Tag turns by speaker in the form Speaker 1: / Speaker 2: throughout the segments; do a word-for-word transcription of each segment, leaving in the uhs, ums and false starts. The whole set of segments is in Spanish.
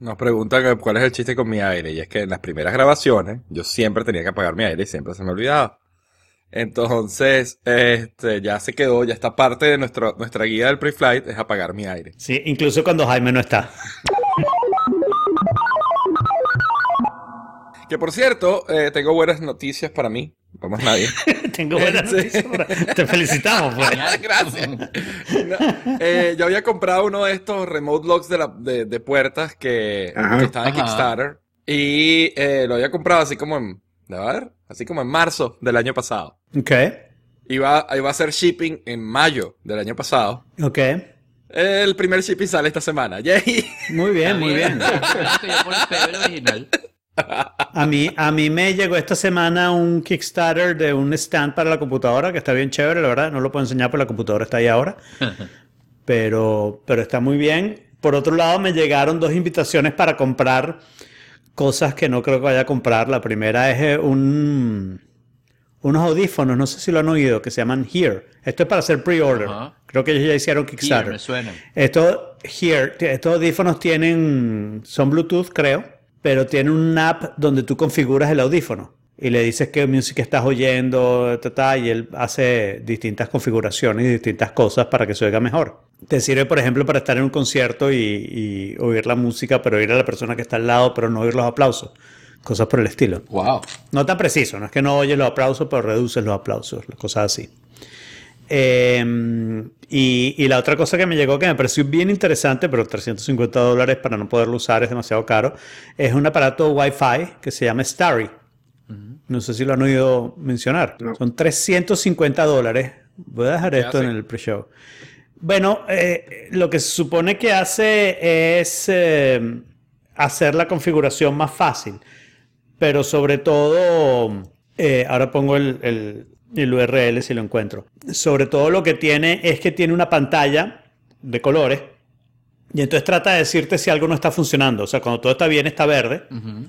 Speaker 1: Nos preguntan que cuál es el chiste con mi aire. Y es que en las primeras grabaciones yo siempre tenía que apagar mi aire y siempre se me olvidaba. Entonces, este, ya se quedó, ya está parte de nuestro, nuestra guía del pre-flight, es apagar mi aire.
Speaker 2: Sí, incluso cuando Jaime no está.
Speaker 1: Que por cierto, eh, tengo buenas noticias para mí. Vamos nadie.
Speaker 2: Tengo buenas
Speaker 1: Sí.
Speaker 2: noticias. para- Te felicitamos, pues.
Speaker 1: Gracias. No, eh, yo había comprado uno de estos remote locks de, la, de, de puertas que,
Speaker 3: Ajá.
Speaker 1: que estaban en
Speaker 4: Ajá.
Speaker 1: Kickstarter. Y eh, lo había comprado así como en, a ver, así como en marzo del año pasado.
Speaker 2: Ok,
Speaker 1: Iba, iba a hacer shipping en mayo del año pasado.
Speaker 2: ok.
Speaker 1: El primer shipping sale esta semana. ¡Yay!
Speaker 2: Muy bien, muy bien.
Speaker 4: Que yo por el peor original.
Speaker 2: A mí, a mí me llegó esta semana un Kickstarter de un stand para la computadora que está bien chévere, la verdad. No lo puedo enseñar porque la computadora está ahí ahora. Pero, pero está muy bien. Por otro lado, me llegaron dos invitaciones para comprar cosas que no creo que vaya a comprar. La primera es eh, un, unos audífonos, no sé si lo han oído, que se llaman Here. Esto es para hacer pre-order.
Speaker 4: Ajá.
Speaker 2: Creo que ellos ya hicieron
Speaker 4: Here,
Speaker 2: Kickstarter.
Speaker 4: me suenan.
Speaker 2: Estos, Here, estos audífonos tienen, son Bluetooth, creo, pero tienen una app donde tú configuras el audífono y le dices qué música estás oyendo, ta, ta, y él hace distintas configuraciones y distintas cosas para que se oiga mejor. Te sirve, por ejemplo, para estar en un concierto y, y oír la música, pero oír a la persona que está al lado, pero no oír los aplausos. Cosas por el estilo.
Speaker 4: Wow.
Speaker 2: No tan preciso, no es que no oyes los aplausos, pero reduces los aplausos, cosas así. Eh, y, y la otra cosa que me llegó que me pareció bien interesante, pero trescientos cincuenta dólares para no poderlo usar es demasiado caro, es un aparato Wi-Fi que se llama Starry. No sé si lo han oído mencionar.
Speaker 3: No.
Speaker 2: Son trescientos cincuenta dólares. Voy a dejar
Speaker 1: ¿Qué
Speaker 2: esto
Speaker 1: hace?
Speaker 2: en el pre-show. Bueno, eh, lo que se supone que hace es eh, hacer la configuración más fácil. Pero sobre todo, eh, ahora pongo el, el, el U R L si lo encuentro. Sobre todo lo que tiene es que tiene una pantalla de colores y entonces trata de decirte si algo no está funcionando. O sea, cuando todo está bien está verde,
Speaker 4: Ujú.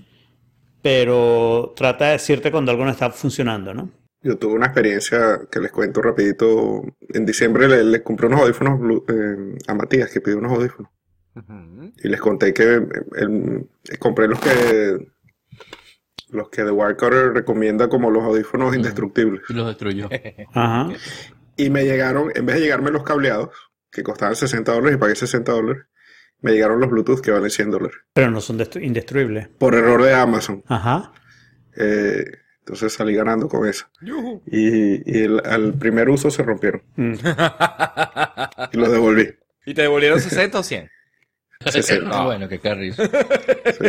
Speaker 2: pero trata de decirte cuando algo no está funcionando, ¿no?
Speaker 3: Yo tuve una experiencia que les cuento rapidito. En diciembre le, le compré unos audífonos Blu- eh, a Matías, que pidió unos audífonos.
Speaker 1: Ujú.
Speaker 3: Y les conté que eh, el- compré los que los que The Wirecutter recomienda como los audífonos indestructibles.
Speaker 4: Y los destruyó.
Speaker 2: Ajá.
Speaker 3: Y me llegaron, en vez de llegarme los cableados, que costaban sesenta dólares y pagué sesenta dólares, me llegaron los Bluetooth que valen cien dólares.
Speaker 2: Pero no son destru- indestruibles.
Speaker 3: Por error de Amazon.
Speaker 2: Ajá.
Speaker 3: Eh, entonces salí ganando con eso.
Speaker 1: Yujú.
Speaker 3: Y, y el- al primer uso se rompieron.
Speaker 2: Mm.
Speaker 3: Y los devolví.
Speaker 1: ¿Y te devolvieron sesenta o cien?
Speaker 3: sesenta.
Speaker 4: Bueno, qué carrizo.
Speaker 3: Sí.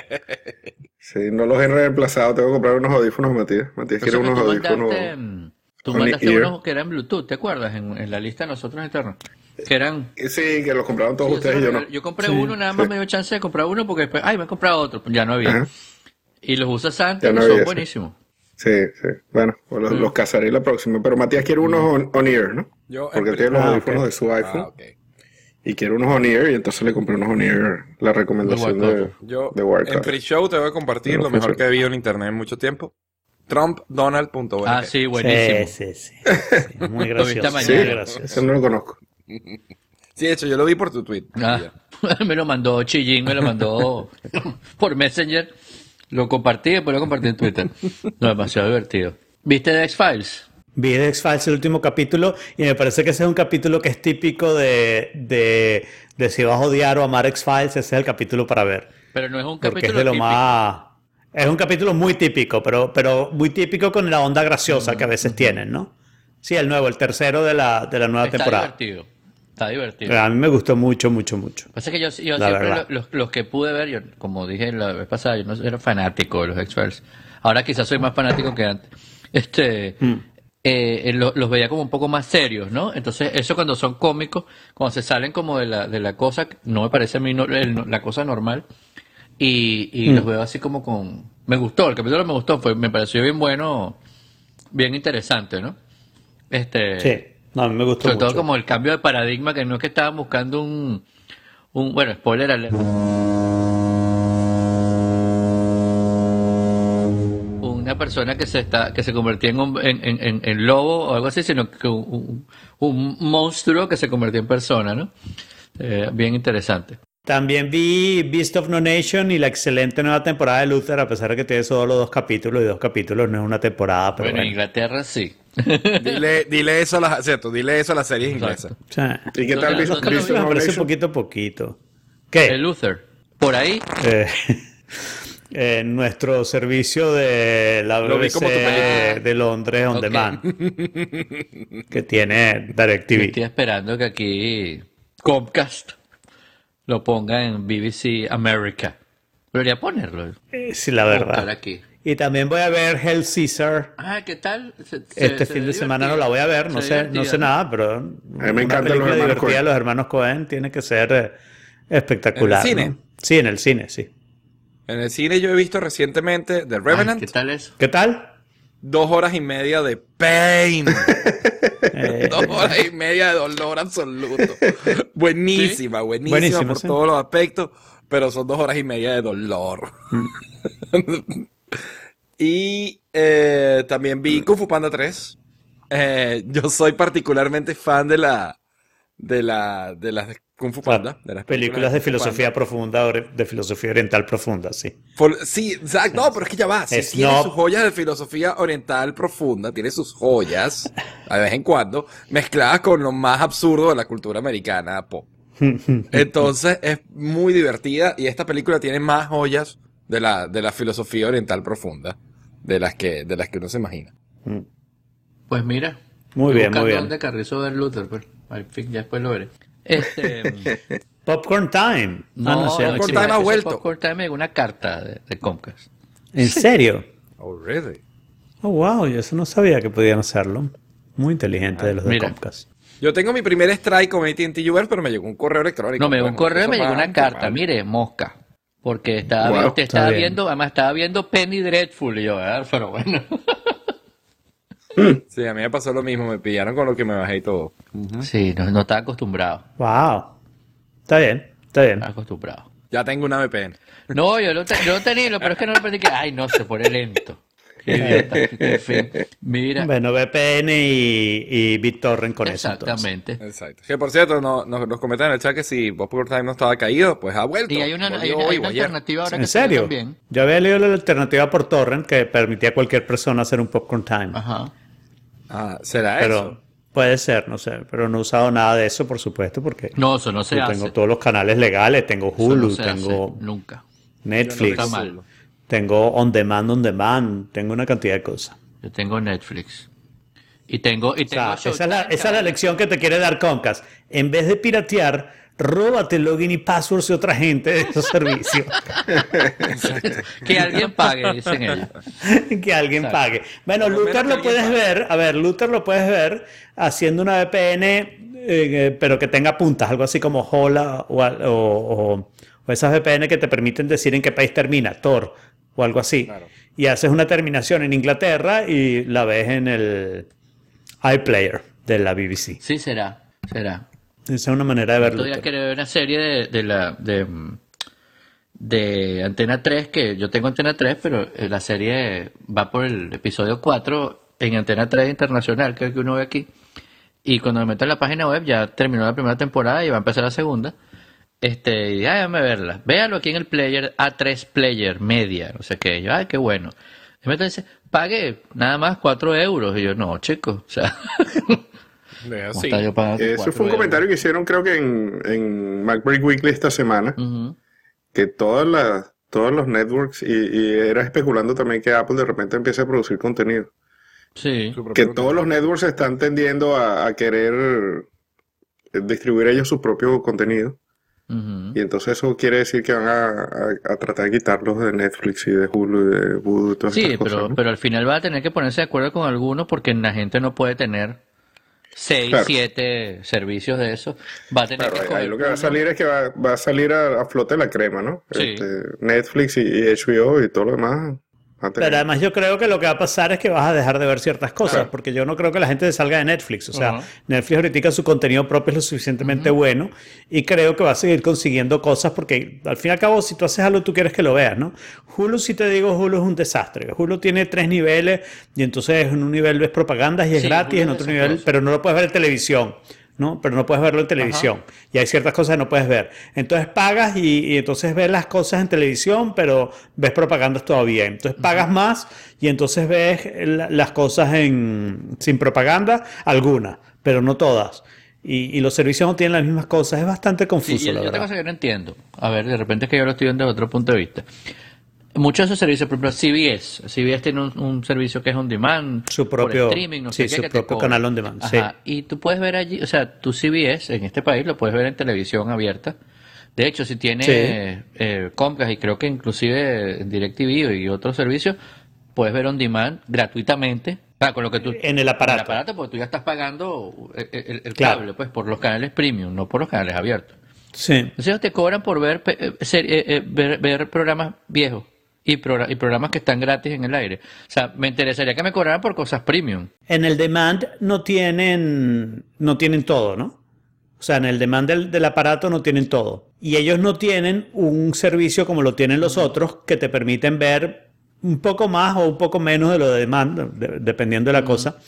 Speaker 3: Sí, no los he reemplazado. Tengo que comprar unos audífonos a Matías. Matías quiere
Speaker 4: Entonces,
Speaker 3: unos
Speaker 4: tú
Speaker 3: audífonos.
Speaker 4: mandaste, mm, tú
Speaker 3: Honey
Speaker 4: mandaste
Speaker 3: Ear.
Speaker 4: unos que eran Bluetooth, ¿te acuerdas? En, en la lista de nosotros internos. Que eran...
Speaker 3: Sí, que los compraron todos
Speaker 4: Sí,
Speaker 3: ustedes y
Speaker 4: eso
Speaker 3: yo
Speaker 4: era-
Speaker 3: no.
Speaker 4: yo compré
Speaker 2: Sí.
Speaker 4: uno, nada más
Speaker 3: Sí.
Speaker 4: me dio chance de comprar uno porque después, ay, me he comprado otro, pues ya no había.
Speaker 3: Ajá.
Speaker 4: Y los usa Santi
Speaker 3: Ya
Speaker 4: y
Speaker 3: no
Speaker 4: son
Speaker 3: había, sí.
Speaker 4: buenísimos.
Speaker 3: Sí, sí. Bueno, pues los,
Speaker 4: Mm.
Speaker 3: los cazaré la próxima. Pero Matías quiere unos on, on-ear, ¿no?
Speaker 1: Yo
Speaker 3: Porque
Speaker 1: en
Speaker 3: tiene los
Speaker 2: Ah,
Speaker 3: audífonos
Speaker 2: ok.
Speaker 3: de su iPhone.
Speaker 1: Ah, ok.
Speaker 3: Y quiere unos on-ear y entonces le compré unos on-ear. La recomendación
Speaker 4: De
Speaker 3: de,
Speaker 4: Wirecutter.
Speaker 1: Yo
Speaker 3: de
Speaker 1: en
Speaker 3: Wirecutter.
Speaker 1: pre-show te voy a compartir
Speaker 3: Pero
Speaker 1: lo mejor
Speaker 3: funciona.
Speaker 1: que he visto en internet en mucho tiempo. trump donald punto org.
Speaker 4: Ah, sí, buenísimo.
Speaker 2: Sí, sí, sí. Sí, muy
Speaker 4: Lo viste
Speaker 2: gracioso.
Speaker 3: Sí,
Speaker 2: Muy
Speaker 4: mañana.
Speaker 2: gracioso.
Speaker 3: ese no lo conozco.
Speaker 1: Sí, de hecho, yo lo vi por tu tweet.
Speaker 4: Ah, me lo mandó Chillín, me lo mandó por Messenger. Lo compartí, después lo compartí en Twitter. No, demasiado divertido. ¿Viste The X-Files?
Speaker 2: Vi The X-Files el último capítulo y me parece que ese es un capítulo que es típico de, de, de si vas a odiar o amar X-Files, ese es el capítulo para ver.
Speaker 4: Pero no es un
Speaker 2: Porque es
Speaker 4: capítulo
Speaker 2: de lo
Speaker 4: típico.
Speaker 2: más... Es un capítulo muy típico, pero, pero muy típico con la onda graciosa que a veces tienen, ¿no? Sí, el nuevo, el tercero de la, de la nueva
Speaker 4: Está
Speaker 2: temporada.
Speaker 4: divertido. Está divertido.
Speaker 2: A mí me gustó mucho, mucho, mucho.
Speaker 4: Pasa que yo, yo
Speaker 2: La
Speaker 4: siempre
Speaker 2: verdad.
Speaker 4: lo- los, los que pude ver, yo, como dije la vez pasada, yo no era fanático de los X-Files. Ahora quizás soy más fanático que antes. Este,
Speaker 2: Mm.
Speaker 4: eh, eh, lo- los veía como un poco más serios, ¿no? Entonces, eso cuando son cómicos, cuando se salen como de la, de la cosa, no me parece a mí no- el- la cosa normal, y, y
Speaker 2: Mm.
Speaker 4: los veo así como con... Me gustó, el capítulo me gustó, fue, me pareció bien bueno, bien interesante, ¿no? Este,
Speaker 2: Sí, no, a mí me gustó
Speaker 4: sobre
Speaker 2: mucho.
Speaker 4: todo como el cambio de paradigma, que no es que estaban buscando un, un bueno, spoiler alert, una persona que se está que se convertía en, hom- en, en, en- en lobo o algo así, sino que un, un- un monstruo que se convertía en persona, ¿no? Eh, bien interesante.
Speaker 2: También vi Beast of No Nation y la excelente nueva temporada de Luther, a pesar de que tiene solo dos capítulos, y dos capítulos no es una temporada, pero
Speaker 4: Bueno, en
Speaker 2: bueno.
Speaker 4: Inglaterra sí.
Speaker 1: Dile, dile eso a las, cierto, dile eso a las series inglesas.
Speaker 4: Exacto.
Speaker 2: O sea,
Speaker 3: ¿Y qué tal
Speaker 4: ¿Dónde-
Speaker 3: Beast
Speaker 4: dónde lo
Speaker 3: Beast
Speaker 2: eso
Speaker 3: of
Speaker 2: me
Speaker 3: No
Speaker 2: parece
Speaker 3: Nation?
Speaker 2: poquito poquito.
Speaker 4: El
Speaker 2: ¿Qué?
Speaker 4: Luther. Por ahí.
Speaker 2: Eh, en nuestro servicio de la
Speaker 1: Lo vi
Speaker 2: B B C
Speaker 1: como tu película.
Speaker 2: de Londres On
Speaker 4: Ok.
Speaker 2: Demand, que tiene
Speaker 4: Yo
Speaker 2: DirecTV.
Speaker 4: estoy esperando que aquí Comcast lo ponga en B B C America. Debería ponerlo.
Speaker 2: Eh, sí, la
Speaker 4: Buscar
Speaker 2: verdad.
Speaker 4: aquí.
Speaker 2: Y también voy a ver Hell Caesar.
Speaker 4: Ah, ¿qué tal? Se- se-
Speaker 2: Este
Speaker 4: se
Speaker 2: fin
Speaker 4: ve
Speaker 2: de semana no
Speaker 4: divertida.
Speaker 2: la voy a ver, no
Speaker 4: Se
Speaker 2: sé,
Speaker 4: ve
Speaker 2: no
Speaker 4: divertida,
Speaker 2: sé nada, pero
Speaker 3: me
Speaker 2: una
Speaker 3: encantan los
Speaker 2: película
Speaker 3: hermanos
Speaker 2: divertida de
Speaker 3: Coen.
Speaker 2: los hermanos Cohen tiene que ser eh, espectacular,
Speaker 1: ¿En el cine?
Speaker 2: ¿no? Sí, en el cine, sí.
Speaker 1: En el cine yo he visto recientemente The
Speaker 4: Ay,
Speaker 1: Revenant,
Speaker 4: ¿qué tal eso?
Speaker 2: ¿Qué tal?
Speaker 1: dos horas y media de pain.
Speaker 2: Eh,
Speaker 1: Dos horas y media de dolor absoluto. Buenísima, buenísima
Speaker 2: Buenísima,
Speaker 1: por
Speaker 2: sí.
Speaker 1: todos los aspectos, pero son dos horas y media de dolor. Y eh, también vi Kung Fu Panda tres. Eh, yo soy particularmente fan de la de la de las de Kung Fu Panda, de las
Speaker 2: películas de
Speaker 1: Kung Fu
Speaker 2: filosofía
Speaker 1: Panda.
Speaker 2: profunda, ori- de filosofía oriental profunda, sí.
Speaker 1: Fol- Sí, exacto. No, pero es que ya va. Sí
Speaker 2: Es
Speaker 1: tiene
Speaker 2: no-
Speaker 1: sus joyas de filosofía oriental profunda, tiene sus joyas, de vez en cuando, mezcladas con lo más absurdo de la cultura americana pop. Entonces es muy divertida y esta película tiene más joyas de la, de la filosofía oriental profunda de las que, de las que uno se imagina.
Speaker 4: Pues mira.
Speaker 2: Muy
Speaker 4: estoy
Speaker 2: bien,
Speaker 4: buscando
Speaker 2: muy bien.
Speaker 4: dónde Carrizo ver Luther, pero al fin, ya después lo veré. Este.
Speaker 2: Popcorn Time.
Speaker 4: No,
Speaker 2: Ah, no sé,
Speaker 1: Popcorn
Speaker 2: sí.
Speaker 1: Time ha
Speaker 4: ese
Speaker 1: vuelto.
Speaker 4: Popcorn Time me llegó una carta de, de Comcast.
Speaker 2: ¿En serio?
Speaker 1: Oh, really?
Speaker 2: Oh, wow, yo eso no sabía que podían hacerlo. Muy inteligente de los de
Speaker 4: mira.
Speaker 2: Comcast.
Speaker 1: Yo tengo mi primer strike con A T and T U S, pero me llegó un correo electrónico.
Speaker 4: No, me llegó un
Speaker 1: Bueno,
Speaker 4: correo y
Speaker 1: cosa
Speaker 4: me llegó
Speaker 1: más
Speaker 4: una carta.
Speaker 1: informal.
Speaker 4: Mire, mosca. Porque estaba,
Speaker 3: Wow,
Speaker 4: vi- usted
Speaker 2: está
Speaker 4: estaba
Speaker 2: bien.
Speaker 4: viendo, además estaba viendo Penny Dreadful. Y yo, ah, pero bueno.
Speaker 1: Sí, a mí me pasó lo mismo, me pillaron con lo que me bajé y todo.
Speaker 4: Sí, no, no estaba acostumbrado.
Speaker 2: Wow. Está bien, está bien.
Speaker 4: Estaba acostumbrado.
Speaker 1: Ya tengo una V P N.
Speaker 4: No, yo lo, te- yo lo tenía, pero es que no lo aprendí que. Ay, no, se pone lento. Qué idiota. En fin, mira.
Speaker 2: Bueno, V P N y, y BitTorrent con eso. entonces.
Speaker 4: Exactamente.
Speaker 1: Exacto. Que por cierto, no, nos, nos comentan en el chat que si Popcorn Time no estaba caído, pues ha vuelto.
Speaker 4: Y hay una, hay
Speaker 1: Volvió
Speaker 4: una, hay
Speaker 1: hoy
Speaker 4: una
Speaker 1: o ayer.
Speaker 4: alternativa ahora que
Speaker 2: ¿En
Speaker 4: salió
Speaker 2: serio?
Speaker 4: también.
Speaker 2: Yo había leído la alternativa por Torrent que permitía a cualquier persona hacer un Popcorn Time.
Speaker 4: Ajá.
Speaker 1: Ah, ¿será
Speaker 2: Pero
Speaker 1: eso?
Speaker 2: puede ser, no sé. Pero no he usado nada de eso, por supuesto, porque
Speaker 4: No, eso no se
Speaker 2: yo
Speaker 4: hace.
Speaker 2: tengo todos los canales legales. Tengo
Speaker 4: Eso
Speaker 2: Hulu,
Speaker 4: no se
Speaker 2: tengo
Speaker 4: hace nunca.
Speaker 2: Netflix,
Speaker 4: Está mal.
Speaker 2: tengo On Demand, On Demand. Tengo una cantidad de cosas.
Speaker 4: Yo tengo Netflix. Y tengo, y
Speaker 2: O sea,
Speaker 4: tengo
Speaker 2: esa es, la,
Speaker 4: Showtime,
Speaker 2: esa es la lección que te quiere dar Comcast. En vez de piratear, róbate el login y passwords de otra gente de esos servicios.
Speaker 4: que alguien pague, dicen ellos.
Speaker 2: Que alguien
Speaker 4: Exacto.
Speaker 2: pague. Bueno,
Speaker 1: Por lo
Speaker 2: Luther
Speaker 1: menos
Speaker 2: lo
Speaker 1: que alguien
Speaker 2: puedes ver, a ver, Luther lo puedes ver haciendo una V P N, eh, pero que tenga puntas, algo así como Hola o, o, o- o esas V P N que te permiten decir en qué país termina, Tor o algo así.
Speaker 1: Claro.
Speaker 2: Y haces una terminación en Inglaterra y la ves en el iPlayer de la B B C.
Speaker 4: Sí, será. Será.
Speaker 2: Esa es una manera de ver
Speaker 4: Todavía
Speaker 2: Luther.
Speaker 4: quería ver una serie de, de la de, mm, de Antena tres, que yo tengo Antena tres, pero eh, la serie va por el episodio cuatro en Antena tres Internacional, que es el que uno ve aquí. Y cuando me meto en la página web ya terminó la primera temporada y va a empezar la segunda. Este, y ay, déjame verla. Véalo aquí en el player, A tres Player, media, no sé qué. Y yo, ay, qué bueno. Y me dice, pague nada más cuatro euros. Y yo, no, chicos, o sea,
Speaker 1: Deja
Speaker 4: ¿cómo
Speaker 1: así.
Speaker 4: está yo pagando
Speaker 3: Eso
Speaker 4: cuatro
Speaker 3: fue un
Speaker 4: euros?
Speaker 3: comentario que hicieron creo que en, en MacBreak Weekly esta semana,
Speaker 4: Ujú.
Speaker 3: que todas las, todos los networks, y, y era especulando también que Apple de repente empiece a producir contenido.
Speaker 4: Sí.
Speaker 1: Su propio
Speaker 3: Que
Speaker 1: contenido.
Speaker 3: todos los networks están tendiendo a, a querer distribuir ellos su propio contenido.
Speaker 4: Ujú.
Speaker 3: Y entonces eso quiere decir que van a, a- a tratar de quitarlos de Netflix y de Hulu y de Vudu y todas
Speaker 4: Sí,
Speaker 3: estas cosas,
Speaker 4: pero,
Speaker 3: ¿no?
Speaker 4: pero al final va a tener que ponerse de acuerdo con algunos porque la gente no puede tener seis,
Speaker 3: Claro.
Speaker 4: siete servicios de eso. Va a tener
Speaker 3: Claro,
Speaker 4: que
Speaker 3: ahí- ahí
Speaker 4: escoger
Speaker 3: lo que va a
Speaker 4: uno.
Speaker 3: salir es que va, va a salir a, a flote la crema, ¿no?
Speaker 4: Sí.
Speaker 3: Este, Netflix y, y H B O y todo lo demás. va a tener-
Speaker 2: Pero además yo creo que lo que va a pasar es que vas a dejar de ver ciertas cosas,
Speaker 3: Claro.
Speaker 2: porque yo no creo que la gente se salga de Netflix. O sea,
Speaker 4: Ajá.
Speaker 2: Netflix ahorita su contenido propio es lo suficientemente bueno y creo que va a seguir consiguiendo cosas porque al fin y al cabo si tú haces algo tú quieres que lo veas, ¿no? Hulu, si te digo, Hulu es un desastre. Hulu tiene tres niveles y entonces en un nivel ves propagandas y es
Speaker 4: Sí,
Speaker 2: gratis,
Speaker 4: Hulu
Speaker 2: en
Speaker 4: es
Speaker 2: otro nivel,
Speaker 4: desastroso.
Speaker 2: pero no lo puedes ver en televisión. ¿no? Pero no puedes verlo en televisión. Ajá. Y hay ciertas cosas que no puedes ver. Entonces pagas y, y entonces ves las cosas en televisión, pero ves propagandas todavía. Entonces pagas uh-huh. más y entonces ves la, las cosas en sin propaganda, algunas, pero no todas. Y, y los servicios no tienen las mismas cosas. Es bastante confuso,
Speaker 4: sí, y
Speaker 2: la
Speaker 4: otra
Speaker 2: verdad.
Speaker 4: cosa que no entiendo. A ver, de repente es que yo lo estoy viendo desde otro punto de vista. Muchos de esos servicios, por ejemplo, C B S. C B S tiene un, un servicio que es on demand,
Speaker 2: su propio,
Speaker 4: por streaming, no
Speaker 2: sí,
Speaker 4: sé
Speaker 2: su
Speaker 4: qué, que
Speaker 2: propio canal on demand.
Speaker 4: Ajá.
Speaker 2: Sí.
Speaker 4: Y tú puedes ver allí, o sea, tu C B S en este país lo puedes ver en televisión abierta. De hecho, si tienes
Speaker 2: sí.
Speaker 4: eh, Comcast y creo que inclusive en DirecTV y otros servicios, puedes ver on demand gratuitamente. Ah, con lo que tú,
Speaker 2: en el aparato.
Speaker 4: En el aparato, porque tú ya estás pagando el, el, el
Speaker 2: claro.
Speaker 4: cable, pues, por los canales premium, no por los canales abiertos.
Speaker 2: Sí.
Speaker 4: Entonces ellos te cobran por ver, ser, eh, ver, ver programas viejos y, pro, y programas que están gratis en el aire. O sea, me interesaría que me cobraran por cosas premium.
Speaker 2: En el demand no tienen, no tienen todo, ¿no? O sea, en el demand del, del aparato no tienen todo. Y ellos no tienen un servicio como lo tienen los otros que te permiten ver un poco más o un poco menos de lo de demand, de, dependiendo de la uh-huh. cosa,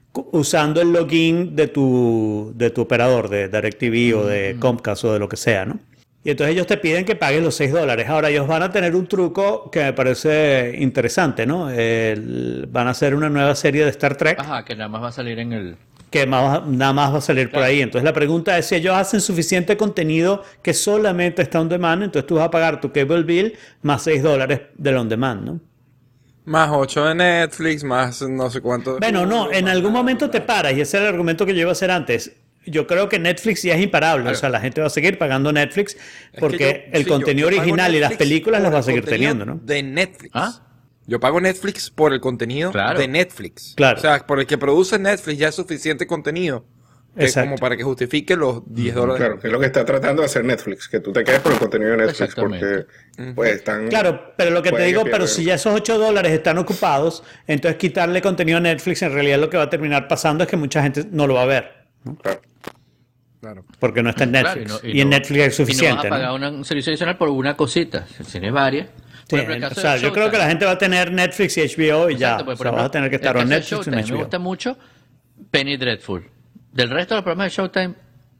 Speaker 2: usando el login de tu, de tu operador, de DirecTV uh-huh. o de Comcast o de lo que sea, ¿no? Y entonces ellos te piden que pagues los seis dólares. Ahora, ellos van a tener un truco que me parece interesante, ¿no? El, van a hacer una nueva serie de Star Trek.
Speaker 4: Ajá, que nada más va a salir en el...
Speaker 2: Que más, nada más va a salir claro. por ahí. Entonces la pregunta es si ellos hacen suficiente contenido que solamente está on demand, entonces tú vas a pagar tu cable bill más seis dólares del on demand, ¿no?
Speaker 1: Más ocho de Netflix, más no sé cuánto.
Speaker 2: Bueno, no, en algún momento te paras y ese era el argumento que yo iba a hacer antes. Yo creo que Netflix ya es imparable, claro. O sea, la gente va a seguir pagando Netflix porque es que yo, el sí, contenido yo, yo original y las películas las va a seguir teniendo, ¿no?
Speaker 1: De Netflix.
Speaker 4: ¿Ah?
Speaker 1: Yo pago Netflix por el contenido
Speaker 4: claro.
Speaker 1: de Netflix.
Speaker 2: Claro.
Speaker 1: O sea, por el que produce Netflix ya es suficiente contenido. Como para que justifique los diez dólares.
Speaker 3: Claro, que es lo que está tratando de hacer Netflix, que tú te quedes por el contenido de Netflix, porque pues están...
Speaker 2: Claro, pero lo que te digo, que pero si ya esos ocho dólares están ocupados, entonces quitarle contenido a Netflix, en realidad lo que va a terminar pasando es que mucha gente no lo va a ver, ¿no?
Speaker 3: Claro.
Speaker 1: Claro.
Speaker 2: Porque no está en Netflix.
Speaker 4: Claro, y, no, y,
Speaker 2: y en
Speaker 4: no,
Speaker 2: Netflix es suficiente.
Speaker 4: Y no vas a pagar ¿no? una, un servicio adicional por una cosita, si tienes varias.
Speaker 2: Sí, ejemplo, o sea, yo creo que la gente va a tener Netflix y H B O y
Speaker 4: exacto,
Speaker 2: ya.
Speaker 4: Pues,
Speaker 2: o sea, vas a tener que estar en Netflix y en H B O.
Speaker 4: Me gusta mucho Penny Dreadful. Del resto de los programas de Showtime,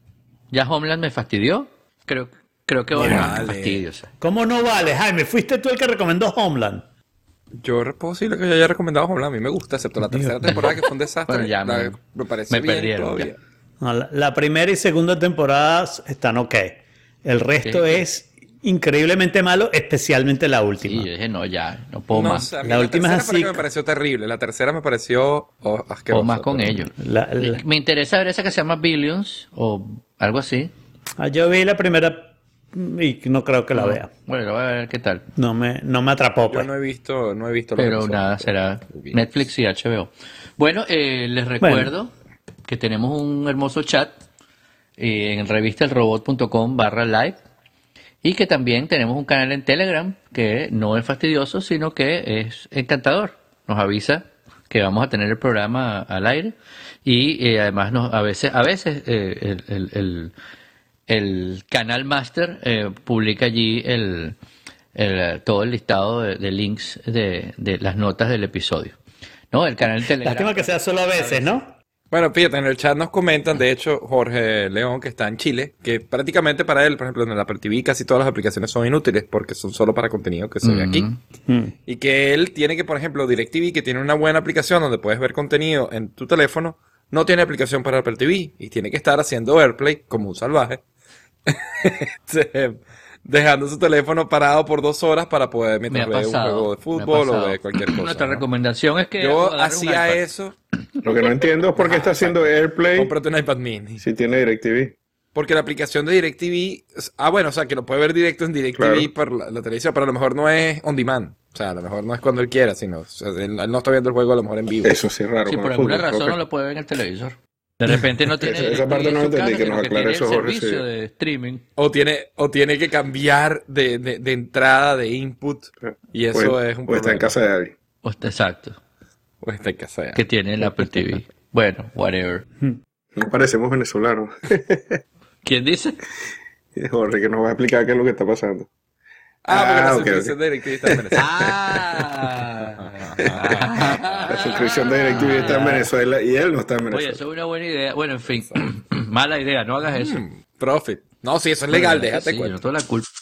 Speaker 4: ya Homeland me fastidió. Creo, creo que ahora
Speaker 1: vale.
Speaker 4: me fastidio. O sea.
Speaker 2: ¿Cómo no vale, Jaime? Fuiste tú el que recomendó Homeland.
Speaker 1: Yo es posible que yo haya recomendado Homeland. A mí me gusta, excepto la tercera temporada que fue un desastre.
Speaker 4: Bueno, ya
Speaker 1: la,
Speaker 4: me,
Speaker 1: me parece
Speaker 4: me
Speaker 1: bien
Speaker 4: perdieron,
Speaker 1: todavía.
Speaker 2: No, la, la primera y segunda temporadas están ok. El resto
Speaker 4: sí.
Speaker 2: es increíblemente malo, especialmente la última.
Speaker 4: Sí, yo dije, no, ya, no puedo
Speaker 1: no,
Speaker 4: más.
Speaker 1: O sea,
Speaker 2: la,
Speaker 1: la
Speaker 2: última es así.
Speaker 1: Me pareció terrible. La tercera me pareció oh, asquerosa.
Speaker 4: O más con ellos.
Speaker 2: La, la...
Speaker 4: Me interesa ver esa que se llama Billions o algo así.
Speaker 2: Ah, yo vi la primera y no creo que la
Speaker 4: no.
Speaker 2: vea.
Speaker 4: Bueno, lo voy a ver qué tal.
Speaker 2: No me, no me atrapó. Pues.
Speaker 1: Yo no he visto, no he visto.
Speaker 4: Pero nada, será Netflix y H B O. Bueno, eh, les recuerdo bueno. que tenemos un hermoso chat eh, en revistelrobot punto com barra live. Y que también tenemos un canal en Telegram que no es fastidioso, sino que es encantador. Nos avisa que vamos a tener el programa al aire y eh, además nos, a veces, a veces eh, el, el, el, el canal Master eh, publica allí el, el, todo el listado de, de links de, de las notas del episodio. ¿No? El canal en Telegram.
Speaker 2: Lástima que sea solo a veces, a veces. ¿no?
Speaker 1: Bueno, fíjate, en el chat nos comentan, de hecho, Jorge León, que está en Chile, que prácticamente para él, por ejemplo, en el Apple T V casi todas las aplicaciones son inútiles porque son solo para contenido que se mm-hmm. ve aquí. Mm. Y que él tiene que, por ejemplo, DirecTV, que tiene una buena aplicación donde puedes ver contenido en tu teléfono, no tiene aplicación para Apple T V y tiene que estar haciendo AirPlay como un salvaje. Dejando su teléfono parado por dos horas para poder mientras ve un juego de fútbol o ve cualquier cosa.
Speaker 4: Nuestra
Speaker 1: ¿no?
Speaker 4: recomendación es que
Speaker 1: yo hacía eso.
Speaker 3: Lo que no entiendo es por qué está haciendo AirPlay.
Speaker 1: Cómprate un iPad mini.
Speaker 3: Si tiene DirecTV.
Speaker 1: Porque la aplicación de DirecTV... Ah, bueno, o sea, que lo puede ver directo en DirecTV claro. por la, la televisión, pero a lo mejor no es on demand. O sea, a lo mejor no es cuando él quiera, sino... O sea, él, él no está viendo el juego a lo mejor en vivo.
Speaker 3: Eso sí es raro.
Speaker 4: Sí, por alguna razón okay. no lo puede ver en el televisor. De repente no tiene...
Speaker 3: esa, esa parte no entendí, que nos aclare eso, Jorge.
Speaker 4: servicio sí. de streaming.
Speaker 1: O tiene, o tiene que cambiar de, de, de entrada, de input. Y eso
Speaker 3: o,
Speaker 1: es un
Speaker 3: o
Speaker 1: problema.
Speaker 3: está en casa de alguien.
Speaker 4: O está, exacto.
Speaker 1: O está en casa de alguien.
Speaker 4: Que tiene el Apple T V. Bueno, whatever.
Speaker 3: No parecemos venezolanos.
Speaker 4: ¿Quién dice?
Speaker 3: Jorge, que nos va a explicar qué es lo que está pasando.
Speaker 1: Ah, porque
Speaker 3: ah,
Speaker 1: la
Speaker 3: okay,
Speaker 1: suscripción
Speaker 3: okay.
Speaker 1: de DirecTV está en Venezuela.
Speaker 4: Ah.
Speaker 3: La suscripción de DirecTV está en Venezuela y él no está en Venezuela.
Speaker 4: Oye, eso es una buena idea. Bueno, en fin. Mala idea, no hagas eso.
Speaker 1: Mm, profit. No, sí, eso es legal,
Speaker 4: Bueno,
Speaker 1: déjate
Speaker 4: sí,
Speaker 1: cuenta.
Speaker 4: no toda la culpa.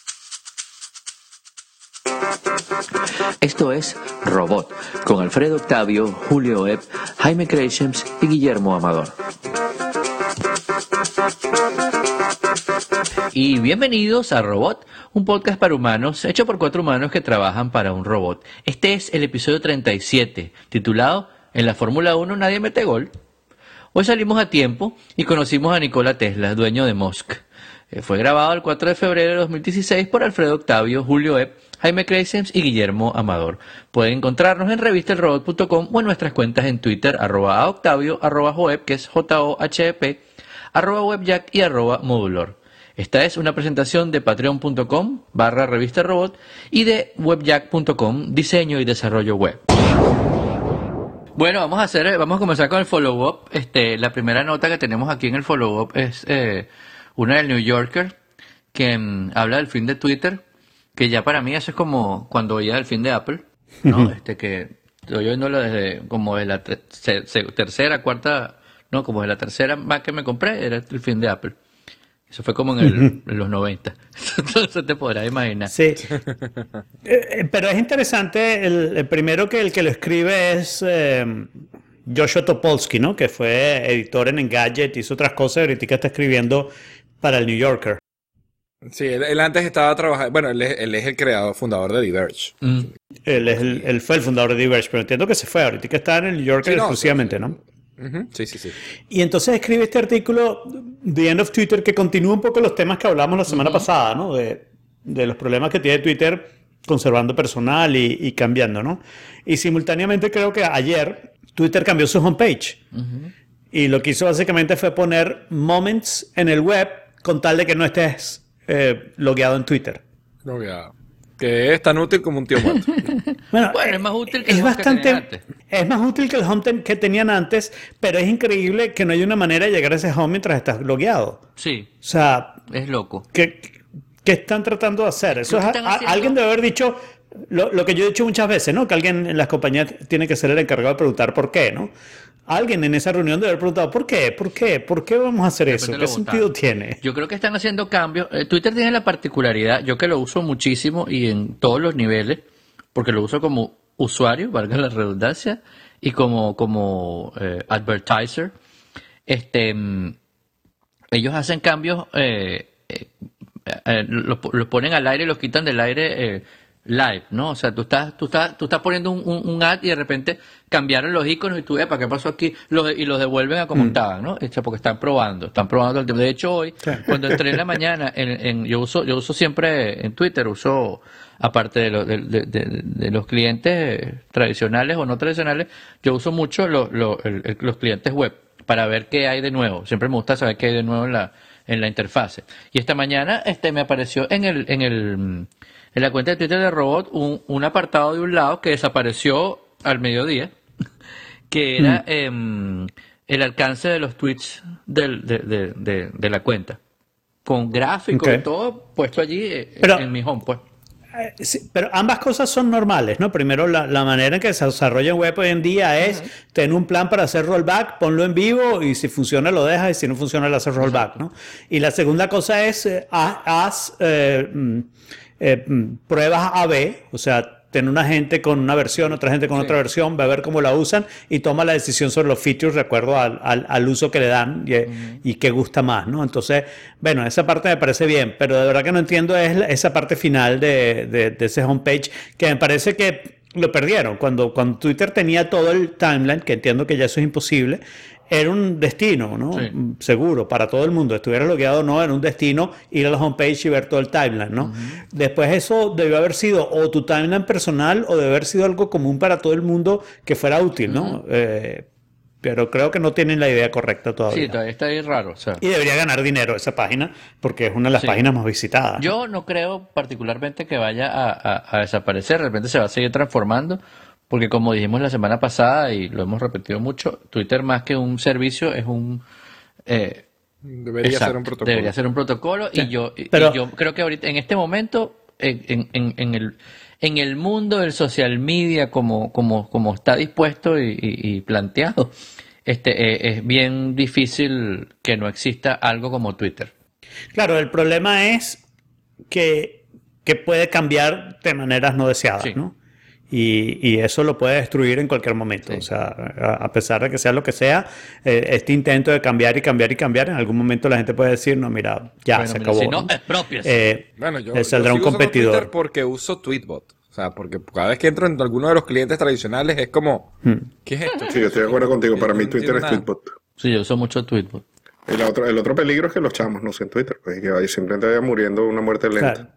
Speaker 4: Esto es Robot, con Alfredo Octavio, Julio Epp, Jaime Crescems y Guillermo Amador. Y bienvenidos a Robot, un podcast para humanos, hecho por cuatro humanos que trabajan para un robot. Este es el episodio treinta y siete, titulado En la Fórmula uno nadie mete gol. Hoy salimos a tiempo y conocimos a Nikola Tesla, dueño de Musk. Eh, fue grabado el cuatro de febrero de dos mil dieciséis por Alfredo Octavio, Julio Epp, Jaime Crescems y Guillermo Amador. Pueden encontrarnos en revista el robot punto com o en nuestras cuentas en Twitter, arroba a Octavio, arroba Joep, que es J O H E P, arroba Webjack y arroba Modulor. Esta es una presentación de patreon punto com barra revista robot y de webjack punto com, diseño y desarrollo web. Bueno, vamos a hacer, vamos a comenzar con el follow-up. Este, la primera nota que tenemos aquí en el follow-up es eh, una del New Yorker que mm, habla del fin de Twitter, que ya para mí eso es como cuando oía el fin de Apple, ¿no? este que estoy oyéndolo desde como de la te- se- se- tercera, cuarta, no, como de la tercera Mac que me compré, era el fin de Apple. Eso fue como en, el, en los noventa. Entonces te podrás imaginar.
Speaker 2: Sí. Eh, eh, pero es interesante, el, el primero que el que lo escribe es eh, Joshua Topolsky, ¿no? Que fue editor en Engadget, hizo otras cosas, ahorita está escribiendo para el New Yorker.
Speaker 1: Sí, él, él antes estaba trabajando, bueno, él es, él es el creador, fundador de Diverge.
Speaker 4: Mm.
Speaker 2: Él, es el, él fue el fundador de Diverge, pero entiendo que se fue, ahorita está en el New Yorker
Speaker 1: Sí, no,
Speaker 2: exclusivamente, ¿no?
Speaker 1: Ujú, sí, sí, sí.
Speaker 2: Y entonces escribe este artículo, The End of Twitter, que continúa un poco los temas que hablamos la semana pasada, ¿no? De, de los problemas que tiene Twitter conservando personal y, y cambiando, ¿no? Y simultáneamente creo que ayer Twitter cambió su homepage. Y lo que hizo básicamente fue poner moments en el web con tal de que no estés eh, logueado en Twitter.
Speaker 1: No, ya. Que es tan útil como un tío muerto.
Speaker 2: Bueno,
Speaker 4: Bueno,
Speaker 2: eh,
Speaker 4: es más útil que
Speaker 2: es
Speaker 4: el home que
Speaker 2: bastante,
Speaker 4: tenían antes.
Speaker 2: es más útil que el home ten- que tenían antes, pero es increíble que no hay una manera de llegar a ese home mientras estás logueado.
Speaker 4: Sí,
Speaker 2: O sea,
Speaker 4: es loco.
Speaker 2: ¿qué, qué están tratando de hacer? Eso
Speaker 4: Creo
Speaker 2: es,
Speaker 4: que están
Speaker 2: a-
Speaker 4: haciendo-
Speaker 2: alguien debe haber dicho lo, lo que yo he dicho muchas veces, ¿no? Que alguien en las compañías tiene que ser el encargado de preguntar por qué, ¿no? Alguien en esa reunión debe haber preguntado ¿por qué? ¿Por qué? ¿Por qué vamos a hacer
Speaker 4: De
Speaker 2: eso?
Speaker 4: repente
Speaker 2: ¿Qué
Speaker 4: lo
Speaker 2: sentido
Speaker 4: votaron.
Speaker 2: tiene?
Speaker 4: Yo creo que están haciendo cambios. Eh, Twitter tiene la particularidad, yo que lo uso muchísimo y en todos los niveles, porque lo uso como usuario, valga la redundancia, y como, como eh, advertiser. Este, mm, ellos hacen cambios, eh, eh, eh, los, los ponen al aire y los quitan del aire eh, live, ¿no? O sea, tú estás, tú estás, tú estás poniendo un, un, un ad y de repente cambiaron los iconos y tú, ¿para qué pasó aquí? Los, y los devuelven a como estaban, ¿no? O sea, porque están probando, están probando todo el tiempo. De hecho, hoy, cuando entré en la mañana, en, en, yo uso, yo uso siempre en Twitter, uso, aparte de, lo- de, de- de- de los clientes tradicionales o no tradicionales, yo uso mucho lo- lo- el- el- los clientes web para ver qué hay de nuevo. Siempre me gusta saber qué hay de nuevo en la, en la interfase. Y esta mañana este me apareció en el, en el, mm, en la cuenta de Twitter de Robot un, un apartado de un lado que desapareció al mediodía, que era em, el alcance de los tweets del- de, de- de- de la cuenta. Con gráficos
Speaker 2: Ok.
Speaker 4: y todo puesto allí eh,
Speaker 2: Pero-
Speaker 4: en mi home, pues.
Speaker 2: Eh, sí, pero ambas cosas son normales, ¿no? Primero, la, la manera en que se desarrolla en web hoy en día es tener un plan para hacer rollback, ponlo en vivo y si funciona lo dejas y si no funciona lo haces rollback, ¿no? Y la segunda cosa es eh, haz, haz, eh, mm, eh, mm, pruebas A B, o sea, tener una gente con una versión, otra gente con
Speaker 4: Sí.
Speaker 2: otra versión, va a ver cómo la usan y toma la decisión sobre los features de acuerdo al, al, al uso que le dan y, y qué gusta más, ¿no? Entonces, bueno, esa parte me parece bien, pero de verdad que no entiendo es la- esa parte final de, de, de ese homepage que me parece que lo perdieron. Cuando, cuando Twitter tenía todo el timeline, que entiendo que ya eso es imposible, era un destino, ¿no?
Speaker 4: Sí.
Speaker 2: Seguro, para todo el mundo. Estuviera logueado o no, era un destino ir a la homepage y ver todo el timeline, ¿no? Después eso debió haber sido o tu timeline personal o debe haber sido algo común para todo el mundo que fuera útil, ¿no? Eh, pero creo que no tienen la idea correcta todavía.
Speaker 4: Sí, todavía está ahí raro. O sea.
Speaker 2: Y debería ganar dinero esa página porque es una de las
Speaker 4: Sí.
Speaker 2: páginas más visitadas.
Speaker 4: Yo no creo particularmente que vaya a, a- a desaparecer, de repente se va a seguir transformando, porque como dijimos la semana pasada y lo hemos repetido mucho, Twitter más que un servicio es un... eh,
Speaker 1: Debería
Speaker 4: exacto,
Speaker 1: ser un protocolo.
Speaker 4: Debería ser un protocolo
Speaker 2: Sí,
Speaker 4: y yo y-
Speaker 2: pero-
Speaker 4: y yo creo que ahorita en este momento en, en- en- en el en el mundo del social media como como como está dispuesto y, y- y planteado este, eh, es bien difícil que no exista algo como Twitter.
Speaker 2: Claro, el problema es que, que puede cambiar de maneras no deseadas,
Speaker 4: Sí.
Speaker 2: ¿no? Y, y eso lo puede destruir en cualquier momento.
Speaker 4: Sí.
Speaker 2: O sea, a, a pesar de que sea lo que sea, eh, este intento de cambiar y cambiar y cambiar, en algún momento la gente puede decir, no, mira, ya
Speaker 4: Bueno,
Speaker 2: se
Speaker 4: mira,
Speaker 2: acabó.
Speaker 4: si no,
Speaker 2: ¿no?
Speaker 4: expropiese.
Speaker 2: Eh,
Speaker 1: Bueno, yo,
Speaker 2: le
Speaker 1: yo
Speaker 2: saldrá un
Speaker 1: sigo usando
Speaker 2: competidor.
Speaker 1: Twitter porque uso Tweetbot. O sea, porque cada vez que entro en alguno de los clientes tradicionales es como,
Speaker 2: Hmm.
Speaker 1: ¿qué es esto?
Speaker 3: Sí, yo estoy de acuerdo contigo.
Speaker 1: Yo
Speaker 3: Para
Speaker 1: no
Speaker 3: mí
Speaker 1: entiendo
Speaker 3: Twitter es
Speaker 1: nada.
Speaker 3: Tweetbot.
Speaker 4: Sí, yo uso mucho Tweetbot.
Speaker 3: El otro, el otro peligro es que los chamos no usen Twitter, pues, y que vaya simplemente vaya muriendo una muerte lenta.
Speaker 2: Claro.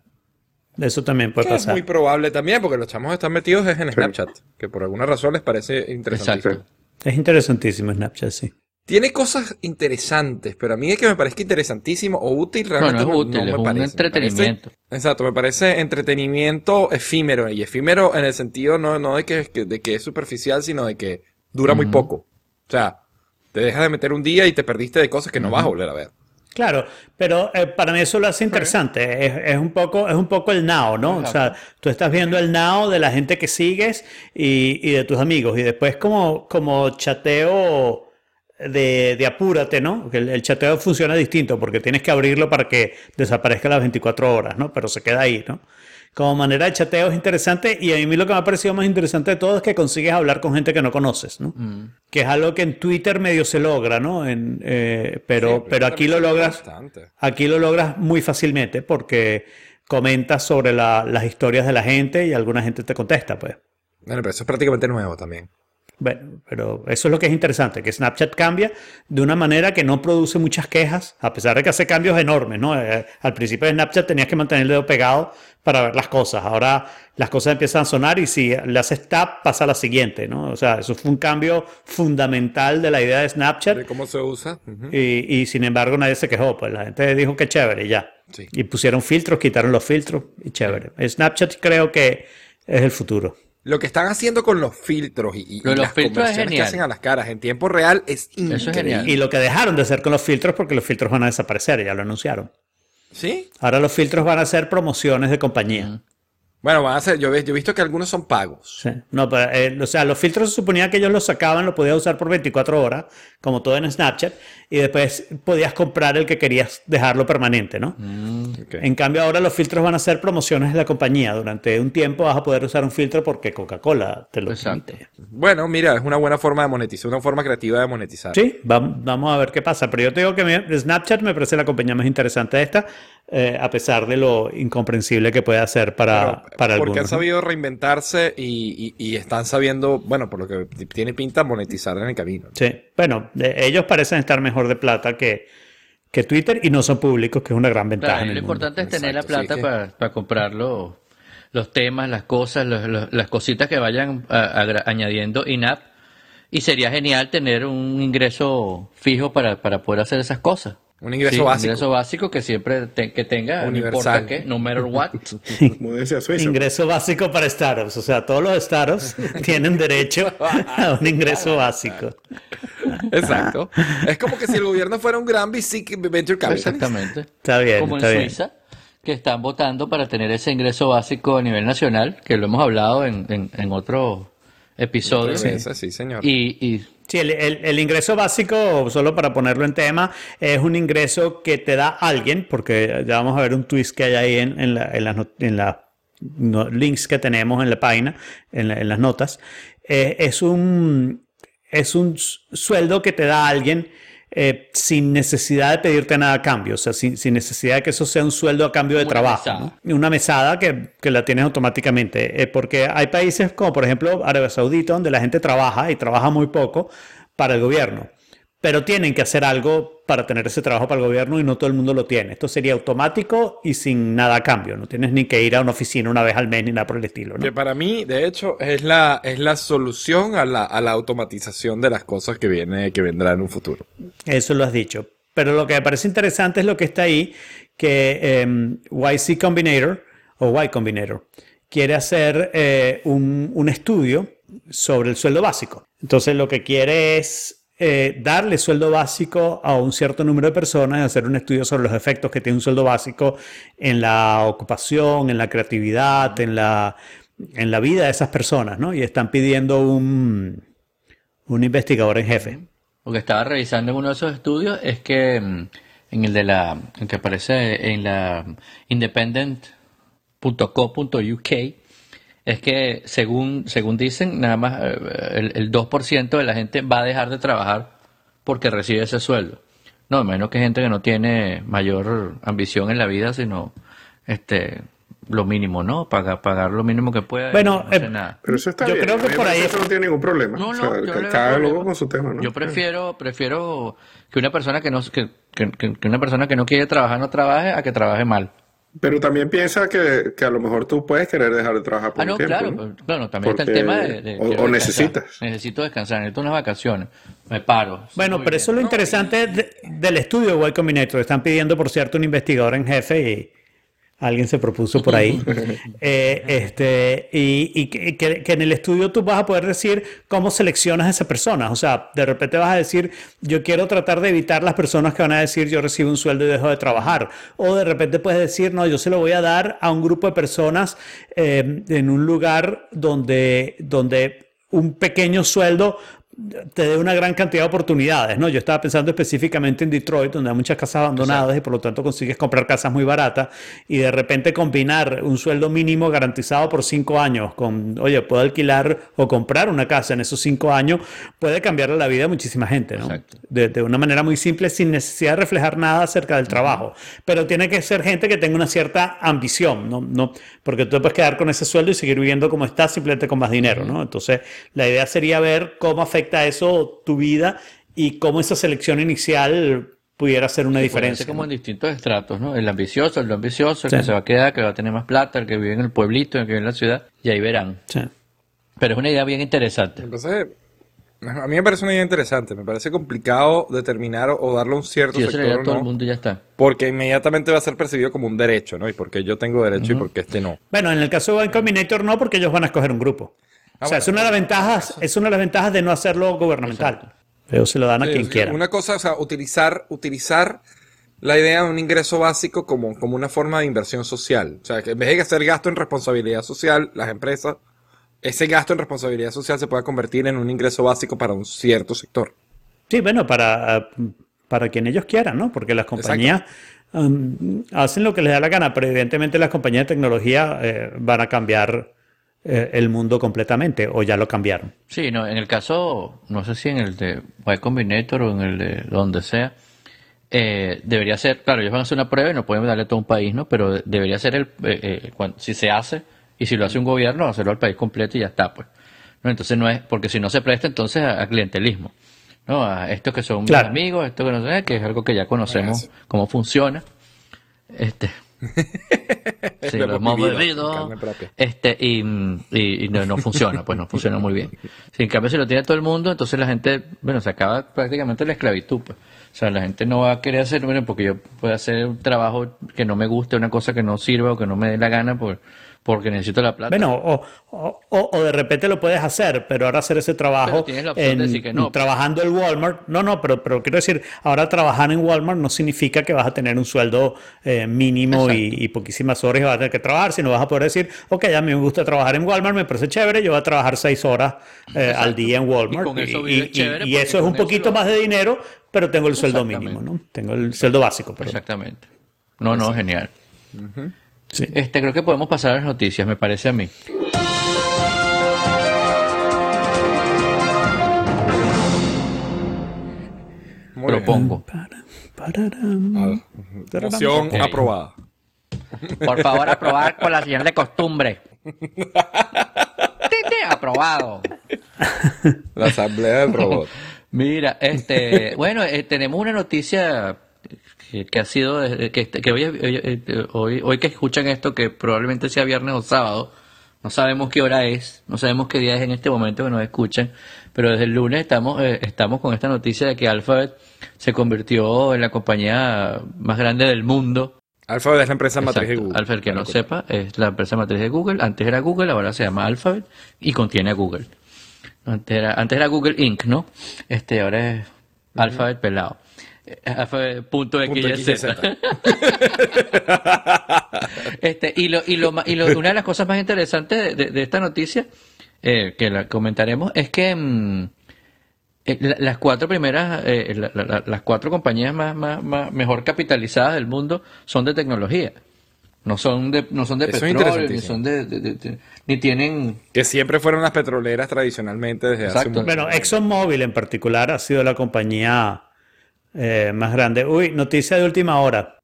Speaker 2: Eso también puede
Speaker 1: Que es
Speaker 2: pasar.
Speaker 1: muy probable también, porque los chamos están metidos es en
Speaker 3: Sí.
Speaker 1: Snapchat, que por alguna razón les parece interesante.
Speaker 4: Exacto.
Speaker 2: Es interesantísimo Snapchat, sí.
Speaker 1: Tiene cosas interesantes, pero a mí es que me parezca interesantísimo o útil
Speaker 4: No,
Speaker 1: realmente
Speaker 4: no es útil,
Speaker 1: me
Speaker 4: es un
Speaker 1: parece. Me
Speaker 4: entretenimiento.
Speaker 1: parece- exacto, me parece entretenimiento efímero, y efímero en el sentido no, no de, que, que- de que es superficial, sino de que dura muy
Speaker 4: Ujú.
Speaker 1: poco. O sea, te dejas de meter un día y te perdiste de cosas que no vas a volver a ver.
Speaker 2: Claro, pero eh, para mí eso lo hace interesante. Es, es un poco, es un poco el now, ¿no? O sea, tú estás viendo el now de la gente que sigues y, y de tus amigos. Y después como, como chateo de, de apúrate, ¿no? Que el, el chateo funciona distinto porque tienes que abrirlo para que desaparezca las veinticuatro horas, ¿no? Pero se queda ahí, ¿no? Como manera de chateo es interesante, y a mí lo que me ha parecido más interesante de todo es que consigues hablar con gente que no conoces, ¿no?
Speaker 4: Mm.
Speaker 2: Que es algo que en Twitter medio se logra, ¿no? En, eh, pero,
Speaker 1: Sí,
Speaker 2: pero aquí lo
Speaker 1: también
Speaker 2: logras,
Speaker 1: bastante.
Speaker 2: aquí lo logras muy fácilmente porque comentas sobre la- las historias de la gente y alguna gente te contesta, pues.
Speaker 1: Bueno, pero eso es prácticamente nuevo también.
Speaker 2: Bueno, pero eso es lo que es interesante, que Snapchat cambia de una manera que no produce muchas quejas, a pesar de que hace cambios enormes, ¿no? Eh, al principio de Snapchat tenías que mantener el dedo pegado para ver las cosas. Ahora las cosas empiezan a sonar y si le haces tap pasa a la siguiente, ¿no? O sea, eso fue un cambio fundamental de la idea de Snapchat
Speaker 1: ¿De cómo se usa? Ujú.
Speaker 2: y, y sin embargo nadie se quejó. Pues la gente dijo que chévere y ya.
Speaker 1: Sí.
Speaker 2: Y pusieron filtros, quitaron los filtros y chévere. Snapchat creo que es el futuro.
Speaker 1: Lo que están haciendo con los filtros y, y-
Speaker 4: Lo de
Speaker 1: y
Speaker 4: los
Speaker 1: las
Speaker 4: filtros es
Speaker 1: conversiones que
Speaker 4: genial.
Speaker 1: hacen a las caras en tiempo real es increíble.
Speaker 4: Eso es genial.
Speaker 2: Y lo que dejaron de hacer con los filtros porque los filtros van a desaparecer, ya lo anunciaron.
Speaker 1: ¿Sí?
Speaker 2: Ahora los filtros van a ser promociones de compañía.
Speaker 1: Bueno, van a ser, yo, he- yo he visto que algunos son pagos.
Speaker 2: Sí. No, pero, eh, o sea, los filtros se suponía que ellos los sacaban, lo podías usar por veinticuatro horas, como todo en Snapchat, y después podías comprar el que querías dejarlo permanente, ¿no?
Speaker 1: Ok.
Speaker 2: En cambio, ahora los filtros van a ser promociones de la compañía. Durante un tiempo vas a poder usar un filtro porque Coca-Cola te lo
Speaker 4: Exacto.
Speaker 2: permite.
Speaker 1: Bueno, mira, es una buena forma de monetizar, una forma creativa de monetizar.
Speaker 2: Sí, vam- vamos a ver qué pasa. Pero yo te digo que mi- Snapchat me parece la compañía más interesante de esta, eh, a pesar de lo incomprensible que puede hacer para,
Speaker 1: Pero,
Speaker 2: para
Speaker 1: porque
Speaker 2: algunos.
Speaker 1: han
Speaker 2: ¿no?
Speaker 1: sabido reinventarse y, y- y están sabiendo, bueno, por lo que tiene pinta, monetizar en el camino.
Speaker 2: Sí, bueno, de- ellos parecen estar mejor de plata que, que Twitter y no son públicos, que es una gran ventaja.
Speaker 4: Claro,
Speaker 2: en
Speaker 4: y lo
Speaker 2: el mundo.
Speaker 4: importante es tener
Speaker 1: Exacto,
Speaker 4: la plata
Speaker 1: sí,
Speaker 4: para, para comprar los, los temas, las cosas, los- los- las cositas que vayan a- agra- añadiendo in-app. Y sería genial tener un ingreso fijo para, para poder hacer esas cosas.
Speaker 1: Un ingreso
Speaker 4: Sí,
Speaker 1: básico.
Speaker 4: Un ingreso básico que siempre te- que tenga,
Speaker 1: Universal.
Speaker 4: no importa qué, no matter what.
Speaker 3: Como decía Suiza.
Speaker 2: Ingreso básico para startups. O sea, todos los startups tienen derecho a un ingreso básico.
Speaker 1: Exacto. Es como que si el gobierno fuera un gran V C Venture Capitalist.
Speaker 4: Exactamente.
Speaker 2: Está bien,
Speaker 4: Como
Speaker 2: está
Speaker 4: en
Speaker 2: bien.
Speaker 4: Suiza, que están votando para tener ese ingreso básico a nivel nacional, que lo hemos hablado en, en, en otros episodios.
Speaker 1: Sí, ese sí, señor.
Speaker 4: Y, y
Speaker 2: Sí, el, el- el ingreso básico, solo para ponerlo en tema, es un ingreso que te da alguien, porque ya vamos a ver un twist que hay ahí en, en, la- en las not- en la- no- links que tenemos en la página, en, la- en las notas. Eh, es un, es un s- sueldo que te da alguien eh, sin necesidad de pedirte nada a cambio, o sea, sin, sin necesidad de que eso sea un sueldo a cambio de
Speaker 4: Una
Speaker 2: trabajo.
Speaker 4: mesada.
Speaker 2: ¿no? Una mesada que, que la tienes automáticamente, eh, porque hay países como por ejemplo Arabia Saudita donde la gente trabaja y trabaja muy poco para el gobierno, pero tienen que hacer algo para tener ese trabajo para el gobierno y no todo el mundo lo tiene. Esto sería automático y sin nada a cambio, no tienes ni que ir a una oficina una vez al mes ni nada por el estilo, ¿no?
Speaker 1: Que para mí, de hecho, es la, es la solución a la, a la automatización de las cosas que viene, que vendrá en un futuro.
Speaker 2: Eso lo has dicho. Pero lo que me parece interesante es lo que está ahí, que eh, Y C Combinator o Y Combinator quiere hacer eh, un, un estudio sobre el sueldo básico. Entonces lo que quiere es eh, darle sueldo básico a un cierto número de personas y hacer un estudio sobre los efectos que tiene un sueldo básico en la ocupación, en la creatividad, en la, en la vida de esas personas, ¿no? Y están pidiendo un, un investigador en jefe.
Speaker 4: Lo que estaba revisando en uno de esos estudios es que mm, en el de la, el que aparece en la independent punto co punto u k, es que según, según dicen, nada más eh, el, el dos por ciento de la gente va a dejar de trabajar porque recibe ese sueldo. No, menos que gente que no tiene mayor ambición en la vida, sino este lo mínimo, ¿no? Pagar, pagar lo mínimo que pueda y
Speaker 2: Bueno,
Speaker 4: no hacer
Speaker 2: eh,
Speaker 4: nada.
Speaker 3: Pero eso está
Speaker 2: Yo
Speaker 3: bien.
Speaker 2: creo que
Speaker 3: A mí me
Speaker 2: por
Speaker 3: parece
Speaker 2: ahí-
Speaker 3: que eso no tiene ningún problema.
Speaker 4: No,
Speaker 3: O
Speaker 4: no,
Speaker 3: sea,
Speaker 4: yo no le
Speaker 3: ca-
Speaker 4: veo
Speaker 3: cada
Speaker 4: problema.
Speaker 3: loco con su tema, ¿no?
Speaker 4: Yo prefiero, prefiero que una persona que no, que, que- que- que una persona que no quiere trabajar no trabaje a que trabaje mal.
Speaker 3: Pero también piensa que, que a lo mejor tú puedes querer dejar de trabajar por
Speaker 4: Ah,
Speaker 3: un
Speaker 4: no,
Speaker 3: tiempo,
Speaker 4: claro,
Speaker 3: ¿no?
Speaker 4: pero- claro, también está el
Speaker 3: Porque-
Speaker 4: tema de, de
Speaker 3: o-
Speaker 4: quiero
Speaker 3: o
Speaker 4: descansar.
Speaker 3: necesitas.
Speaker 4: Necesito descansar, necesito unas vacaciones. Me paro.
Speaker 2: Bueno,
Speaker 4: Muy
Speaker 2: pero
Speaker 4: bien.
Speaker 2: eso es lo
Speaker 1: No,
Speaker 2: interesante de- del estudio de Y Combinator. Están pidiendo, por cierto, un investigador en jefe y alguien se propuso por ahí. Eh, este, y y que, que- que en el estudio tú vas a poder decir cómo seleccionas a esa persona. O sea, de repente vas a decir, yo quiero tratar de evitar las personas que van a decir, yo recibo un sueldo y dejo de trabajar. O de repente puedes decir, no, yo se lo voy a dar a un grupo de personas eh, en un lugar donde, donde un pequeño sueldo te dé una gran cantidad de oportunidades, ¿no? Yo estaba pensando específicamente en Detroit, donde hay muchas casas abandonadas y por lo tanto consigues comprar casas muy baratas y de repente combinar un sueldo mínimo garantizado por cinco años con, oye, puedo alquilar o comprar una casa en esos cinco años, puede cambiarle la vida a muchísima gente, ¿no?
Speaker 4: Exacto.
Speaker 2: De, de una manera muy simple, sin necesidad de reflejar nada acerca del trabajo. Pero tiene que ser gente que tenga una cierta ambición, ¿no? No, porque tú te puedes quedar con ese sueldo y seguir viviendo como estás, simplemente con más dinero, ¿no? Entonces, la idea sería ver cómo afecta eso tu vida y cómo esa selección inicial pudiera hacer una
Speaker 4: Puede
Speaker 2: diferencia,
Speaker 4: ser como
Speaker 2: ¿no?
Speaker 4: en distintos estratos, ¿no? El ambicioso, el no ambicioso, el
Speaker 2: Sí.
Speaker 4: que se va a quedar, que va a tener más plata, el que vive en el pueblito, el que vive en la ciudad, y ahí verán.
Speaker 2: Sí.
Speaker 4: Pero es una idea bien interesante.
Speaker 1: Entonces, a mí me parece una idea interesante. Me parece complicado determinar o, o darle un cierto
Speaker 4: Si eso le da
Speaker 1: sector
Speaker 4: a
Speaker 1: o
Speaker 4: todo el
Speaker 1: no,
Speaker 4: mundo y ya está.
Speaker 1: porque inmediatamente va a ser percibido como un derecho, ¿no? Y porque yo tengo derecho y porque este no.
Speaker 2: Bueno, en el caso de Y Combinator no, porque ellos van a escoger un grupo.
Speaker 1: Ah,
Speaker 2: o sea,
Speaker 1: bueno,
Speaker 2: es una de las ventajas, es una de las ventajas de no hacerlo gubernamental. Ellos se lo dan a
Speaker 1: Sí,
Speaker 2: quien
Speaker 1: sí,
Speaker 2: quiera.
Speaker 1: Una cosa, o sea, utilizar, utilizar la idea de un ingreso básico como, como una forma de inversión social. O sea, que en vez de hacer gasto en responsabilidad social, las empresas, ese gasto en responsabilidad social se pueda convertir en un ingreso básico para un cierto sector.
Speaker 2: Sí, bueno, para, para quien ellos quieran, ¿no? Porque las compañías um, hacen lo que les da la gana, pero evidentemente las compañías de tecnología eh, van a cambiar eh, el mundo completamente, o ya lo cambiaron.
Speaker 4: Sí, no, en el caso, no sé si en el de Y Combinator o en el de donde sea, eh, debería ser, claro, ellos van a hacer una prueba y no pueden darle a todo un país, ¿no? Pero debería ser el, eh, eh, cuan- si se hace, y si lo hace un gobierno, hacerlo al país completo y ya está, pues. ¿No? Entonces no es, porque si no se presta entonces a, a clientelismo, ¿no? A estos que son mis
Speaker 2: Claro.
Speaker 4: amigos, esto que no sé, que es algo que ya conocemos
Speaker 1: Bueno,
Speaker 4: cómo funciona. Este. Sí,
Speaker 1: Lo
Speaker 4: lo
Speaker 1: hemos
Speaker 4: hemos
Speaker 1: vivido en
Speaker 4: vivido.
Speaker 1: carne propia.
Speaker 4: Este, y, y- y no, no funciona, pues no funciona muy bien. Si en cambio si lo tiene todo el mundo, entonces la gente, bueno, se acaba prácticamente la esclavitud, pues. O sea, la gente no va a querer hacer, bueno, porque yo puedo hacer un trabajo que no me guste, una cosa que no sirva o que no me dé la gana por, porque necesito la plata.
Speaker 2: Bueno, o, o, o- o de repente lo puedes hacer, pero ahora hacer ese
Speaker 4: Pero
Speaker 2: trabajo
Speaker 4: tienes la opción de
Speaker 2: en,
Speaker 4: decir que no.
Speaker 2: trabajando en Walmart, no, no, pero, pero quiero decir, ahora trabajar en Walmart no significa que vas a tener un sueldo eh, mínimo y, y poquísimas horas y vas a tener que trabajar, sino vas a poder decir, ok, a mí me gusta trabajar en Walmart, me parece chévere, yo voy a trabajar seis horas eh,
Speaker 4: Exacto.
Speaker 2: al día en Walmart.
Speaker 4: Y con eso
Speaker 2: y,
Speaker 4: vives
Speaker 2: y-
Speaker 4: chévere
Speaker 2: y
Speaker 4: porque
Speaker 2: eso es un
Speaker 4: con eso
Speaker 2: poquito
Speaker 4: lo-
Speaker 2: más de dinero, pero tengo el sueldo
Speaker 4: Exactamente.
Speaker 2: mínimo, ¿no? Tengo el sueldo básico, perdón.
Speaker 4: Exactamente. No, no, genial.
Speaker 2: Sí.
Speaker 4: Este, creo que podemos pasar a las noticias, me parece a mí.
Speaker 1: Muy bien.
Speaker 4: Propongo.
Speaker 2: Pararam.
Speaker 1: Moción
Speaker 4: Ok.
Speaker 1: aprobada.
Speaker 4: Por favor, aprobar con la señal de costumbre. Tite, aprobado.
Speaker 1: La asamblea del robot.
Speaker 4: Mira, este, bueno, eh, tenemos una noticia que, que ha sido, eh, que, que hoy, hoy, hoy, hoy que escuchan esto, que probablemente sea viernes o sábado, no sabemos qué hora es, no sabemos qué día es en este momento que nos escuchan, pero desde el lunes estamos, eh, estamos con esta noticia de que Alphabet se convirtió en la compañía más grande del mundo.
Speaker 1: Alphabet es la empresa matriz de
Speaker 4: Exacto.
Speaker 1: Google.
Speaker 4: Alphabet, que no
Speaker 1: Claro,
Speaker 4: sepa, es la empresa matriz de Google. Antes era Google, ahora se llama Alphabet y contiene a Google. Antes era, antes era Google inc, ¿no? Este, ahora es Alphabet pelado. Eh, Alphabet punto
Speaker 1: Punto
Speaker 4: X,
Speaker 1: X, Y,
Speaker 4: Z.
Speaker 1: Z.
Speaker 4: Este, y lo, y lo, ma- y lo- una de las cosas más interesantes de, de- de esta noticia, eh, que la comentaremos, es que mm, Eh, la- las cuatro primeras, eh, la- la- la- las cuatro compañías más, más, más- mejor capitalizadas del mundo son de tecnología. No son de, no son de
Speaker 1: Eso es
Speaker 4: petróleo, ni
Speaker 1: interesantísimo.
Speaker 4: son de, de- de- de- ni tienen,
Speaker 1: Que siempre fueron las petroleras tradicionalmente desde hace
Speaker 4: exacto.
Speaker 1: un
Speaker 2: Bueno, ExxonMobil en particular ha sido la compañía eh, más grande. Uy, noticia de última hora.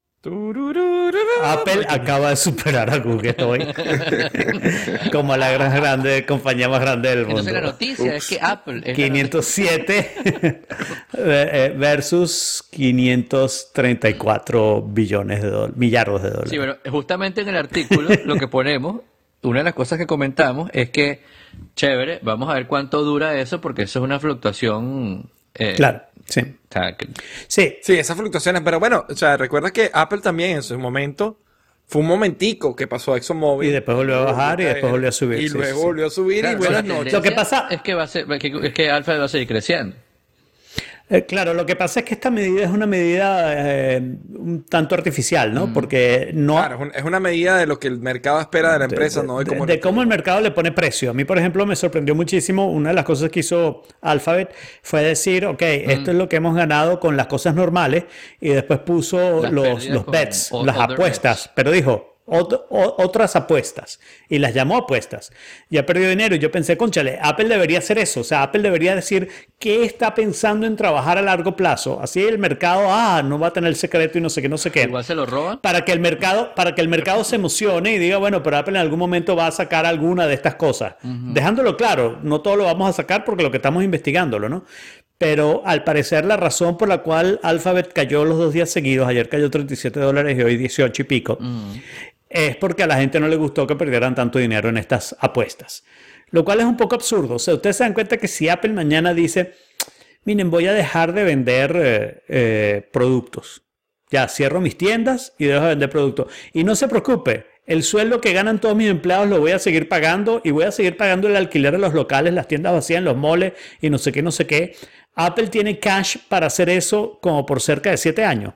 Speaker 2: Apple acaba de superar a Google hoy como la gran grande compañía más grande del mundo.
Speaker 4: Entonces la noticia es que Apple es la
Speaker 2: quinientos siete eh, eh, versus quinientos treinta y cuatro billones de dólares, millardos de dólares.
Speaker 4: Sí, bueno, justamente en el artículo lo que ponemos, una de las cosas que comentamos es que, chévere, vamos a ver cuánto dura eso, porque eso es una fluctuación. eh,
Speaker 2: Claro, sí.
Speaker 4: o sea, que-
Speaker 2: Sí,
Speaker 1: Sí, esas fluctuaciones, pero bueno, o sea, recuerda que Apple también en su momento fue un momentico que pasó a ExxonMobil.
Speaker 2: Y después volvió a bajar y
Speaker 1: caer,
Speaker 2: después volvió a subir,
Speaker 1: Y
Speaker 2: sí,
Speaker 1: luego
Speaker 2: sí, sí.
Speaker 1: volvió a subir
Speaker 4: claro,
Speaker 1: y buenas
Speaker 4: la
Speaker 1: noches.
Speaker 4: tendencia
Speaker 2: Lo que pasa-
Speaker 4: es que va a ser, que, es que Alphabet va a seguir creciendo.
Speaker 2: Eh, claro, lo que pasa es que esta medida es una medida eh, un tanto artificial, ¿no? Porque no...
Speaker 1: Claro, es un- es una medida de lo que el mercado espera de la empresa, no de
Speaker 2: de,
Speaker 1: cómo...
Speaker 2: de cómo el mercado le pone precio. A mí, por ejemplo, me sorprendió muchísimo. Una de las cosas que hizo Alphabet fue decir, ok, esto es lo que hemos ganado con las cosas normales, y después puso
Speaker 4: Las
Speaker 2: los,
Speaker 4: pérdidas
Speaker 2: los
Speaker 4: con
Speaker 2: bets,
Speaker 4: o-
Speaker 2: las
Speaker 4: other
Speaker 2: apuestas,
Speaker 4: bets.
Speaker 2: pero dijo... ot- o- otras apuestas y las llamó apuestas y ha perdido dinero y yo pensé, cónchale, Apple debería hacer eso, o sea, Apple debería decir qué está pensando en trabajar a largo plazo, así el mercado, ah, no va a tener secreto y no sé qué, no sé qué,
Speaker 4: Igual se lo roban.
Speaker 2: para que el mercado, para que el mercado se emocione y diga, bueno, pero Apple en algún momento va a sacar alguna de estas cosas. Dejándolo claro, no todo lo vamos a sacar porque lo que estamos investigándolo, ¿no? Pero al parecer la razón por la cual Alphabet cayó los dos días seguidos, ayer cayó treinta y siete dólares y hoy dieciocho y pico, es porque a la gente no le gustó que perdieran tanto dinero en estas apuestas. Lo cual es un poco absurdo. O sea, ustedes se dan cuenta que si Apple mañana dice, miren, voy a dejar de vender eh, eh, productos. Ya, cierro mis tiendas y dejo de vender productos. Y no se preocupe, el sueldo que ganan todos mis empleados lo voy a seguir pagando y voy a seguir pagando el alquiler de los locales, las tiendas vacías, los moles y no sé qué, no sé qué. Apple tiene cash para hacer eso como por cerca de siete años.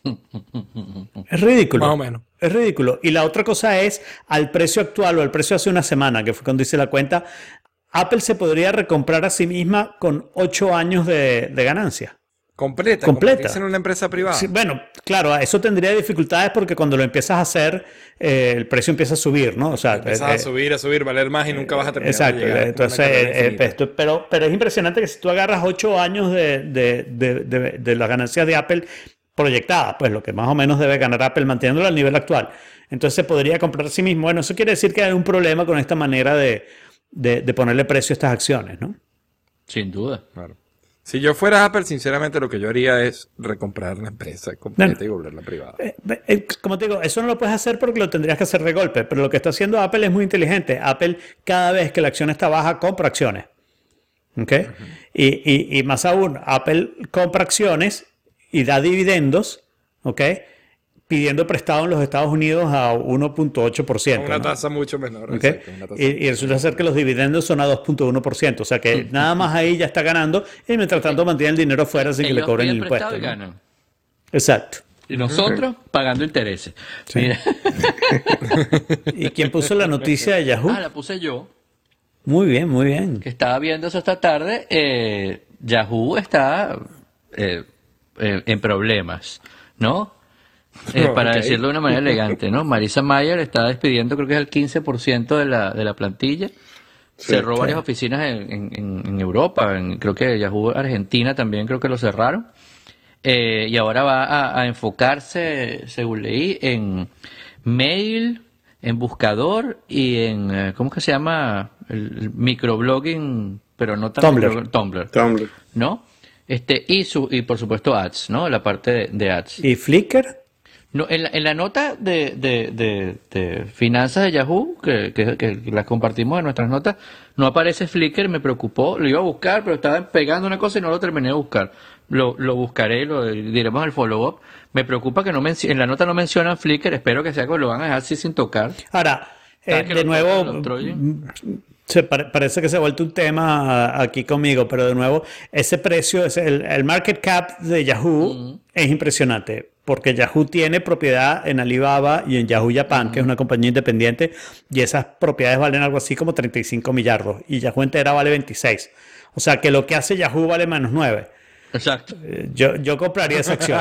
Speaker 2: Es ridículo.
Speaker 1: Más o menos.
Speaker 2: Es ridículo. Y la otra cosa es, al precio actual o al precio hace una semana, que fue cuando hice la cuenta, Apple se podría recomprar a sí misma con ocho años de, de ganancia.
Speaker 1: Completa.
Speaker 2: Completa.
Speaker 1: convertirse en una empresa privada.
Speaker 2: Sí, bueno, claro, eso tendría dificultades porque cuando lo empiezas a hacer, eh, el precio empieza a subir, ¿no? O sea,
Speaker 1: Empiezas
Speaker 2: eh,
Speaker 1: a subir, a subir, valer más y nunca vas a terminar
Speaker 2: exacto,
Speaker 1: de llegar. Es
Speaker 2: entonces,
Speaker 1: una carrera
Speaker 2: eh,
Speaker 1: infinita.
Speaker 2: esto- pero, pero es impresionante que si tú agarras ocho años de, de, de, de, de las ganancias de Apple proyectadas, pues lo que más o menos debe ganar Apple manteniéndolo al nivel actual, entonces se podría comprar a sí mismo. Bueno, eso quiere decir que hay un problema con esta manera de, de, de ponerle precio a estas acciones, ¿no?
Speaker 4: Sin duda.
Speaker 1: Claro. Si yo fuera Apple, sinceramente lo que yo haría es recomprar la empresa completa
Speaker 2: No, no.
Speaker 1: y volverla privada.
Speaker 2: Eh, eh, Como te digo, eso no lo puedes hacer porque lo tendrías que hacer de golpe, pero lo que está haciendo Apple es muy inteligente. Apple, cada vez que la acción está baja, compra acciones. ¿Ok? y, y, y más aún, Apple compra acciones y da dividendos, ¿ok? Pidiendo prestado en los Estados Unidos a uno punto ocho por ciento.
Speaker 1: Una
Speaker 2: ¿no?
Speaker 1: tasa mucho menor.
Speaker 2: ¿Ok?
Speaker 1: exacto, una tasa
Speaker 2: Y,
Speaker 1: mucho
Speaker 2: y resulta ser que los dividendos son a dos punto uno por ciento. O sea que nada más ahí ya está ganando y mientras tanto mantiene el dinero fuera sin que le
Speaker 4: Ellos
Speaker 2: cobren el
Speaker 4: piden
Speaker 2: impuesto.
Speaker 4: prestado y
Speaker 2: ¿no?
Speaker 4: ganan.
Speaker 2: Exacto.
Speaker 4: Y nosotros pagando intereses. Mira.
Speaker 2: ¿Y quién puso la noticia de Yahoo?
Speaker 4: Ah, la puse yo,
Speaker 2: Muy bien, muy bien.
Speaker 4: que estaba viendo eso esta tarde. Eh, Yahoo está eh, eh, en problemas, ¿no? Eh, para
Speaker 1: Ok.
Speaker 4: decirlo de una manera elegante, ¿no? Marisa Mayer está despidiendo, creo que es el quince por ciento de la, de la plantilla. Cerró
Speaker 3: sí.
Speaker 4: varias oficinas en, en- en- en Europa, en- creo que Yahoo Argentina también creo que lo cerraron. Eh, y ahora va a, a enfocarse, según leí, en mail, en buscador y en, eh, ¿cómo es que se llama? El, el microblogging, pero no tan
Speaker 2: Tumblr.
Speaker 4: micro- Tumblr,
Speaker 3: Tumblr.
Speaker 4: ¿no? Este, y, su, y por supuesto ads, ¿no? La parte de, de ads.
Speaker 2: ¿Y Flickr?
Speaker 4: No, en, la, en la nota de, de, de, de finanzas de Yahoo, que, que, que las compartimos en nuestras notas, no aparece Flickr, me preocupó, lo iba a buscar, pero estaba pegando una cosa y no lo terminé de buscar. Lo, lo buscaré, lo diremos al follow-up. Me preocupa que no menci- en la nota no mencionan Flickr, espero que sea que lo van a dejar así sin tocar.
Speaker 2: Ahora, eh,
Speaker 4: ¿Sabes que
Speaker 2: de
Speaker 4: lo
Speaker 2: nuevo,
Speaker 4: tocan, lo troyan?
Speaker 2: se pare- parece que se ha vuelto un tema ah, aquí conmigo, pero de nuevo, ese precio, ese- el, el market cap de Yahoo es impresionante, porque Yahoo tiene propiedad en Alibaba y en Yahoo Japan, que es una compañía independiente, y esas propiedades valen algo así como treinta y cinco millardos, y Yahoo entera vale veintiséis. O sea, que lo que hace Yahoo vale menos nueve.
Speaker 4: Exacto.
Speaker 2: Eh, Yo, yo compraría esa acción.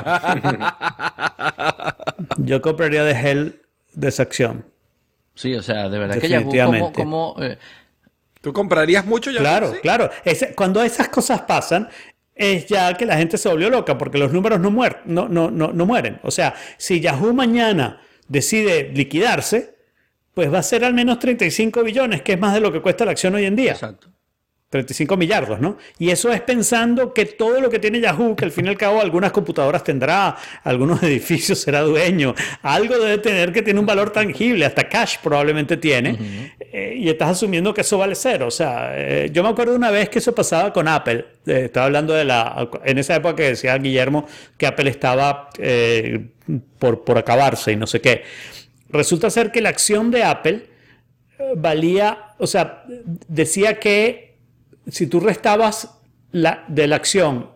Speaker 2: Yo compraría de Hell de esa acción.
Speaker 4: Sí, o sea, de verdad que Yahoo como,
Speaker 2: Definitivamente.
Speaker 4: como eh,
Speaker 1: ¿Tú comprarías mucho ya?
Speaker 2: Claro,
Speaker 1: Sí.
Speaker 2: claro. Ese- cuando esas cosas pasan, es ya que la gente se volvió loca porque los números no, muer- no, no, no, no mueren. O sea, si Yahoo mañana decide liquidarse, pues va a ser al menos treinta y cinco billones, que es más de lo que cuesta la acción hoy en día.
Speaker 4: exacto.
Speaker 2: treinta y cinco millardos, ¿no? Y eso es pensando que todo lo que tiene Yahoo, que al fin y al cabo algunas computadoras tendrá, algunos edificios será dueño, algo debe tener que tiene un valor tangible, hasta cash probablemente tiene, uh-huh. eh, y estás asumiendo que eso vale cero. O sea, eh, yo me acuerdo una vez que eso pasaba con Apple, eh, estaba hablando de la, en esa época que decía Guillermo que Apple estaba eh, por, por acabarse y no sé qué. Resulta ser que la acción de Apple eh, valía, o sea, decía que si tú restabas la, de la acción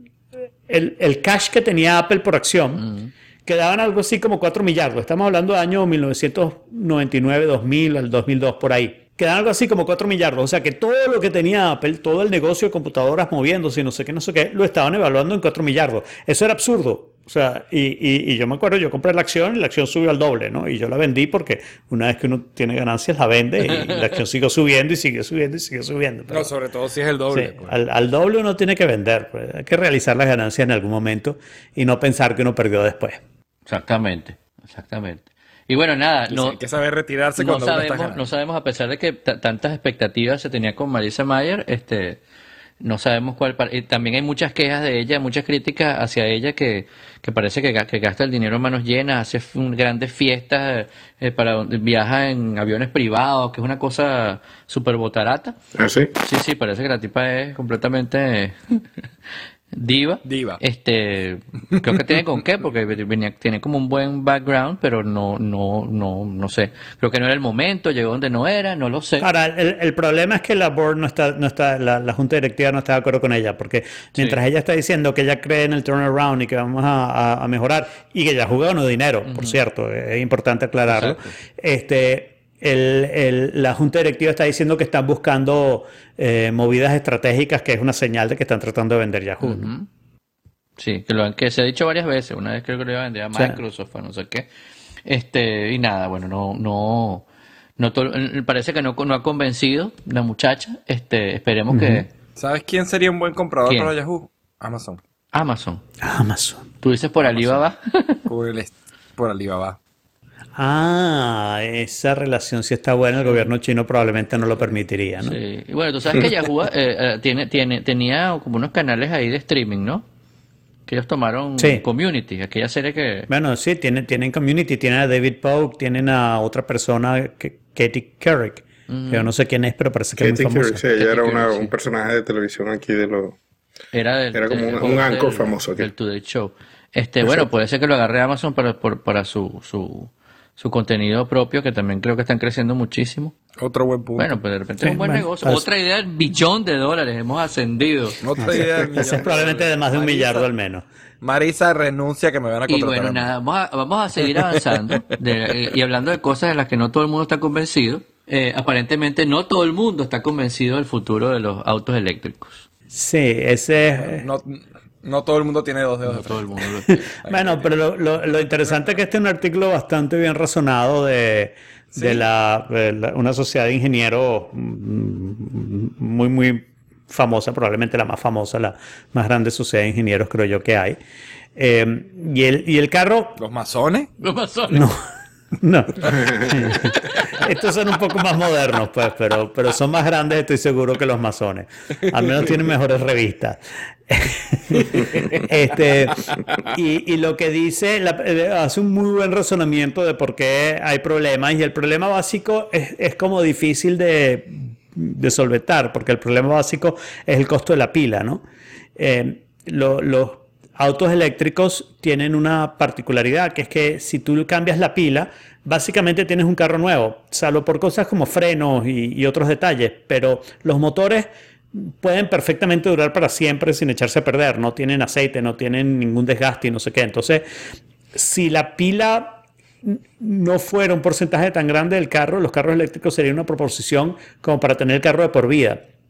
Speaker 2: el, el cash que tenía Apple por acción, uh-huh. quedaban algo así como cuatro millardos. Estamos hablando de año mil novecientos noventa y nueve, dos mil, al dos mil dos, por ahí. Quedaban algo así como cuatro millardos. O sea que todo lo que tenía Apple, todo el negocio de computadoras moviéndose y no sé qué, no sé qué, lo estaban evaluando en cuatro millardos. Eso era absurdo. O sea, y, y, y yo me acuerdo, yo compré la acción y la acción subió al doble, ¿no? Y yo la vendí porque una vez que uno tiene ganancias la vende y la acción siguió subiendo y siguió subiendo y siguió subiendo.
Speaker 1: Pero, no, sobre todo si es el doble.
Speaker 2: Sí, pues. al, al doble uno tiene que vender, pues. Hay que realizar las ganancias en algún momento y no pensar que uno perdió después.
Speaker 4: Exactamente, exactamente. Y bueno, nada, no,
Speaker 1: hay que saber retirarse
Speaker 4: no
Speaker 1: cuando uno está
Speaker 4: sabemos,
Speaker 1: ganando.
Speaker 4: no sabemos, a pesar de que t- tantas expectativas se tenía con Marissa Mayer, este... no sabemos cuál. También hay muchas quejas de ella, muchas críticas hacia ella que, que parece que, que gasta el dinero a manos llenas, hace grandes fiestas, eh, para viaja en aviones privados, que es una cosa súper botarata.
Speaker 3: ¿Ah, sí?
Speaker 4: Sí, sí, parece que la tipa es completamente diva.
Speaker 1: Diva.
Speaker 4: Este, creo que tiene con qué, porque venía, tiene como un buen background, pero no, no, no, no sé. Creo que no era el momento, llegó donde no era, no lo sé.
Speaker 2: Ahora, el, el problema es que la board no está, no está, la, la junta directiva no está de acuerdo con ella, porque mientras sí. ella está diciendo que ella cree en el turnaround y que vamos a, a, a mejorar, y que ella juega o no dinero, uh-huh. por cierto, es importante aclararlo. Exacto. Este, El, el, la junta directiva está diciendo que están buscando eh, movidas estratégicas, que es una señal de que están tratando de vender Yahoo. Uh-huh. ¿no?
Speaker 4: Sí, que, lo, que se ha dicho varias veces. Una vez creo que lo iba a vender a Microsoft, sí. no sé qué. Este, y nada, bueno, no, no, no to, parece que no, no ha convencido la muchacha. Este, esperemos uh-huh. que.
Speaker 1: ¿Sabes quién sería un buen comprador
Speaker 4: ¿Quién?
Speaker 1: para Yahoo? Amazon.
Speaker 4: Amazon.
Speaker 2: Amazon.
Speaker 4: ¿Tú dices por
Speaker 1: Amazon.
Speaker 4: Alibaba?
Speaker 1: por, el, por Alibaba.
Speaker 2: Ah, esa relación sí está buena, el gobierno chino probablemente no lo permitiría, ¿no?
Speaker 4: Sí, y bueno, tú sabes que Yahoo eh, eh, tiene, tiene, tenía como unos canales ahí de streaming, ¿no? Que ellos tomaron
Speaker 2: sí.
Speaker 4: Community, aquella serie que...
Speaker 2: Bueno, sí, tienen, tienen Community, tienen a David Pogue, tienen a otra persona, que, Katie Couric, mm. que yo no sé quién es, pero parece que
Speaker 3: Katie
Speaker 2: es muy famosa.
Speaker 3: Couric, sí, ella
Speaker 4: Katie
Speaker 3: era una,
Speaker 4: Couric, sí.
Speaker 3: un personaje de televisión aquí de los...
Speaker 4: Era, del,
Speaker 3: era como
Speaker 4: del,
Speaker 3: un, un anchor
Speaker 4: del,
Speaker 3: famoso aquí.
Speaker 4: del Today Show. Este, bueno, puede ser que lo agarre Amazon para, por, para su... su su contenido propio, que también creo que están creciendo muchísimo.
Speaker 1: Otro buen punto.
Speaker 4: Bueno, pues de repente
Speaker 2: sí,
Speaker 4: es un buen
Speaker 2: bueno,
Speaker 4: negocio.
Speaker 2: pues,
Speaker 4: Otra idea del billón de dólares, hemos ascendido.
Speaker 1: Otra idea del millón.
Speaker 2: Ese es probablemente de más de un
Speaker 1: Marisa,
Speaker 2: millardo al menos.
Speaker 1: Marisa renuncia que me van a contratar.
Speaker 4: Y bueno, nada, vamos a, vamos a seguir avanzando de, y hablando de cosas en las que no todo el mundo está convencido. Eh, aparentemente no todo el mundo está convencido del futuro de los autos eléctricos.
Speaker 2: Sí, ese es...
Speaker 1: No, no todo el mundo tiene dos dedos.
Speaker 4: No
Speaker 1: de
Speaker 4: todo el mundo lo
Speaker 2: tiene. Bueno, pero lo, lo, lo interesante es que este es un artículo bastante bien razonado de, ¿sí? de, la, de la, una sociedad de ingenieros muy, muy famosa, probablemente la más famosa, la más grande sociedad de ingenieros creo yo que hay. Eh, y, el, y el carro...
Speaker 1: ¿Los masones?
Speaker 4: Los masones.
Speaker 2: No. No. Estos son un poco más modernos, pues, pero, pero son más grandes, estoy seguro, que los masones. Al menos tienen mejores revistas. este, y, y lo que dice, la, hace un muy buen razonamiento de por qué hay problemas. Y el problema básico es, es como difícil de, de solventar, porque el problema básico es el costo de la pila, ¿no? Eh, lo, los autos eléctricos tienen una particularidad, que es que si tú cambias la pila, básicamente tienes un carro nuevo, salvo por cosas como frenos y, y otros detalles, pero los motores pueden perfectamente durar para siempre sin echarse a perder, no tienen aceite, no tienen ningún desgaste y no sé qué. Entonces, si la pila no fuera un porcentaje tan grande del carro, los carros eléctricos serían una proporción como para tener el carro de por vida.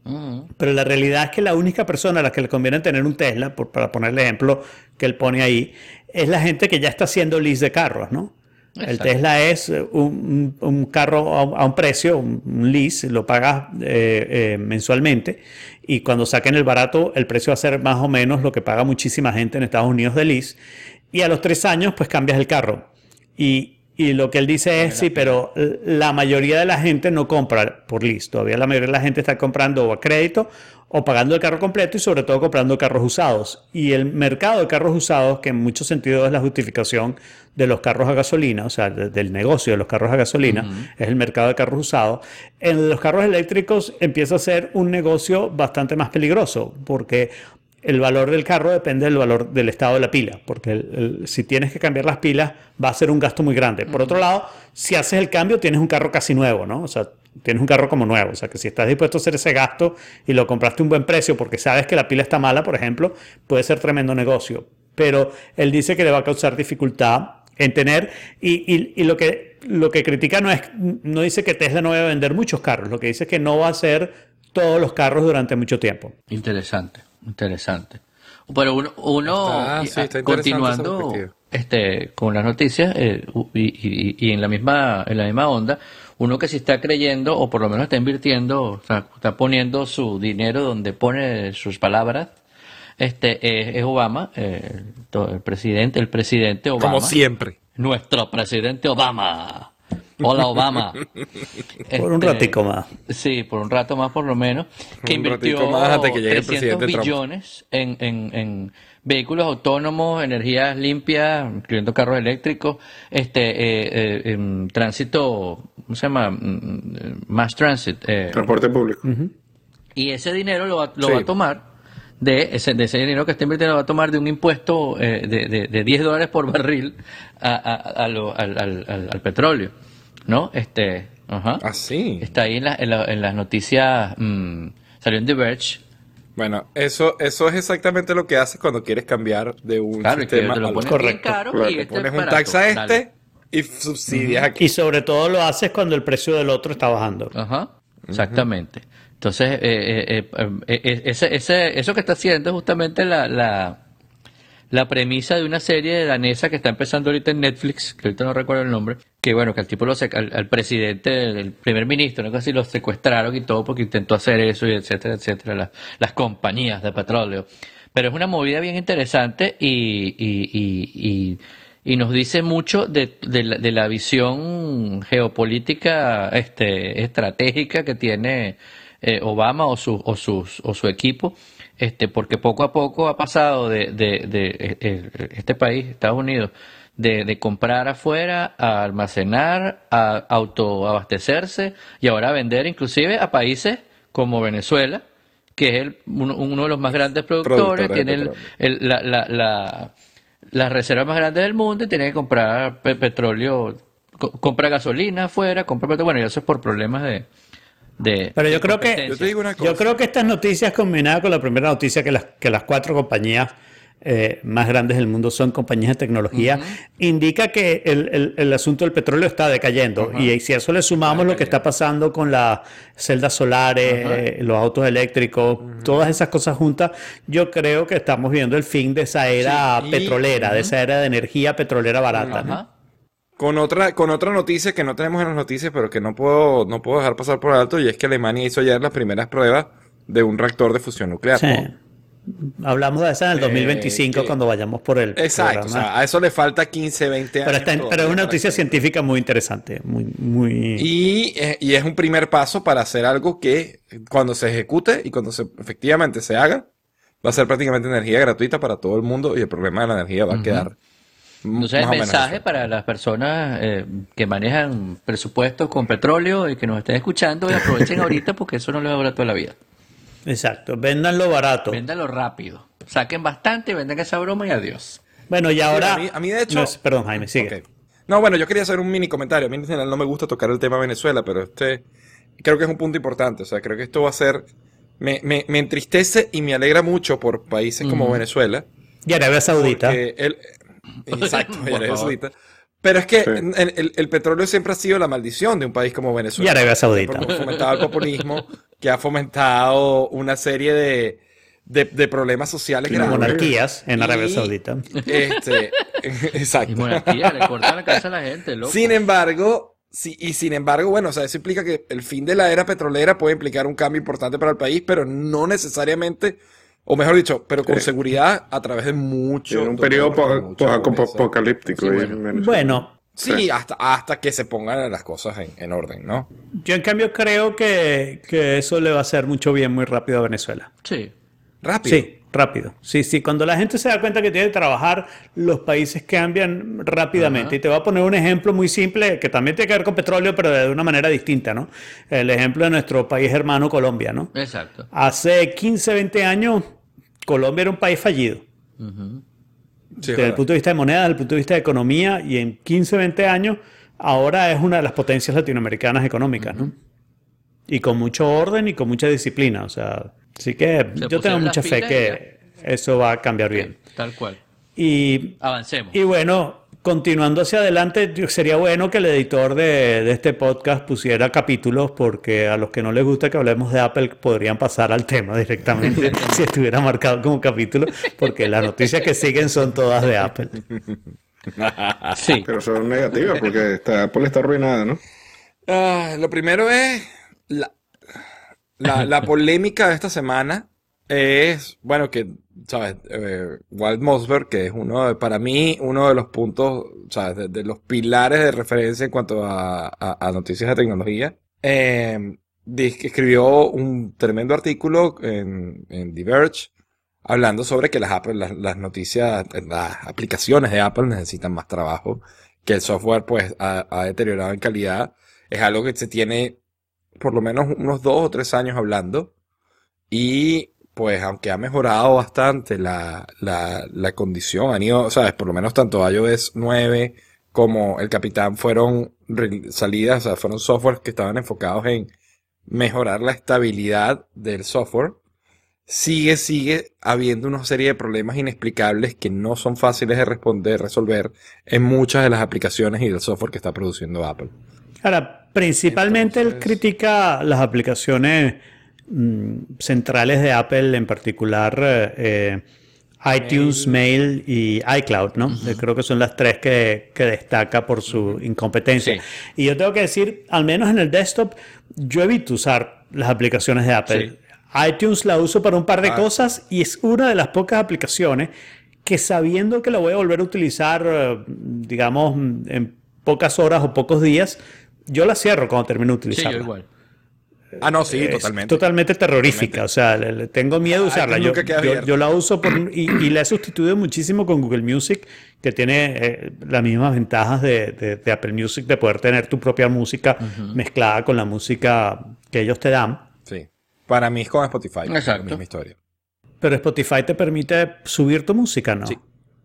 Speaker 4: Ujú.
Speaker 2: Pero la realidad es que la única persona a la que le conviene tener un Tesla, por, para poner el ejemplo que él pone ahí, es la gente que ya está haciendo lease de carros, ¿no? El
Speaker 4: Exacto.
Speaker 2: Tesla es un, un- un carro a, un a un precio, un, un lease, lo pagas eh, eh, mensualmente y cuando saquen el barato el precio va a ser más o menos lo que paga muchísima gente en Estados Unidos de lease y a los tres años pues cambias el carro. Y, y lo que él dice
Speaker 4: Vale
Speaker 2: es,
Speaker 4: la
Speaker 2: sí,
Speaker 4: pena.
Speaker 2: pero la mayoría de la gente no compra por lease. Todavía la mayoría de la gente está comprando o a crédito o pagando el carro completo y sobre todo comprando carros usados. Y el mercado de carros usados, que en muchos sentidos es la justificación de los carros a gasolina, o sea, de- del negocio de los carros a gasolina,
Speaker 4: Ujú.
Speaker 2: es el mercado de carros usados. En los carros eléctricos empieza a ser un negocio bastante más peligroso, porque el valor del carro depende del valor del estado de la pila, porque el- el- si tienes que cambiar las pilas va a ser un gasto muy grande. Por otro lado, si haces el cambio tienes un carro casi nuevo, ¿no? O sea, tienes un carro como nuevo. O sea, que si estás dispuesto a hacer ese gasto y lo compraste a un buen precio porque sabes que la pila está mala, por ejemplo, puede ser tremendo negocio. Pero él dice que le va a causar dificultad en tener, y, y- y lo que lo que critica no es, no dice que Tesla no va a vender muchos carros, lo que dice es que no va a hacer todos los carros durante mucho tiempo.
Speaker 4: Interesante, interesante. Pero uno, uno
Speaker 1: Está-
Speaker 4: y-
Speaker 1: sí, está
Speaker 4: ah,
Speaker 1: interesante esa
Speaker 4: continuando
Speaker 1: perspectiva.
Speaker 4: este, con las noticias eh, u- y, y- y en la misma, en la misma onda, uno que sí está creyendo, o por lo menos está invirtiendo, o sea, está poniendo su dinero donde pone sus palabras, este es, es Obama, eh, to- el presidente, el presidente Obama.
Speaker 1: Como siempre.
Speaker 4: Nuestro presidente Obama. Hola, Obama.
Speaker 2: Por un
Speaker 4: Este,
Speaker 2: ratico más.
Speaker 4: Sí, por un rato más por lo menos. Que
Speaker 1: Un
Speaker 4: invirtió
Speaker 1: ratito más hasta que llegue el
Speaker 4: trescientos
Speaker 1: presidente Trump.
Speaker 4: billones en, en, en vehículos autónomos, energías limpias, incluyendo carros eléctricos, este eh, eh, en tránsito, ¿cómo se llama? Mm, Mass transit. eh,
Speaker 3: Transporte público.
Speaker 4: y ese dinero lo va, lo
Speaker 1: Sí.
Speaker 4: va a tomar de ese, de ese dinero que está invirtiendo, lo va a tomar de un impuesto eh, de, de, de diez dólares por barril a, a- a lo- al, al, al- al petróleo, ¿no? Este, ajá.
Speaker 1: Así.
Speaker 4: Está ahí en, la- en, la- en las noticias, mm, salió en The Verge.
Speaker 1: Bueno, eso, eso es exactamente lo que haces cuando quieres cambiar de un
Speaker 4: Claro, y que
Speaker 1: sistema
Speaker 4: te lo
Speaker 1: al
Speaker 4: ponen
Speaker 1: otro.
Speaker 4: bien
Speaker 2: Correcto.
Speaker 4: caro
Speaker 3: Claro,
Speaker 4: y
Speaker 3: le
Speaker 4: este
Speaker 1: Pones
Speaker 4: es
Speaker 1: un
Speaker 4: barato.
Speaker 1: tax a
Speaker 4: Dale.
Speaker 1: este y subsidias aquí.
Speaker 2: Y sobre todo lo haces cuando el precio del otro está bajando.
Speaker 4: Ajá, exactamente. Entonces, eh, eh, eh, eh, eh, ese, ese, eso que está haciendo es justamente la, la, la premisa de una serie danesa que está empezando ahorita en Netflix, que ahorita no recuerdo el nombre, que bueno, que al tipo lo sec- al, al presidente, el primer ministro, ¿no? Casi lo secuestraron y todo porque intentó hacer eso y etcétera, etcétera, las, las compañías de petróleo. Pero es una movida bien interesante y, y, y, y, y nos dice mucho de, de, la, de la visión geopolítica este, estratégica que tiene eh, Obama o su, o, sus, o su equipo, este, porque poco a poco ha pasado de, de, de, eh, eh, este país, Estados Unidos, de, de comprar afuera a almacenar, a autoabastecerse y ahora a vender inclusive a países como Venezuela, que es el, uno, uno de los más grandes productores,
Speaker 1: Productores de
Speaker 4: tiene el,
Speaker 1: petróleo.
Speaker 4: el- la, la, la, las reservas más grandes del mundo y tiene que comprar pe- petróleo, co- compra gasolina afuera, compra petróleo, bueno, y eso es por problemas de... de
Speaker 2: Pero yo
Speaker 4: de
Speaker 2: creo que-
Speaker 4: competencia.
Speaker 1: Yo te digo una cosa.
Speaker 2: Yo creo que estas noticias combinadas con la primera noticia que las, que las cuatro compañías eh, más grandes del mundo son compañías de tecnología, indica que el, el- el asunto del petróleo está decayendo.
Speaker 1: Ajá.
Speaker 2: Y si a eso le sumamos
Speaker 4: Está
Speaker 2: lo que está pasando con las celdas solares,
Speaker 4: Ajá.
Speaker 2: eh, los autos eléctricos, todas esas cosas juntas, yo creo que estamos viendo el fin de esa era
Speaker 1: Sí, y-
Speaker 2: petrolera, de esa era de energía petrolera barata, ¿no?
Speaker 4: Ajá.
Speaker 1: Con otra, con otra noticia que no tenemos en las noticias, pero que no puedo, no puedo dejar pasar por alto, y es que Alemania hizo ayer las primeras pruebas de un reactor de fusión nuclear.
Speaker 2: Sí. Hablamos de esa en el dos mil veinticinco
Speaker 1: que-
Speaker 2: cuando vayamos por el
Speaker 1: Exacto, o
Speaker 2: programa.
Speaker 1: sea, a eso le falta quince, veinte años.
Speaker 2: Pero, está en- pero es
Speaker 1: todavía
Speaker 2: una
Speaker 1: para
Speaker 2: noticia
Speaker 1: que-
Speaker 2: científica muy interesante, muy, muy...
Speaker 1: Y, eh, y es un primer paso para hacer algo que cuando se ejecute y cuando se, efectivamente se haga, va a ser prácticamente energía gratuita para todo el mundo y el problema de la energía va a quedar m-
Speaker 4: Entonces, el
Speaker 1: más o menos
Speaker 4: mensaje
Speaker 1: eso.
Speaker 4: para las personas eh, que manejan presupuestos con petróleo y que nos estén escuchando, y aprovechen ahorita porque eso no les va a durar toda la vida.
Speaker 2: Exacto, véndanlo barato.
Speaker 4: Véndalo rápido. Saquen bastante, vendan esa broma y adiós.
Speaker 2: Bueno, y ahora...
Speaker 1: a mí- a mí, de hecho-
Speaker 2: No, perdón, Jaime, sigue.
Speaker 1: Ok. No, bueno, yo quería hacer un mini comentario. A mí en general no me gusta tocar el tema Venezuela, pero este creo que es un punto importante. O sea, creo que esto va a ser... Me, me, me entristece y me alegra mucho por países como
Speaker 4: Ujú.
Speaker 1: Venezuela.
Speaker 2: Y Arabia Saudita.
Speaker 1: Porque el- exacto,
Speaker 4: Por
Speaker 1: y Arabia
Speaker 4: favor.
Speaker 1: Saudita. Pero es que
Speaker 3: Sí.
Speaker 1: el, el- el petróleo siempre ha sido la maldición de un país como
Speaker 2: Y
Speaker 1: Venezuela.
Speaker 2: Arabia Saudita.
Speaker 1: Porque ha fomentado el populismo, que ha fomentado una serie de, de, de problemas sociales
Speaker 3: Sí,
Speaker 1: grandes.
Speaker 2: Monarquías en Arabia
Speaker 1: Y,
Speaker 2: Saudita.
Speaker 1: Este,
Speaker 4: Y
Speaker 1: exacto.
Speaker 4: monarquía, le cortan la cabeza a la gente, loco.
Speaker 1: Sin embargo, sí, y sin embargo, bueno, o sea, eso implica que el fin de la era petrolera puede implicar un cambio importante para el país, pero no necesariamente, o mejor dicho, pero con
Speaker 3: Sí.
Speaker 1: seguridad a través de mucho
Speaker 3: En un
Speaker 1: dolor,
Speaker 3: periodo po-
Speaker 1: mucha pobreza.
Speaker 3: post-apocalíptico.
Speaker 4: Sí,
Speaker 3: ahí
Speaker 4: bueno.
Speaker 3: en Venezuela.
Speaker 2: Bueno,
Speaker 1: Sí, hasta, hasta que se pongan las cosas en, en orden, ¿no?
Speaker 2: yo en cambio creo que, que eso le va a hacer mucho bien muy rápido a Venezuela.
Speaker 4: Sí.
Speaker 1: Rápido.
Speaker 2: Sí, rápido. Sí, sí, cuando la gente se da cuenta que tiene que trabajar, los países cambian rápidamente.
Speaker 4: Ajá.
Speaker 2: Y te voy a poner un ejemplo muy simple que también tiene que ver con petróleo, pero de una manera distinta, ¿no? El ejemplo de nuestro país hermano Colombia, ¿no?
Speaker 4: Exacto.
Speaker 2: Hace quince, veinte años, Colombia era un país fallido.
Speaker 4: Ujú.
Speaker 1: Sí, es
Speaker 2: Desde el
Speaker 1: verdad.
Speaker 2: punto de vista de moneda, desde el punto de vista de economía, y en quince, veinte años, ahora es una de las potencias latinoamericanas económicas, ¿no? Y con mucho orden y con mucha disciplina, o sea, así que
Speaker 4: Se
Speaker 2: yo tengo
Speaker 4: pusieron
Speaker 2: mucha
Speaker 4: las
Speaker 2: fe
Speaker 4: pilas y
Speaker 2: que eso va a cambiar bien.
Speaker 4: Tal cual.
Speaker 2: Y,
Speaker 4: Avancemos.
Speaker 2: y bueno, continuando hacia adelante, yo- sería bueno que el editor de, de este podcast pusiera capítulos, porque a los que no les gusta que hablemos de Apple podrían pasar al tema directamente si estuviera marcado como capítulo, porque las noticias que siguen son todas de Apple.
Speaker 4: Sí.
Speaker 3: Pero son negativas porque está, Apple está arruinada, ¿no?
Speaker 1: Ah, lo primero es la, la, la polémica de esta semana es, bueno, que, ¿sabes? Eh, Walt Mossberg, que es uno de, para mí, uno de los puntos, ¿sabes? De, de los pilares de referencia en cuanto a, a- a noticias de tecnología, eh, dice que escribió un tremendo artículo en, en Diverge hablando sobre que las, Apple- las, las noticias, las aplicaciones de Apple necesitan más trabajo, que el software pues ha, ha deteriorado en calidad. Es algo que se tiene por lo menos unos dos o tres años hablando. Y pues aunque ha mejorado bastante la, la, la condición, han ido, ¿sabes? Por lo menos tanto iOS nueve como el Capitán fueron re- salidas, o sea, fueron softwares que estaban enfocados en mejorar la estabilidad del software. Sigue, sigue habiendo una serie de problemas inexplicables que no son fáciles de responder, resolver en muchas de las aplicaciones y del software que está produciendo Apple.
Speaker 2: Ahora, principalmente él
Speaker 1: Entonces-
Speaker 2: critica las aplicaciones mm, centrales de Apple, en particular eh, eh, iTunes, Mail y iCloud, ¿no? Eh, Creo que son las tres que, que destaca por su incompetencia.
Speaker 4: Sí.
Speaker 2: Y yo tengo que decir, al menos en el desktop, yo evito usar las aplicaciones de Apple.
Speaker 4: Sí.
Speaker 2: iTunes la uso para un par de
Speaker 1: Ah.
Speaker 2: cosas y es una de las pocas aplicaciones que, sabiendo que la voy a volver a utilizar, eh, digamos, en pocas horas o pocos días, yo la cierro cuando termino de
Speaker 4: Sí,
Speaker 2: utilizarla.
Speaker 4: yo igual.
Speaker 1: Ah, no, sí,
Speaker 2: Es
Speaker 1: totalmente.
Speaker 2: totalmente terrorífica. O sea, le, le tengo miedo de
Speaker 1: Ah,
Speaker 2: usarla.
Speaker 1: que
Speaker 2: Yo,
Speaker 1: nunca queda
Speaker 2: yo,
Speaker 1: abierta.
Speaker 2: yo la uso por, y, y la he sustituido muchísimo con Google Music, que tiene eh, las mismas ventajas de, de- de Apple Music, de poder tener tu propia música mezclada con la música que ellos te dan.
Speaker 1: Sí. Para mí es con Spotify. es
Speaker 4: Exacto.
Speaker 1: La misma historia.
Speaker 2: Pero Spotify te permite subir tu música, ¿no?
Speaker 1: Sí.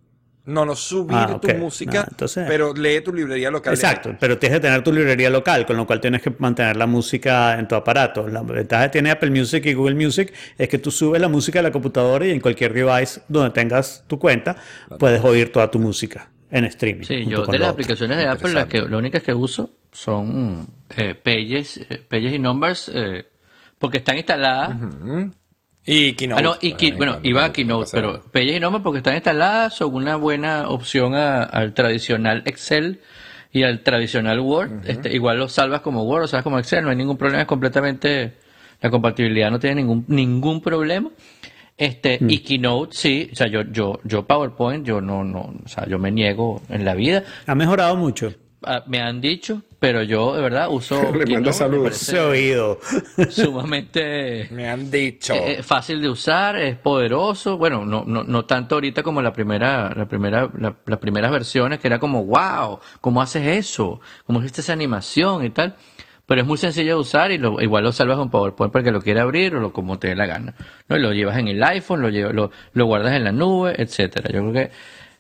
Speaker 1: No, no subir
Speaker 2: Ah, ok.
Speaker 1: tu música,
Speaker 2: Ah, entonces-
Speaker 1: pero lee tu librería local.
Speaker 2: Exacto, pero tienes que tener tu librería local, con lo cual tienes que mantener la música en tu aparato. La ventaja que tiene Apple Music y Google Music es que tú subes la música a la computadora y en cualquier device donde tengas tu cuenta puedes oír toda tu música en streaming.
Speaker 4: Sí,
Speaker 2: junto
Speaker 4: yo
Speaker 2: con
Speaker 4: de
Speaker 2: lo
Speaker 4: las
Speaker 2: otro.
Speaker 4: aplicaciones de Apple, las, que,
Speaker 1: Interesante.
Speaker 4: las únicas que uso son eh, Pages, eh, Pages y Numbers, eh, porque están instaladas.
Speaker 1: Ujú. Y Keynote.
Speaker 4: Ah, no, y
Speaker 1: de
Speaker 4: Key-
Speaker 1: vez en
Speaker 4: bueno,
Speaker 1: cuando,
Speaker 4: iba a
Speaker 1: cuando
Speaker 4: Keynote,
Speaker 1: pasa algo.
Speaker 4: pero Pages y Numbers porque están instaladas son una buena opción a- al tradicional Excel y al tradicional Word. Este, igual lo salvas como Word, lo salvas como Excel, no hay ningún problema, es completamente, la compatibilidad no tiene ningún, ningún problema. Este, y Keynote, sí, o sea, yo, yo, yo PowerPoint, yo no, no, o sea, yo me niego en la vida.
Speaker 2: Ha mejorado mucho.
Speaker 4: Ah, me han dicho, pero yo de verdad uso
Speaker 3: Le manda
Speaker 4: Keynote, me
Speaker 3: saludos.
Speaker 4: parece
Speaker 2: Se ha oído.
Speaker 4: sumamente
Speaker 1: Me han dicho.
Speaker 4: eh, fácil de usar, es poderoso. Bueno, no, no, no tanto ahorita como la primera, la primera, la- las primeras versiones que era como, wow, ¿cómo haces eso? ¿Cómo hiciste esa animación y tal? Pero es muy sencillo de usar y lo, igual lo salvas con PowerPoint para que lo quiera abrir o lo, como te dé la gana. ¿No? Y lo llevas en el iPhone, lo, llevas, lo, lo guardas en la nube, etcétera. Yo creo que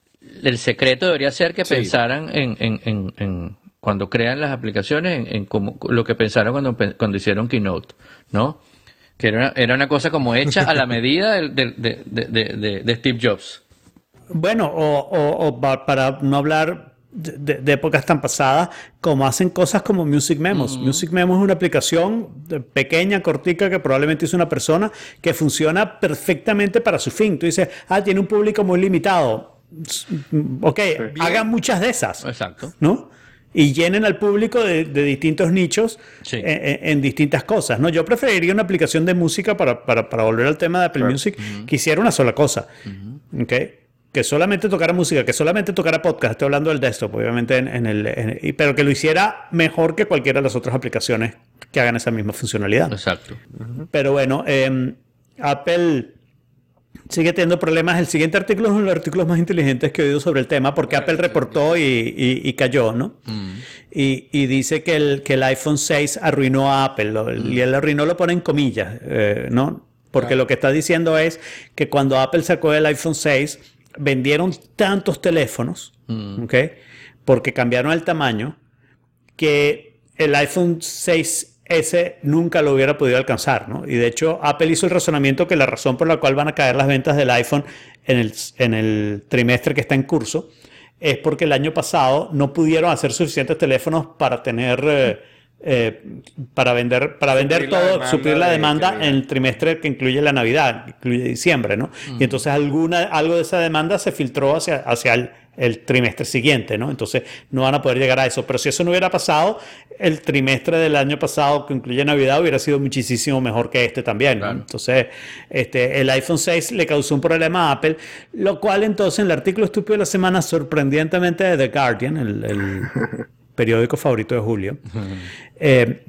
Speaker 4: el secreto debería ser que
Speaker 1: Sí.
Speaker 4: pensaran en, en, en, en- cuando crean las aplicaciones, en, en cómo- lo que pensaron cuando, pe- cuando hicieron Keynote, ¿no? Que era una, era una cosa como hecha a la medida del- del- de, de, de, de- de Steve Jobs.
Speaker 2: Bueno, o, o- o pa- para no hablar de, de épocas tan pasadas, como hacen cosas como Music Memos. Uh-huh. Music Memos es una aplicación pequeña, cortica, que probablemente hizo una persona, que funciona perfectamente para su fin. Tú dices, ah, tiene un público muy limitado. Ok, sí. Hagan muchas de esas.
Speaker 4: Exacto.
Speaker 2: ¿No? Y llenen al público de, de distintos nichos
Speaker 4: sí.
Speaker 2: en, en distintas cosas, ¿no? Yo preferiría una aplicación de música para, para, para volver al tema de Apple claro. Music, uh-huh. que hiciera una sola cosa. Uh-huh. ¿Ok? Que solamente tocara música, que solamente tocara podcast. Estoy hablando del desktop, obviamente, en, en el, en, pero que lo hiciera mejor que cualquiera de las otras aplicaciones que hagan esa misma funcionalidad.
Speaker 4: Exacto.
Speaker 2: Uh-huh. Pero bueno, eh, Apple sigue teniendo problemas. El siguiente artículo es uno de los artículos más inteligentes que he oído sobre el tema, porque Apple reportó y, y, y cayó, ¿no? Mm. Y, y dice que el, que el iPhone seis arruinó a Apple. Lo, mm. Y el arruinó lo pone en comillas, eh, ¿no? Porque claro. Lo que está diciendo es que cuando Apple sacó el iPhone seis, vendieron tantos teléfonos, mm. ¿ok? Porque cambiaron el tamaño, que el iPhone seis ese nunca lo hubiera podido alcanzar, ¿no? Y de hecho, Apple hizo el razonamiento que la razón por la cual van a caer las ventas del iPhone en el, en el trimestre que está en curso es porque el año pasado no pudieron hacer suficientes teléfonos para tener... Eh, eh, para vender, para suplir vender todo, suplir la demanda de en el trimestre que incluye la Navidad, incluye diciembre, ¿no? Uh-huh. Y entonces alguna, algo de esa demanda se filtró hacia, hacia el, el trimestre siguiente, ¿no? Entonces no van a poder llegar a eso. Pero si eso no hubiera pasado, el trimestre del año pasado que incluye Navidad hubiera sido muchísimo mejor que este también, ¿no? Claro. Entonces, este, el iPhone seis le causó un problema a Apple, lo cual entonces en el artículo estúpido de la semana, sorprendentemente de The Guardian, el, el periódico favorito de Julio, eh,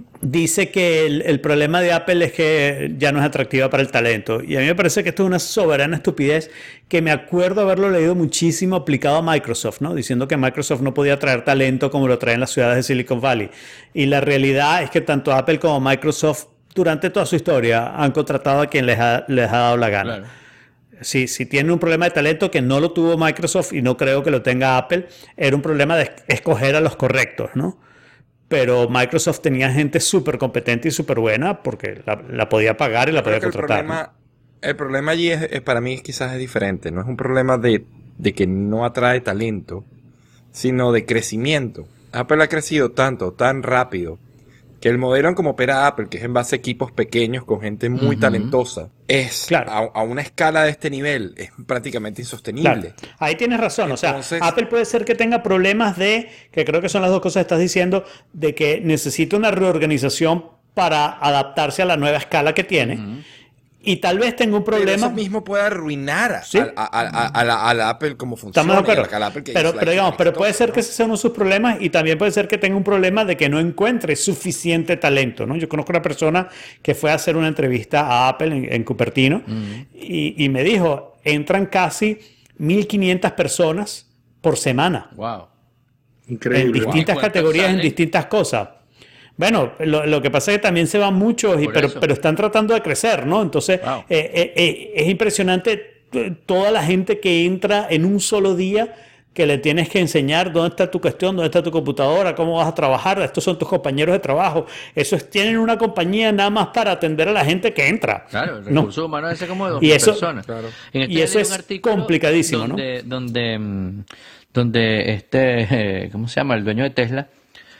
Speaker 2: dice que el, el problema de Apple es que ya no es atractiva para el talento. Y a mí me parece que esto es una soberana estupidez que me acuerdo haberlo leído muchísimo aplicado a Microsoft, ¿no? Diciendo que Microsoft no podía traer talento como lo traen las ciudades de Silicon Valley. Y la realidad es que tanto Apple como Microsoft durante toda su historia han contratado a quien les ha, les ha dado la gana. Claro. Si, si tiene un problema de talento que no lo tuvo Microsoft y no creo que lo tenga Apple, era un problema de escoger a los correctos, ¿no? Pero Microsoft tenía gente súper competente y súper buena porque la, la podía pagar y la podía contratar.
Speaker 1: El problema, ¿no? el problema allí es, es, para mí quizás es diferente. No es un problema de, de que no atrae talento, sino de crecimiento. Apple ha crecido tanto, tan rápido, que el modelo en como opera Apple, que es en base a equipos pequeños con gente muy uh-huh. talentosa, es claro. a, a una escala de este nivel, es prácticamente insostenible. Claro.
Speaker 2: Ahí tienes razón. Entonces, o sea, Apple puede ser que tenga problemas de, que creo que son las dos cosas que estás diciendo, de que necesita una reorganización para adaptarse a la nueva escala que tiene. Uh-huh. Y tal vez tenga un problema.
Speaker 1: Pero eso mismo puede arruinar a, ¿sí? a, a, a, a, la, a la Apple como funciona.
Speaker 2: Estamos de acuerdo. A la Apple que pero, pero digamos, pero puede ser ¿no? que ese sea uno de sus problemas y también puede ser que tenga un problema de que no encuentre suficiente talento, ¿no? Yo conozco una persona que fue a hacer una entrevista a Apple en, en Cupertino mm. y, y me dijo, entran casi mil quinientas personas por semana.
Speaker 4: Wow.
Speaker 3: Increíble.
Speaker 2: En distintas wow. categorías, en distintas cosas. Bueno, lo, lo que pasa es que también se van muchos, y, pero, pero están tratando de crecer, ¿no? Entonces, wow. eh, eh, eh, es impresionante toda la gente que entra en un solo día, que le tienes que enseñar dónde está tu cuestión, dónde está tu computadora, cómo vas a trabajar, estos son tus compañeros de trabajo. Eso es, tienen una compañía nada más para atender a la gente que entra.
Speaker 4: Claro, el recurso ¿no? humano es como de dos
Speaker 2: y eso,
Speaker 4: personas.
Speaker 2: Claro. En este y eso es complicadísimo,
Speaker 4: donde,
Speaker 2: ¿no?
Speaker 4: Donde, donde este, eh, ¿cómo se llama? El dueño de Tesla,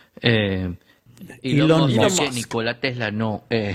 Speaker 4: eh, Elon, Elon Musk. Nikola Tesla, no. Eh,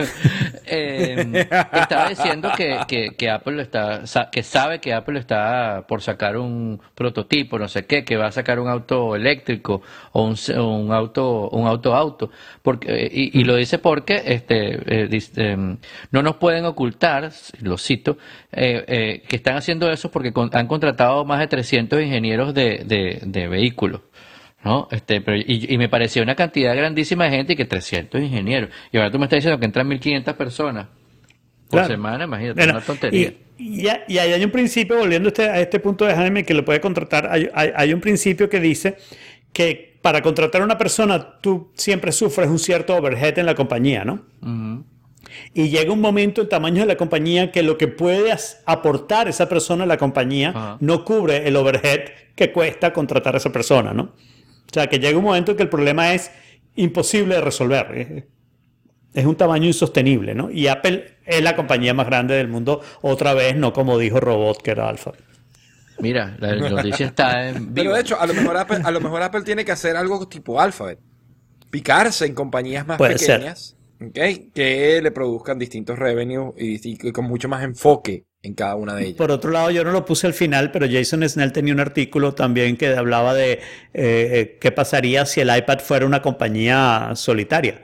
Speaker 4: eh, estaba diciendo que, que, que Apple está, que sabe que Apple está por sacar un prototipo, no sé qué, que va a sacar un auto eléctrico o un, un auto, un auto auto, porque y, y lo dice porque este, eh, dice, eh, no nos pueden ocultar, lo cito, eh, eh, que están haciendo eso porque con, han contratado más de trescientos ingenieros de, de, de vehículos. ¿No? Este, pero, y, y me pareció una cantidad grandísima de gente y que trescientos ingenieros. Y ahora tú me estás diciendo que entran mil quinientas personas por claro. semana, imagínate, bueno, una tontería.
Speaker 2: Y, y, y hay un principio, volviendo a este, a este punto de Jaime, que lo puede contratar, hay, hay, hay un principio que dice que para contratar a una persona tú siempre sufres un cierto overhead en la compañía, ¿no? Uh-huh. Y llega un momento en tamaño de la compañía que lo que puede aportar esa persona a la compañía uh-huh. no cubre el overhead que cuesta contratar a esa persona, ¿no? O sea, que llega un momento en que el problema es imposible de resolver. Es un tamaño insostenible, ¿no? Y Apple es la compañía más grande del mundo, otra vez, no como dijo Robot, que era Alphabet.
Speaker 4: Mira, la noticia está en
Speaker 1: Pero
Speaker 4: vivo.
Speaker 1: de hecho, a lo mejor Apple, a lo mejor Apple tiene que hacer algo tipo Alphabet. Picarse en compañías más
Speaker 2: Puede ser.
Speaker 1: pequeñas, ¿ok? Que le produzcan distintos revenues y, y con mucho más enfoque en cada una de ellas.
Speaker 2: Por otro lado, yo no lo puse al final, pero Jason Snell tenía un artículo también que hablaba de eh, eh, qué pasaría si el iPad fuera una compañía solitaria.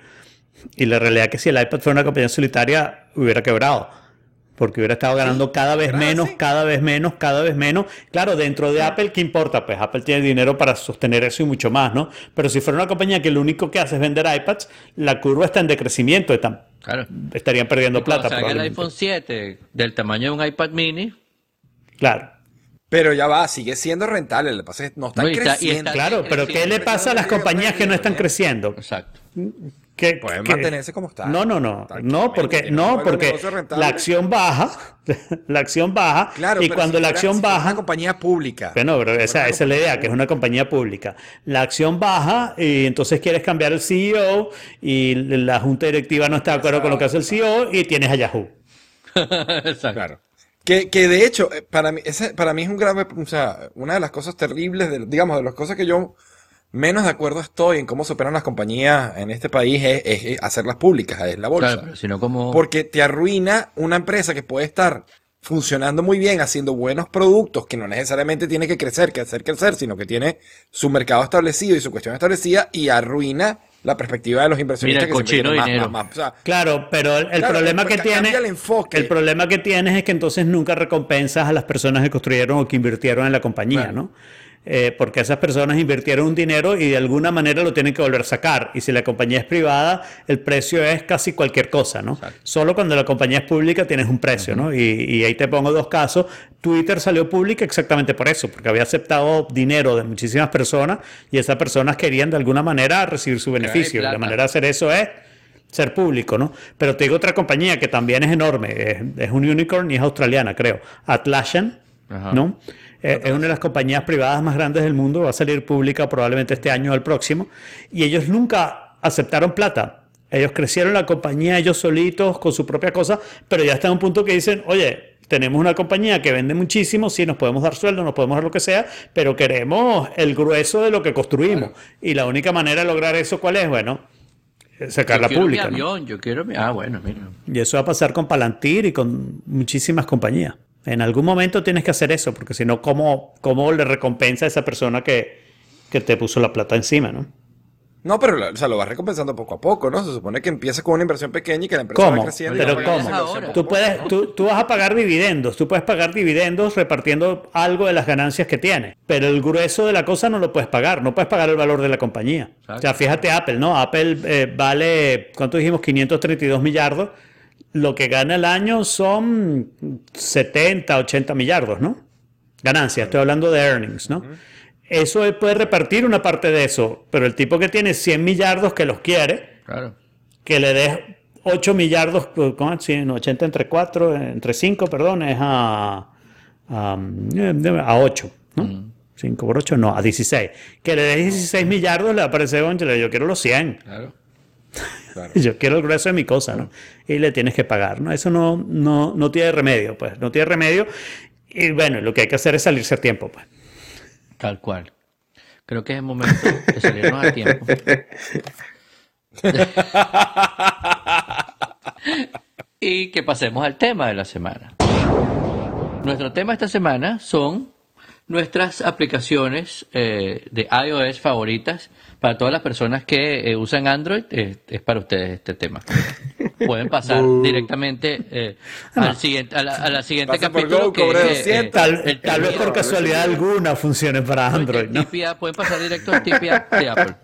Speaker 2: Y la realidad es que si el iPad fuera una compañía solitaria, hubiera quebrado. Porque hubiera estado ganando
Speaker 1: Sí,
Speaker 2: cada vez
Speaker 1: ¿verdad?
Speaker 2: menos,
Speaker 1: Sí.
Speaker 2: cada vez menos, cada vez menos. Claro, dentro de Apple, ¿qué importa? Pues Apple tiene dinero para sostener eso y mucho más, ¿no? Pero si fuera una compañía que lo único que hace es vender iPads, la curva está en decrecimiento. Están,
Speaker 4: Claro.
Speaker 2: estarían perdiendo
Speaker 4: Y cuando
Speaker 2: plata
Speaker 4: salga el
Speaker 2: probablemente.
Speaker 4: iPhone siete del tamaño de un iPad mini,
Speaker 2: Claro.
Speaker 1: Pero ya va, sigue siendo rentable. Lo que pasa es que no están
Speaker 4: No, y está- y
Speaker 1: creciendo.
Speaker 4: está-
Speaker 2: Claro, pero ¿qué le pasa a las compañías que no están creciendo?
Speaker 4: exacto.
Speaker 2: ¿Qué-
Speaker 1: Pueden
Speaker 2: qué-
Speaker 1: mantenerse como están.
Speaker 2: No, no, no,
Speaker 1: Tranquilamente,
Speaker 2: no, porque
Speaker 1: tienen un
Speaker 2: no,
Speaker 1: modelo de
Speaker 2: porque
Speaker 1: negocio rentable.
Speaker 2: la acción baja, la acción baja,
Speaker 1: Claro,
Speaker 2: y
Speaker 1: pero
Speaker 2: cuando
Speaker 1: si
Speaker 2: la
Speaker 1: fuera-
Speaker 2: acción
Speaker 1: si fuera
Speaker 2: baja,
Speaker 1: una compañía pública.
Speaker 2: bueno, pero
Speaker 1: Si
Speaker 2: esa,
Speaker 1: fuera una
Speaker 2: esa es la idea,
Speaker 1: compañía
Speaker 2: que es una compañía pública. La acción baja y entonces quieres cambiar el C E O y la junta directiva no está de acuerdo con lo que hace el C E O y tienes a Yahoo.
Speaker 4: Exacto.
Speaker 1: Claro. Que, que de hecho, eh, para mí, ese, para mí es un grave, o sea, una de las cosas terribles, de, digamos, de las cosas que yo menos de acuerdo estoy en cómo se operan las compañías en este país es, es- es hacerlas públicas, es la bolsa.
Speaker 4: Claro, pero si no como...
Speaker 1: Porque te arruina una empresa que puede estar funcionando muy bien, haciendo buenos productos, que no necesariamente tiene que crecer, que hacer crecer, sino que tiene su mercado establecido y su cuestión establecida, y arruina la perspectiva de los inversionistas
Speaker 4: Mira, el
Speaker 1: que siempre
Speaker 4: cochino
Speaker 1: quieren más,
Speaker 4: dinero.
Speaker 1: más, más. O sea,
Speaker 2: Claro, pero el, el
Speaker 1: Claro,
Speaker 2: problema
Speaker 1: pues,
Speaker 2: que
Speaker 1: ca- cambia
Speaker 2: tiene,
Speaker 1: el enfoque.
Speaker 2: el problema que tienes es que entonces nunca recompensas a las personas que construyeron o que invirtieron en la compañía,
Speaker 1: Claro.
Speaker 2: ¿no? Eh, porque esas personas invirtieron un dinero y de alguna manera lo tienen que volver a sacar. Y si la compañía es privada, el precio es casi cualquier cosa, ¿no?
Speaker 4: Exacto.
Speaker 2: Solo cuando la compañía es pública tienes un precio, ¿no? Y, y ahí te pongo dos casos. Twitter salió pública exactamente por eso, porque había aceptado dinero de muchísimas personas y esas personas querían de alguna manera recibir su beneficio. Y la
Speaker 4: plata.
Speaker 2: manera de hacer eso es ser público, ¿no? Pero te digo otra compañía que también es enorme, es, es un unicorn y es australiana, creo. Atlassian,
Speaker 4: Ajá.
Speaker 2: ¿no? Eh, es una de las compañías privadas más grandes del mundo, va a salir pública probablemente este año o el próximo, y ellos nunca aceptaron plata. Ellos crecieron la compañía ellos solitos con su propia cosa, pero ya está en un punto que dicen, oye, tenemos una compañía que vende muchísimo, sí, nos podemos dar sueldo, nos podemos dar lo que sea, pero queremos el grueso de lo que construimos. Y la única manera de lograr eso, ¿cuál es? Bueno, sacarla
Speaker 4: Yo quiero
Speaker 2: pública,
Speaker 4: mi
Speaker 2: ¿no?
Speaker 4: avión, yo quiero mi... Ah, bueno, mira.
Speaker 2: Y eso va a pasar con Palantir y con muchísimas compañías. En algún momento tienes que hacer eso, porque si no, ¿cómo, cómo le recompensa a esa persona que, que te puso la plata encima, ¿no?
Speaker 1: no, pero la- o sea, lo vas recompensando poco a poco, ¿no? Se supone que empieza con una inversión pequeña y que la empresa va
Speaker 2: ¿Cómo?
Speaker 1: creciendo. y
Speaker 2: Pero
Speaker 1: va pagando
Speaker 2: ¿cómo?
Speaker 1: esa inversión
Speaker 4: Ahora.
Speaker 1: poco a
Speaker 2: Tú,
Speaker 1: poco,
Speaker 2: puedes,
Speaker 1: ¿no?
Speaker 2: tú, tú vas a pagar dividendos, tú puedes pagar dividendos repartiendo algo de las ganancias que tienes, pero el grueso de la cosa no lo puedes pagar, no puedes pagar el valor de la compañía.
Speaker 4: Exacto.
Speaker 2: O sea, fíjate Apple, ¿no? Apple eh, vale, ¿cuánto dijimos? quinientos treinta y dos millardos. Lo que gana el año son setenta, ochenta millardos, ¿no? Ganancias, estoy hablando de earnings, ¿no? Eso él puede repartir una parte de eso, pero el tipo que tiene cien millardos que los quiere,
Speaker 4: Claro.
Speaker 2: que le des ocho millardos, ¿cómo? Sí, no, ochenta entre cuatro, entre cinco, perdón, es a, a, a ocho, ¿no? cinco por ocho, no, a dieciséis. Que le des dieciséis millardos, le aparece, "Cónchale, yo quiero los cien.
Speaker 4: Claro.
Speaker 1: Claro.
Speaker 2: Yo quiero el grueso de mi cosa, ¿no? Y le tienes que pagar, ¿no? Eso no, no, no tiene remedio, pues, no tiene remedio. Y bueno, lo que hay que hacer es salirse a tiempo, pues.
Speaker 4: Tal cual. Creo que es el momento de salirnos a tiempo. Y que pasemos al tema de la semana. Nuestro tema esta semana son nuestras aplicaciones eh, de iOS favoritas para todas las personas que eh, usan Android. Eh, es para ustedes este tema. Pueden pasar directamente eh, al siguiente, a, la, a la siguiente
Speaker 1: Pasen por
Speaker 4: capítulo
Speaker 1: Go,
Speaker 4: que
Speaker 1: cobre
Speaker 4: es, eh,
Speaker 1: doscientos.
Speaker 2: Tal,
Speaker 4: el
Speaker 2: tal vez por
Speaker 4: T P A.
Speaker 2: casualidad alguna funcione para Android,
Speaker 4: El
Speaker 2: ¿no?
Speaker 4: T P A, pueden pasar directo al T P A de Apple.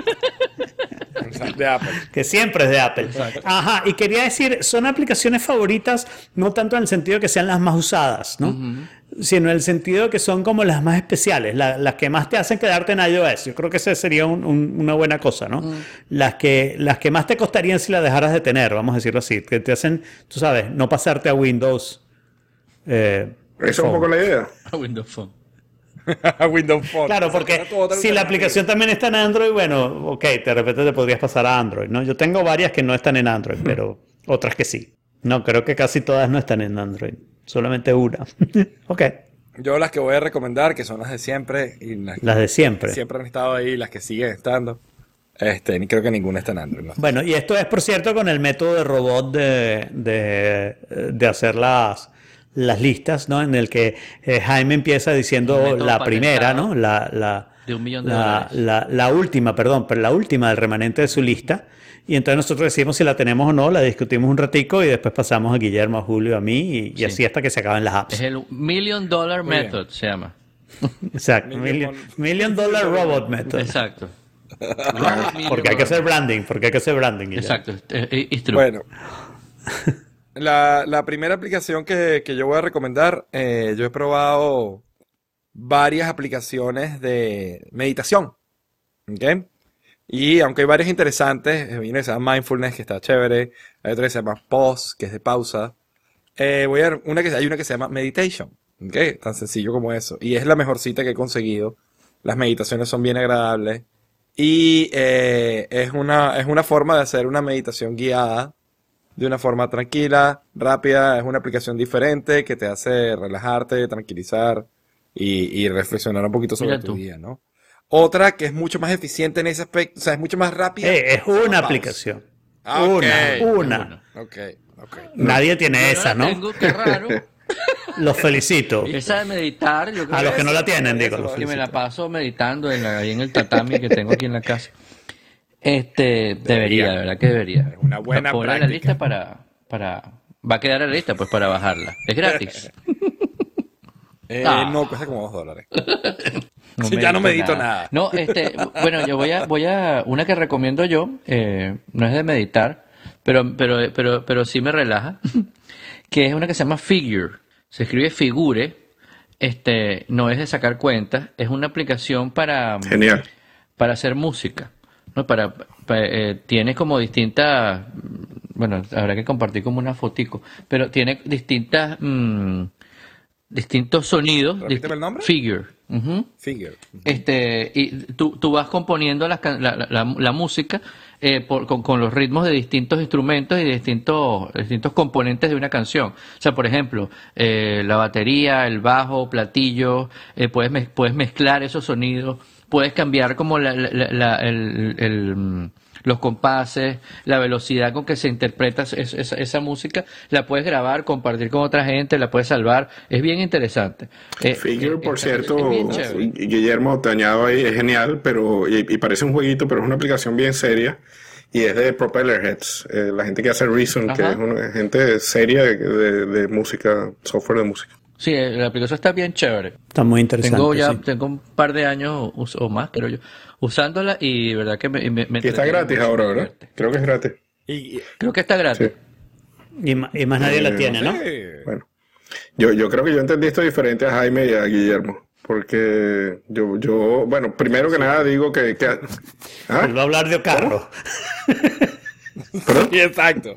Speaker 1: De Apple.
Speaker 2: Que siempre es de Apple. Ajá, y quería decir, son aplicaciones favoritas, no tanto en el sentido de que sean las más usadas, ¿no? Sino en el sentido de que son como las más especiales, la- las que más te hacen quedarte en iOS. Yo creo que esa sería un- un- una buena cosa, ¿no? Las que, las que más te costarían si las dejaras de tener, vamos a decirlo así, que te hacen, tú sabes, no pasarte a Windows. eh,
Speaker 3: Esa es un
Speaker 2: Phone.
Speaker 3: poco la idea.
Speaker 4: Windows Phone.
Speaker 1: Windows Phone.
Speaker 2: Claro,
Speaker 1: O sea,
Speaker 2: porque
Speaker 1: está todo otra
Speaker 2: si la
Speaker 1: alternativa.
Speaker 2: aplicación también está en Android, bueno, ok, de repente te podrías pasar a Android, ¿no? Yo tengo varias que no están en Android, pero otras que sí. No, creo que casi todas no están en Android, solamente una. Ok.
Speaker 1: Yo las que voy a recomendar, que son las de siempre, y las que
Speaker 2: Las de siempre.
Speaker 1: siempre han estado ahí, las que siguen estando, este, ni creo que ninguna está en Android, ¿no?
Speaker 2: Bueno, y esto es, por cierto, con el método de robot de, de, de hacer las, las listas, ¿no? En el que eh, Jaime empieza
Speaker 4: Un
Speaker 2: diciendo
Speaker 4: método
Speaker 2: la primera,
Speaker 4: patentado
Speaker 2: ¿no? La, la,
Speaker 4: de un millón de
Speaker 2: la,
Speaker 4: dólares.
Speaker 2: la, la última, perdón, pero la última del remanente de su lista. Y entonces nosotros decimos si la tenemos o no, la discutimos un ratico y después pasamos a Guillermo, a Julio, a mí y, y
Speaker 4: Sí.
Speaker 2: así hasta que se acaben las
Speaker 4: Es
Speaker 2: apps.
Speaker 4: el Million Dollar
Speaker 1: Muy bien.
Speaker 4: Method, se llama.
Speaker 2: Exacto.
Speaker 1: Million-
Speaker 2: Million, million Dollar Robot Method.
Speaker 4: Exacto. Robot Million
Speaker 2: Porque hay que hacer
Speaker 4: Dollar.
Speaker 2: branding, porque hay que hacer branding. Guillermo.
Speaker 4: Exacto, eh, eh, it's true.
Speaker 1: Bueno, la, la primera aplicación que, que yo voy a recomendar, eh, yo he probado varias aplicaciones de meditación, ¿ok? Y aunque hay varias interesantes, hay una que se llama Mindfulness, que está chévere, hay otra que se llama Pause, que es de pausa. Eh, voy a dar una que hay una que se llama Meditation, ¿ok? Tan sencillo como eso. Y es la mejor cita que he conseguido. Las meditaciones son bien agradables. Y eh, es una, es una forma de hacer una meditación guiada de una forma tranquila, rápida. Es una aplicación diferente que te hace relajarte, tranquilizar y, y reflexionar un poquito sobre
Speaker 4: Mira
Speaker 1: tu
Speaker 4: tú.
Speaker 1: día, ¿no? Otra que es mucho más eficiente en ese aspecto, o sea, es mucho más rápida.
Speaker 2: Eh, es
Speaker 1: se llama
Speaker 2: una
Speaker 1: Pause.
Speaker 2: aplicación.
Speaker 1: Ah, ok.
Speaker 2: Una, una.
Speaker 1: Ok, ok.
Speaker 2: Nadie tiene
Speaker 4: Yo no
Speaker 2: esa,
Speaker 4: la
Speaker 2: ¿no?
Speaker 4: tengo, qué raro.
Speaker 2: Los felicito.
Speaker 4: Esa de meditar, yo creo
Speaker 2: A los que no la
Speaker 1: Eso,
Speaker 2: tienen, digo,
Speaker 1: eso,
Speaker 2: los
Speaker 4: que me
Speaker 2: felicito.
Speaker 4: la paso meditando en la- ahí en el tatami que tengo aquí en la casa. Este, debería,
Speaker 1: Debería.
Speaker 4: de verdad que debería.
Speaker 1: Es una buena
Speaker 4: Ponla en la
Speaker 1: práctica.
Speaker 4: lista para, para, va a quedar en la lista pues para bajarla. Es gratis.
Speaker 1: Eh,
Speaker 4: Ah.
Speaker 1: No, cuesta como dos dólares.
Speaker 4: No
Speaker 1: Sí, ya no
Speaker 4: medito
Speaker 1: medito nada.
Speaker 4: No, este, bueno, yo voy a, voy a, una que recomiendo yo, eh, no es de meditar, pero, pero, pero, pero sí me relaja, que es una que se llama Figure. Se escribe Figure, este, no es de sacar cuentas, es una aplicación para,
Speaker 3: Genial.
Speaker 4: para hacer música, ¿no? Para, pa- eh, tiene como distintas, mm, bueno, habrá que compartir como una fotico, pero tiene distintas, mm, distintos sonidos.
Speaker 1: Repíteme
Speaker 4: disti-
Speaker 1: el nombre.
Speaker 4: Figure. Ujú.
Speaker 1: Figure.
Speaker 4: Este, y tú, tú vas componiendo las can- la, la- la- la música eh, por- con, con los ritmos de distintos instrumentos y de distintos, distintos componentes de una canción. O sea, por ejemplo, eh, la batería, el bajo, platillo, eh, puedes, mez- puedes mezclar esos sonidos, puedes cambiar como la, la- la- la- el, el, mm, los compases, la velocidad con que se interpreta es- esa, esa música, la puedes grabar, compartir con otra gente, la puedes salvar. Es bien interesante. Eh,
Speaker 3: Figure,
Speaker 4: eh,
Speaker 3: por
Speaker 4: esta-
Speaker 3: cierto,
Speaker 4: es bien chévere.
Speaker 3: Guillermo, te añado ahí, es genial, pero y, y parece un jueguito, pero es una aplicación bien seria y es de Propellerheads, eh, la gente que hace Reason, que
Speaker 4: Ajá.
Speaker 3: es una gente seria de, de- de música, software de música.
Speaker 4: Sí, eh, la aplicación está bien chévere.
Speaker 2: Está muy interesante.
Speaker 4: Tengo ya,
Speaker 2: sí.
Speaker 4: tengo un par de años us- o más, creo yo, usándola y de verdad que me, me, me
Speaker 3: Y está
Speaker 4: entretiene
Speaker 3: gratis
Speaker 4: mucho,
Speaker 3: ahora,
Speaker 4: me
Speaker 3: ¿verdad?
Speaker 4: divierte.
Speaker 3: Creo que es gratis.
Speaker 1: Y, y-
Speaker 4: Creo que está gratis.
Speaker 3: Sí.
Speaker 2: Y, ma- y más nadie la
Speaker 3: Eh,
Speaker 2: tiene, ¿no?
Speaker 1: sí.
Speaker 3: Bueno, yo, yo creo que yo entendí esto diferente a Jaime y a Guillermo. Porque yo, yo, bueno, primero que nada digo que, que ¿ah?
Speaker 2: Vuelvo a hablar de carro.
Speaker 3: ¿Perdón?
Speaker 1: Sí, exacto.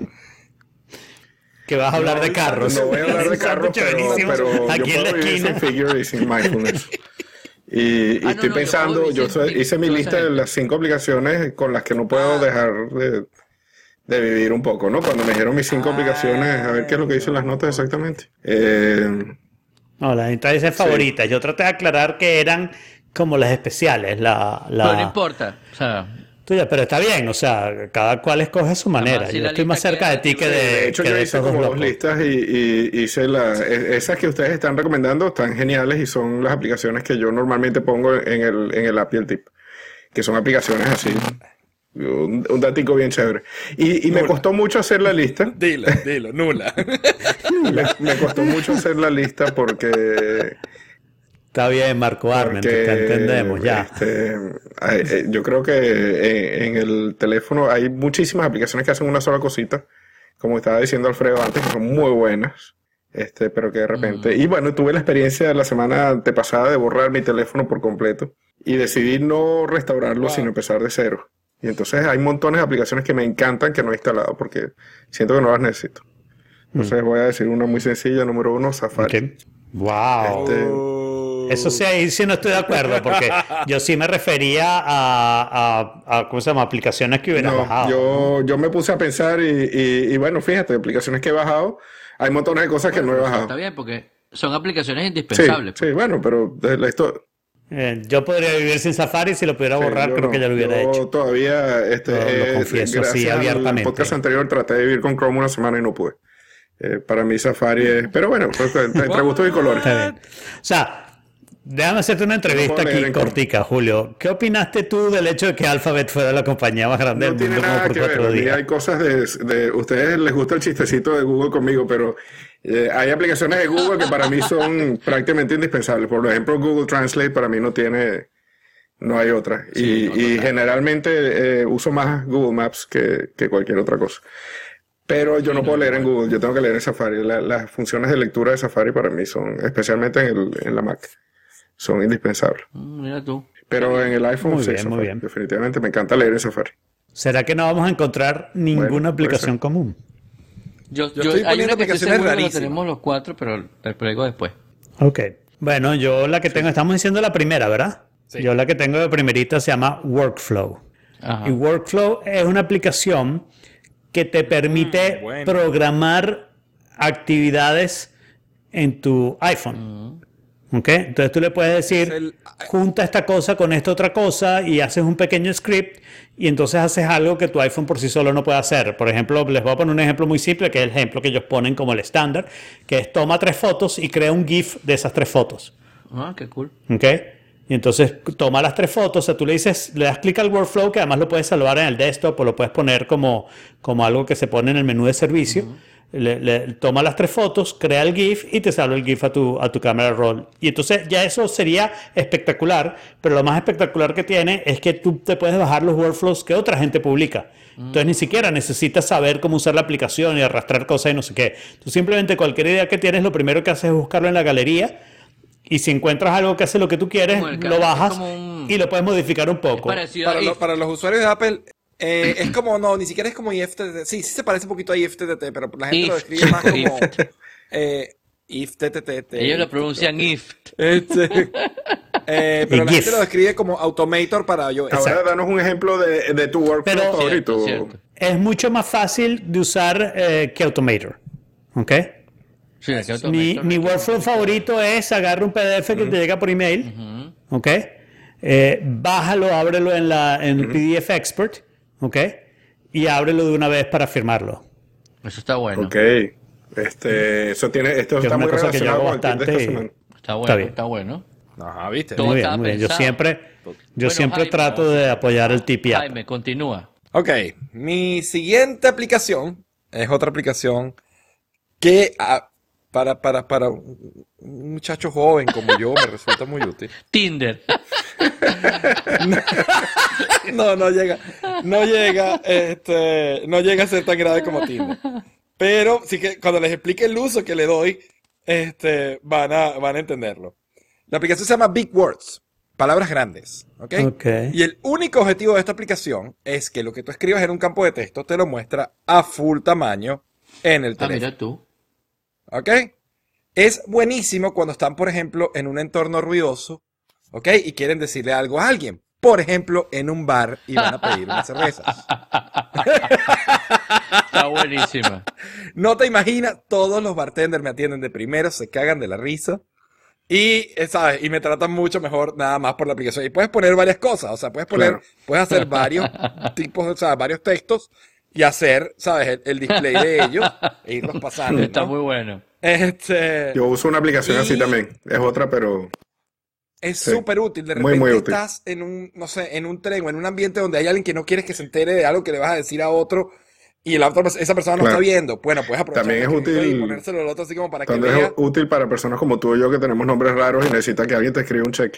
Speaker 2: Que vas a hablar de carros.
Speaker 3: No voy a hablar de
Speaker 2: Es un
Speaker 3: carros,
Speaker 2: sándwich
Speaker 3: pero,
Speaker 2: buenísimo
Speaker 3: pero
Speaker 2: aquí
Speaker 3: yo
Speaker 2: en la
Speaker 3: puedo vivir sin
Speaker 2: esquina.
Speaker 3: Figure y sin Mindfulness. Y, y
Speaker 4: Ah, no,
Speaker 3: estoy
Speaker 4: no, yo
Speaker 3: pensando,
Speaker 4: puedo
Speaker 3: yo,
Speaker 4: vivir sin-
Speaker 3: soy- hice mi
Speaker 4: toda esa
Speaker 3: lista de
Speaker 4: gente.
Speaker 3: las cinco aplicaciones con las que no puedo dejar de, de vivir un poco, ¿no? Cuando me dijeron mis cinco aplicaciones, a ver qué es lo que dicen las notas exactamente. Eh,
Speaker 2: No, la gente dice favoritas. Yo traté de aclarar que eran como las especiales. La, la...
Speaker 4: Pero no importa. O sea,
Speaker 2: Tuya, pero está bien, o sea, cada cual escoge a su manera.
Speaker 4: Además, si
Speaker 2: Yo
Speaker 4: la
Speaker 2: estoy más
Speaker 4: lista
Speaker 2: cerca de
Speaker 4: queda-
Speaker 2: ti que de,
Speaker 3: de hecho,
Speaker 2: que
Speaker 3: yo
Speaker 2: de
Speaker 3: hice
Speaker 2: esos dos
Speaker 3: como dos
Speaker 2: locos.
Speaker 3: listas y, y hice las, esas que ustedes están recomendando, están geniales y son las aplicaciones que yo normalmente pongo en el, en el app y el tip, que son aplicaciones así. Un, un datico bien chévere. Y, y me costó mucho hacer la lista.
Speaker 1: Dilo, dilo, nula.
Speaker 3: Me, me costó mucho hacer la lista porque,
Speaker 2: Está bien, Marco Arment,
Speaker 3: porque
Speaker 2: te entendemos ya.
Speaker 3: este, hay- eh, yo creo que en, en el teléfono hay muchísimas aplicaciones que hacen una sola cosita, como estaba diciendo Alfredo antes, que son muy buenas. Este, pero que de repente. Y bueno, tuve la experiencia la semana antepasada de borrar mi teléfono por completo y decidí no restaurarlo,
Speaker 1: Wow.
Speaker 3: sino empezar de cero. Y entonces hay montones de aplicaciones que me encantan que no he instalado porque siento que no las necesito. Entonces voy a decir una muy sencilla, número uno, Safari.
Speaker 2: Ok. Wow.
Speaker 3: Este,
Speaker 1: Oh.
Speaker 2: Eso sí, ahí sí no estoy de acuerdo, porque yo sí me refería a, a, a ¿cómo se llama? Aplicaciones que hubieras
Speaker 3: No,
Speaker 2: bajado.
Speaker 3: yo, yo me puse a pensar y, y, y bueno, fíjate, aplicaciones que he bajado, hay montones de cosas que no he
Speaker 4: está
Speaker 3: bajado.
Speaker 4: bien porque son aplicaciones
Speaker 3: Sí,
Speaker 4: indispensables.
Speaker 3: sí, bueno, pero de la historia.
Speaker 2: Eh, yo podría vivir sin Safari, si lo pudiera
Speaker 3: Sí,
Speaker 2: borrar,
Speaker 3: yo
Speaker 2: creo que
Speaker 3: no.
Speaker 2: ya lo hubiera
Speaker 3: Yo
Speaker 2: hecho.
Speaker 3: todavía, este,
Speaker 2: Lo, lo
Speaker 3: eh,
Speaker 2: confieso así
Speaker 3: gracias al
Speaker 2: abiertamente.
Speaker 3: podcast anterior, traté de vivir con Chrome una semana y no pude. Eh, para mí Safari es... Pero bueno, pues, entre entre gustos y colores.
Speaker 2: Está bien. O sea, déjame hacerte una entrevista
Speaker 3: puedo leer
Speaker 2: aquí
Speaker 3: en Chrome.
Speaker 2: cortica, Julio. ¿Qué opinaste tú del hecho de que Alphabet fuera la compañía más grande
Speaker 3: No
Speaker 2: del
Speaker 3: tiene
Speaker 2: mundo como
Speaker 3: nada
Speaker 2: por
Speaker 3: que ver.
Speaker 2: cuatro
Speaker 3: A mí
Speaker 2: días?
Speaker 3: hay cosas de, de... Ustedes les gusta el chistecito de Google conmigo, pero eh, hay aplicaciones de Google que para mí son prácticamente indispensables. Por ejemplo, Google Translate para mí no tiene... No hay otra.
Speaker 4: Sí,
Speaker 3: y
Speaker 4: no,
Speaker 3: y
Speaker 4: total.
Speaker 3: generalmente eh, uso más Google Maps que, que cualquier otra cosa. Pero yo no puedo leer en Google, yo tengo que leer en Safari. La- las funciones de lectura de Safari para mí son, especialmente en, el, en la Mac, son indispensables.
Speaker 4: Mm, Mira tú.
Speaker 3: Pero en el iPhone
Speaker 2: Muy
Speaker 3: sí,
Speaker 2: bien, muy
Speaker 3: Safari.
Speaker 2: bien.
Speaker 3: Definitivamente me encanta leer en Safari.
Speaker 2: ¿Será que no vamos a encontrar ninguna
Speaker 3: Bueno,
Speaker 2: aplicación
Speaker 3: puede
Speaker 2: común?
Speaker 4: Yo,
Speaker 1: Yo
Speaker 4: yo-
Speaker 1: estoy
Speaker 4: hay
Speaker 1: poniendo
Speaker 4: una que estoy
Speaker 1: aplicaciones
Speaker 4: seguro que la
Speaker 1: rarísimas.
Speaker 4: tenemos los cuatro, pero te explico después.
Speaker 2: Ok. Bueno, yo la que tengo, estamos diciendo la primera, ¿verdad?
Speaker 1: Sí.
Speaker 2: Yo la que tengo de primerita se llama Workflow.
Speaker 4: Ajá.
Speaker 2: Y Workflow es una aplicación que te permite
Speaker 1: Mm, bueno.
Speaker 2: programar actividades en tu iPhone. ¿Ok? Entonces tú le puedes decir,
Speaker 1: Es el-
Speaker 2: junta esta cosa con esta otra cosa y haces un pequeño script y entonces haces algo que tu iPhone por sí solo no puede hacer. Por ejemplo, les voy a poner un ejemplo muy simple, que es el ejemplo que ellos ponen como el estándar, que es toma tres fotos y crea un GIF de esas tres fotos.
Speaker 4: Ah, qué cool.
Speaker 2: ¿Ok? Y entonces toma las tres fotos, o sea, tú le dices, le das clic al workflow, que además lo puedes salvar en el desktop o lo puedes poner como, como algo que se pone en el menú de servicio. Le, le- toma las tres fotos, crea el GIF y te salva el GIF a tu, a tu cámara roll. Y entonces ya eso sería espectacular, pero lo más espectacular que tiene es que tú te puedes bajar los workflows que otra gente publica. Entonces ni siquiera necesitas saber cómo usar la aplicación y arrastrar cosas y no sé qué. Tú simplemente cualquier idea que tienes, lo primero que haces es buscarlo en la galería. Y si encuentras algo que hace lo que tú quieres,
Speaker 4: Como el ca-
Speaker 2: lo bajas
Speaker 4: es como un-
Speaker 2: y lo puedes modificar un poco.
Speaker 4: Parecido
Speaker 1: Para,
Speaker 4: a
Speaker 1: lo-
Speaker 4: If.
Speaker 1: para los usuarios de Apple, eh, es como, no, ni siquiera es como I F T T T. Sí, sí se parece un poquito a I F T T T, pero la gente lo
Speaker 4: If.
Speaker 1: describe más como
Speaker 4: If.
Speaker 1: eh, I F T T T.
Speaker 4: Ellos lo pronuncian If.
Speaker 1: Este, eh, pero
Speaker 2: Y
Speaker 1: la
Speaker 2: GIF.
Speaker 1: gente lo describe como Automator para iOS.
Speaker 3: Ahora
Speaker 2: Exacto.
Speaker 3: danos un ejemplo de, de tu workflow
Speaker 2: Pero-
Speaker 3: favorito.
Speaker 4: Cierto, cierto.
Speaker 2: Es mucho más fácil de usar eh, que Automator. ¿Ok?
Speaker 4: Sí, aquí
Speaker 2: Mi,
Speaker 4: Automator.
Speaker 2: mi workflow favorito es agarrar un P D F que te llega por email. ¿Ok? Eh, bájalo, ábrelo en, la, en P D F Expert. ¿Ok? Y ábrelo de una vez para firmarlo.
Speaker 4: Eso está bueno.
Speaker 3: Ok. Este, eso tiene, esto
Speaker 2: Que es
Speaker 3: está
Speaker 2: una
Speaker 3: muy
Speaker 2: cosa que yo
Speaker 3: relacionado
Speaker 2: hago
Speaker 3: con el tip de
Speaker 2: bastante
Speaker 3: esta
Speaker 2: y-
Speaker 3: semana.
Speaker 4: Está bueno,
Speaker 2: Está
Speaker 4: está,
Speaker 2: bien.
Speaker 4: bueno.
Speaker 1: Ajá, ¿viste?
Speaker 4: Todo
Speaker 2: Muy
Speaker 4: estaba
Speaker 2: bien, muy bien. Yo
Speaker 4: pensado.
Speaker 2: siempre, yo
Speaker 4: Bueno,
Speaker 2: siempre
Speaker 4: Jaime,
Speaker 2: trato
Speaker 4: vamos
Speaker 2: de
Speaker 4: a-
Speaker 2: apoyar el tip y app.
Speaker 4: Jaime, continúa.
Speaker 1: Ok, mi siguiente aplicación es otra aplicación que ah, para, para, para un un muchacho joven como yo me resulta muy útil.
Speaker 4: Tinder.
Speaker 1: No, no llega, no llega, este, no llega a ser tan grave como Tinder. Pero sí que cuando les explique el uso que le doy, este, van a, van a entenderlo. La aplicación se llama Big Words, palabras grandes, ¿ok?
Speaker 2: Ok.
Speaker 1: Y el único objetivo de esta aplicación es que lo que tú escribas en un campo de texto te lo muestra a full tamaño en el
Speaker 4: Ah,
Speaker 1: teléfono,
Speaker 4: mira tú.
Speaker 1: ¿ok? Es buenísimo cuando están, por ejemplo, en un entorno ruidoso, ¿ok? Y quieren decirle algo a alguien. Por ejemplo, en un bar y van a pedir unas cervezas.
Speaker 4: Está buenísima.
Speaker 1: No te imaginas, todos los bartenders me atienden de primero, se cagan de la risa. Y, eh, ¿sabes? Y me tratan mucho mejor nada más por la aplicación. Y puedes poner varias cosas, o sea, puedes poner,
Speaker 3: Claro.
Speaker 1: puedes hacer varios tipos, o sea, varios textos y hacer, ¿sabes? El, el display de ellos e irlos pasando,
Speaker 4: Está
Speaker 1: ¿no?
Speaker 4: muy bueno.
Speaker 1: Este,
Speaker 3: Yo uso una aplicación así
Speaker 1: Y-
Speaker 3: también. Es otra, pero
Speaker 1: es
Speaker 3: sí.
Speaker 1: súper útil. De
Speaker 3: Muy,
Speaker 1: repente
Speaker 3: muy útil.
Speaker 1: estás en un, no sé, en un tren o en un ambiente donde hay alguien que no quieres que se entere de algo que le vas a decir a otro y la otra, pers- esa persona no
Speaker 3: Claro.
Speaker 1: está viendo. Bueno, puedes aprovechar
Speaker 3: También
Speaker 1: el
Speaker 3: es
Speaker 1: escrito
Speaker 3: útil
Speaker 1: y ponérselo al otro así como para que
Speaker 3: también
Speaker 1: vea.
Speaker 3: es útil para personas como tú y yo que tenemos nombres raros y necesitan que alguien te escriba un cheque.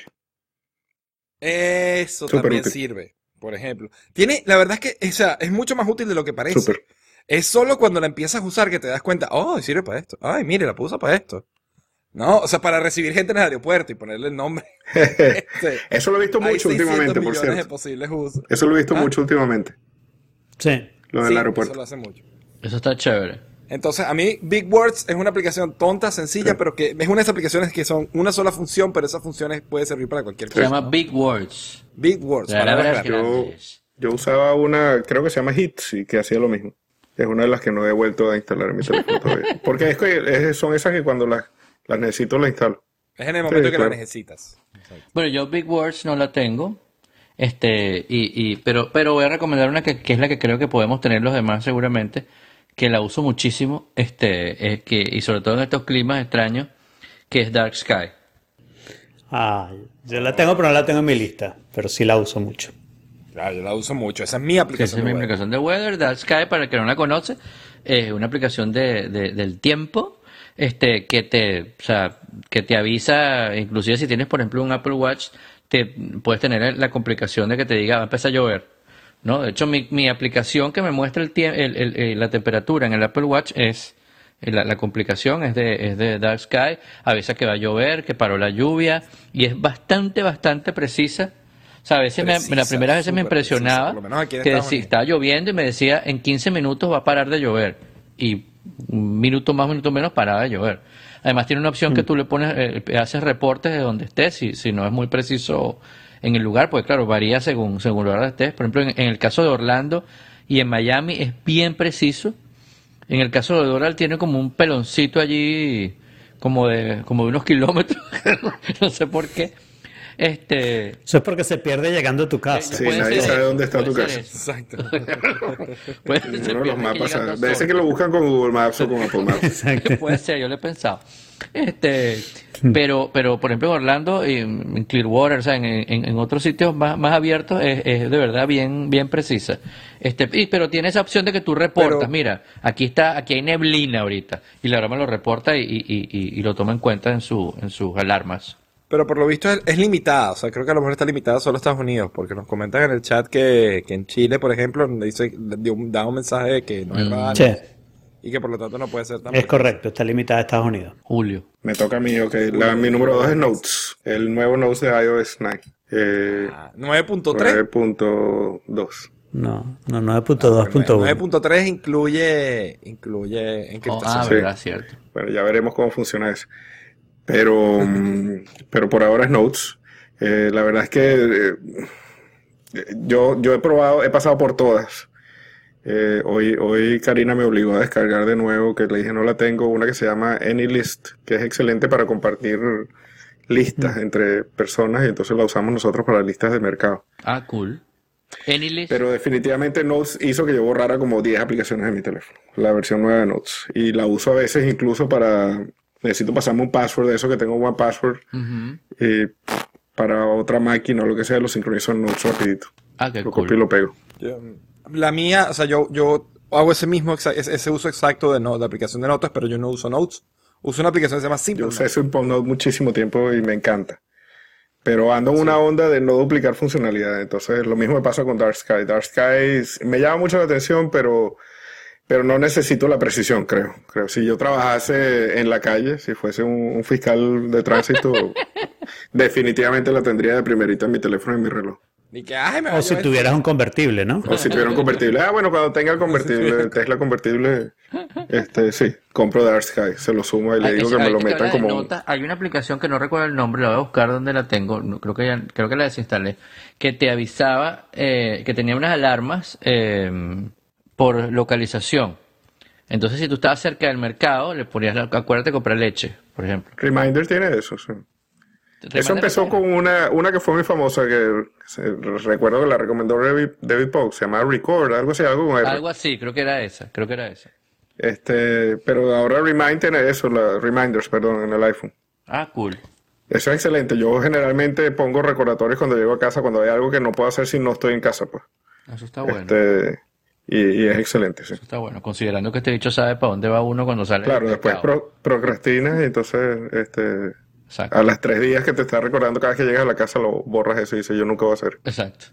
Speaker 1: Eso
Speaker 3: Súper
Speaker 1: también
Speaker 3: útil.
Speaker 1: sirve, por ejemplo. Tiene, la verdad es que o sea, es mucho más útil de lo que parece.
Speaker 3: Súper.
Speaker 1: Es solo cuando la empiezas a usar que te das cuenta, oh, sirve para esto. Ay, mire, la puso para esto. No, o sea, para recibir gente en el aeropuerto y ponerle el nombre. Este,
Speaker 3: Eso lo he visto
Speaker 1: hay
Speaker 3: mucho
Speaker 1: seiscientos
Speaker 3: últimamente, por
Speaker 1: millones de
Speaker 3: cierto.
Speaker 1: posibles usos.
Speaker 3: Eso lo he visto
Speaker 1: ¿Ah?
Speaker 3: mucho últimamente,
Speaker 2: Sí.
Speaker 3: lo del
Speaker 1: Sí, eso
Speaker 3: aeropuerto.
Speaker 1: lo hace mucho.
Speaker 4: Eso está chévere.
Speaker 1: Entonces, a mí Big Words es una aplicación tonta, sencilla,
Speaker 3: Sí.
Speaker 1: pero que es una de esas aplicaciones que son una sola función, pero esas funciones puede servir para cualquier
Speaker 4: Se
Speaker 1: cosa.
Speaker 4: llama
Speaker 1: ¿no?
Speaker 4: Big Words.
Speaker 1: Big Words,
Speaker 4: Palabras
Speaker 1: palabras grandes.
Speaker 3: Yo,
Speaker 4: grandes.
Speaker 3: yo usaba una, creo que se llama Hits, y que hacía lo mismo. Es una de las que no he vuelto a instalar en mi teléfono todavía. Porque es que es- son esas que cuando las, Las necesito, las instalo.
Speaker 1: Es en el momento
Speaker 3: Sí,
Speaker 1: que la
Speaker 3: claro.
Speaker 1: necesitas. Exacto.
Speaker 4: Bueno, yo Big Words no la tengo. Este, y, y, pero, pero voy a recomendar una que, que es la que creo que podemos tener los demás seguramente, que la uso muchísimo, este, es que, y sobre todo en estos climas extraños, que es Dark Sky.
Speaker 2: Ah, yo la tengo, pero no la tengo en mi lista. Pero sí la uso mucho.
Speaker 1: Claro, yo la uso mucho. Esa es mi
Speaker 4: Que esa
Speaker 1: aplicación
Speaker 4: es mi
Speaker 1: de web.
Speaker 4: aplicación de Weather. Dark Sky, para el que no la conoce, es una aplicación de, de- del tiempo, este, que te, o sea, que te avisa, inclusive si tienes, por ejemplo, un Apple Watch, te puedes tener la complicación de que te diga, va a empezar a llover, ¿no? De hecho, mi, mi aplicación que me muestra el, tie- el- el- el- la temperatura en el Apple Watch es, la, la complicación es de, es de Dark Sky, avisa que va a llover, que paró la lluvia, y es bastante, bastante precisa. O sea, a veces me,
Speaker 1: Precisa,
Speaker 4: la primera vez me
Speaker 1: súper precisa,
Speaker 4: impresionaba
Speaker 1: por lo menos aquí en
Speaker 4: que
Speaker 1: Estados
Speaker 4: decía,
Speaker 1: Unidos.
Speaker 4: estaba lloviendo y me decía, en quince minutos va a parar de llover. Y un minuto más, un minuto menos paraba de llover. Además tiene una opción que tú le pones, eh, haces reportes de donde estés, si, si no es muy preciso en el lugar, pues claro, varía según, según el lugar donde estés. Por ejemplo, en, en el caso de Orlando y en Miami es bien preciso. En el caso de Doral tiene como un peloncito allí, como de, como de unos kilómetros, no sé por qué. Este,
Speaker 2: Eso es porque se pierde llegando a tu casa.
Speaker 3: Sí,
Speaker 4: puede
Speaker 3: nadie
Speaker 4: ser
Speaker 3: sabe
Speaker 4: eso,
Speaker 3: dónde está
Speaker 4: puede
Speaker 3: tu
Speaker 4: ser
Speaker 3: casa.
Speaker 4: eso.
Speaker 1: Exacto.
Speaker 4: Puede ser
Speaker 3: Ninguno de los
Speaker 4: que
Speaker 3: mapas
Speaker 4: llegando
Speaker 3: sabe. Debe ser
Speaker 4: solo.
Speaker 3: que lo buscan con Google Maps o con Apple Maps.
Speaker 2: Exacto.
Speaker 4: Puede ser, yo lo he pensado. Este, pero, pero por ejemplo en Orlando, y en Clearwater, o sea, en, en, en otros sitios más, más abiertos, es, es de verdad bien, bien precisa. Este, y, pero tiene esa opción de que tú reportas,
Speaker 1: Pero-
Speaker 4: mira, aquí está, aquí hay neblina ahorita, y la broma lo reporta y, y, y, y- y lo toma en cuenta en su, en sus alarmas.
Speaker 1: Pero por lo visto es, es limitada, o sea, creo que a lo mejor está limitada solo a Estados Unidos, porque nos comentan en el chat que, que en Chile, por ejemplo, dice, dio un- da un mensaje de que no hay
Speaker 4: Mm.
Speaker 1: radar
Speaker 2: Sí,
Speaker 1: y que por lo tanto no puede ser tan
Speaker 2: es
Speaker 1: preciso.
Speaker 2: correcto. Está limitada a Estados Unidos.
Speaker 4: Julio.
Speaker 3: Me toca a mí, ok. La, mi número dos es Notes. El nuevo Notes de iOS nueve. Eh,
Speaker 1: Ah, nueve punto tres.
Speaker 3: nueve punto dos.
Speaker 2: No, no, nueve punto dos punto uno.
Speaker 1: nueve punto tres incluye, incluye
Speaker 4: Oh,
Speaker 1: encriptación.
Speaker 4: ah,
Speaker 3: Sí.
Speaker 4: verdad, cierto.
Speaker 3: Bueno, ya veremos cómo funciona eso. Pero, mm, pero por ahora es Notes. Eh, la verdad es que eh, yo, yo he probado, he pasado por todas. Eh, hoy, hoy Karina me obligó a descargar de nuevo, que le dije no la tengo, una que se llama AnyList, que es excelente para compartir listas entre personas y entonces la usamos nosotros para listas de mercado.
Speaker 4: Ah, cool. AnyList.
Speaker 3: Pero definitivamente Notes hizo que yo borrara como diez aplicaciones en mi teléfono, la versión nueva de Notes. Y la uso a veces incluso para, necesito pasarme un password de eso que tengo One Password,
Speaker 4: Ujú.
Speaker 3: y para otra máquina o lo que sea, lo sincronizo en Notes rapidito.
Speaker 4: Ah, qué
Speaker 3: Lo
Speaker 4: cool.
Speaker 3: copio y lo pego.
Speaker 1: Yo- la mía, o sea, yo, yo hago ese mismo, exa- ese ese uso exacto de, no, de aplicación de notas, pero yo no uso Notes. Uso una aplicación que se llama Simple
Speaker 3: Yo usé
Speaker 1: Notes.
Speaker 3: Simple Note muchísimo tiempo y me encanta. Pero ando en una onda de no duplicar funcionalidades. Entonces, lo mismo me pasa con Dark Sky. Dark Sky me llama mucho la atención, pero, pero no necesito la precisión, creo. Creo si yo trabajase en la calle, si fuese un, un fiscal de tránsito, definitivamente la tendría de primerita en mi teléfono y en mi reloj.
Speaker 1: Y que, ay, me va a
Speaker 2: O si
Speaker 1: llover.
Speaker 2: tuvieras un convertible, ¿no?
Speaker 3: O si tuviera un convertible. Ah, bueno, cuando tenga el convertible, el Tesla convertible, este, sí, compro Dark Sky. Se lo sumo y le
Speaker 4: Ay,
Speaker 3: digo
Speaker 4: ese-
Speaker 3: que me lo
Speaker 4: ahorita que
Speaker 3: metan
Speaker 4: hablas de
Speaker 3: como...
Speaker 4: notas, hay una aplicación que no recuerdo el nombre, la voy a buscar donde la tengo, no, creo que ya, creo que la desinstalé, que te avisaba eh, que tenía unas alarmas eh, por localización. Entonces, si tú estabas cerca del mercado, le ponías, la, acuérdate de comprar leche, por ejemplo.
Speaker 3: Reminder tiene eso, sí.
Speaker 4: ¿Te
Speaker 3: Eso
Speaker 4: manda
Speaker 3: empezó
Speaker 4: mensaje?
Speaker 3: con una, una que fue muy famosa, que se- recuerdo que la recomendó David, David Polk, se llamaba Record, algo así, algo con R.
Speaker 4: Algo así, creo que era esa, creo que era esa.
Speaker 3: Este, pero ahora Remind tiene eso, la, Reminders, perdón, en el iPhone.
Speaker 4: Ah, cool.
Speaker 3: Eso es excelente. Yo generalmente pongo recordatorios cuando llego a casa, cuando hay algo que no puedo hacer si no estoy en casa, pues.
Speaker 4: Eso está bueno.
Speaker 3: Este, y, y es excelente, sí.
Speaker 4: Eso está bueno, considerando que este bicho sabe para dónde va uno cuando sale
Speaker 3: Claro,
Speaker 4: del
Speaker 3: después
Speaker 4: mercado.
Speaker 3: pro- procrastinas y entonces, este,
Speaker 4: Exacto,
Speaker 3: a las tres días que te está recordando cada vez que llegas a la casa lo borras eso y dices yo nunca voy a hacer.
Speaker 4: exacto,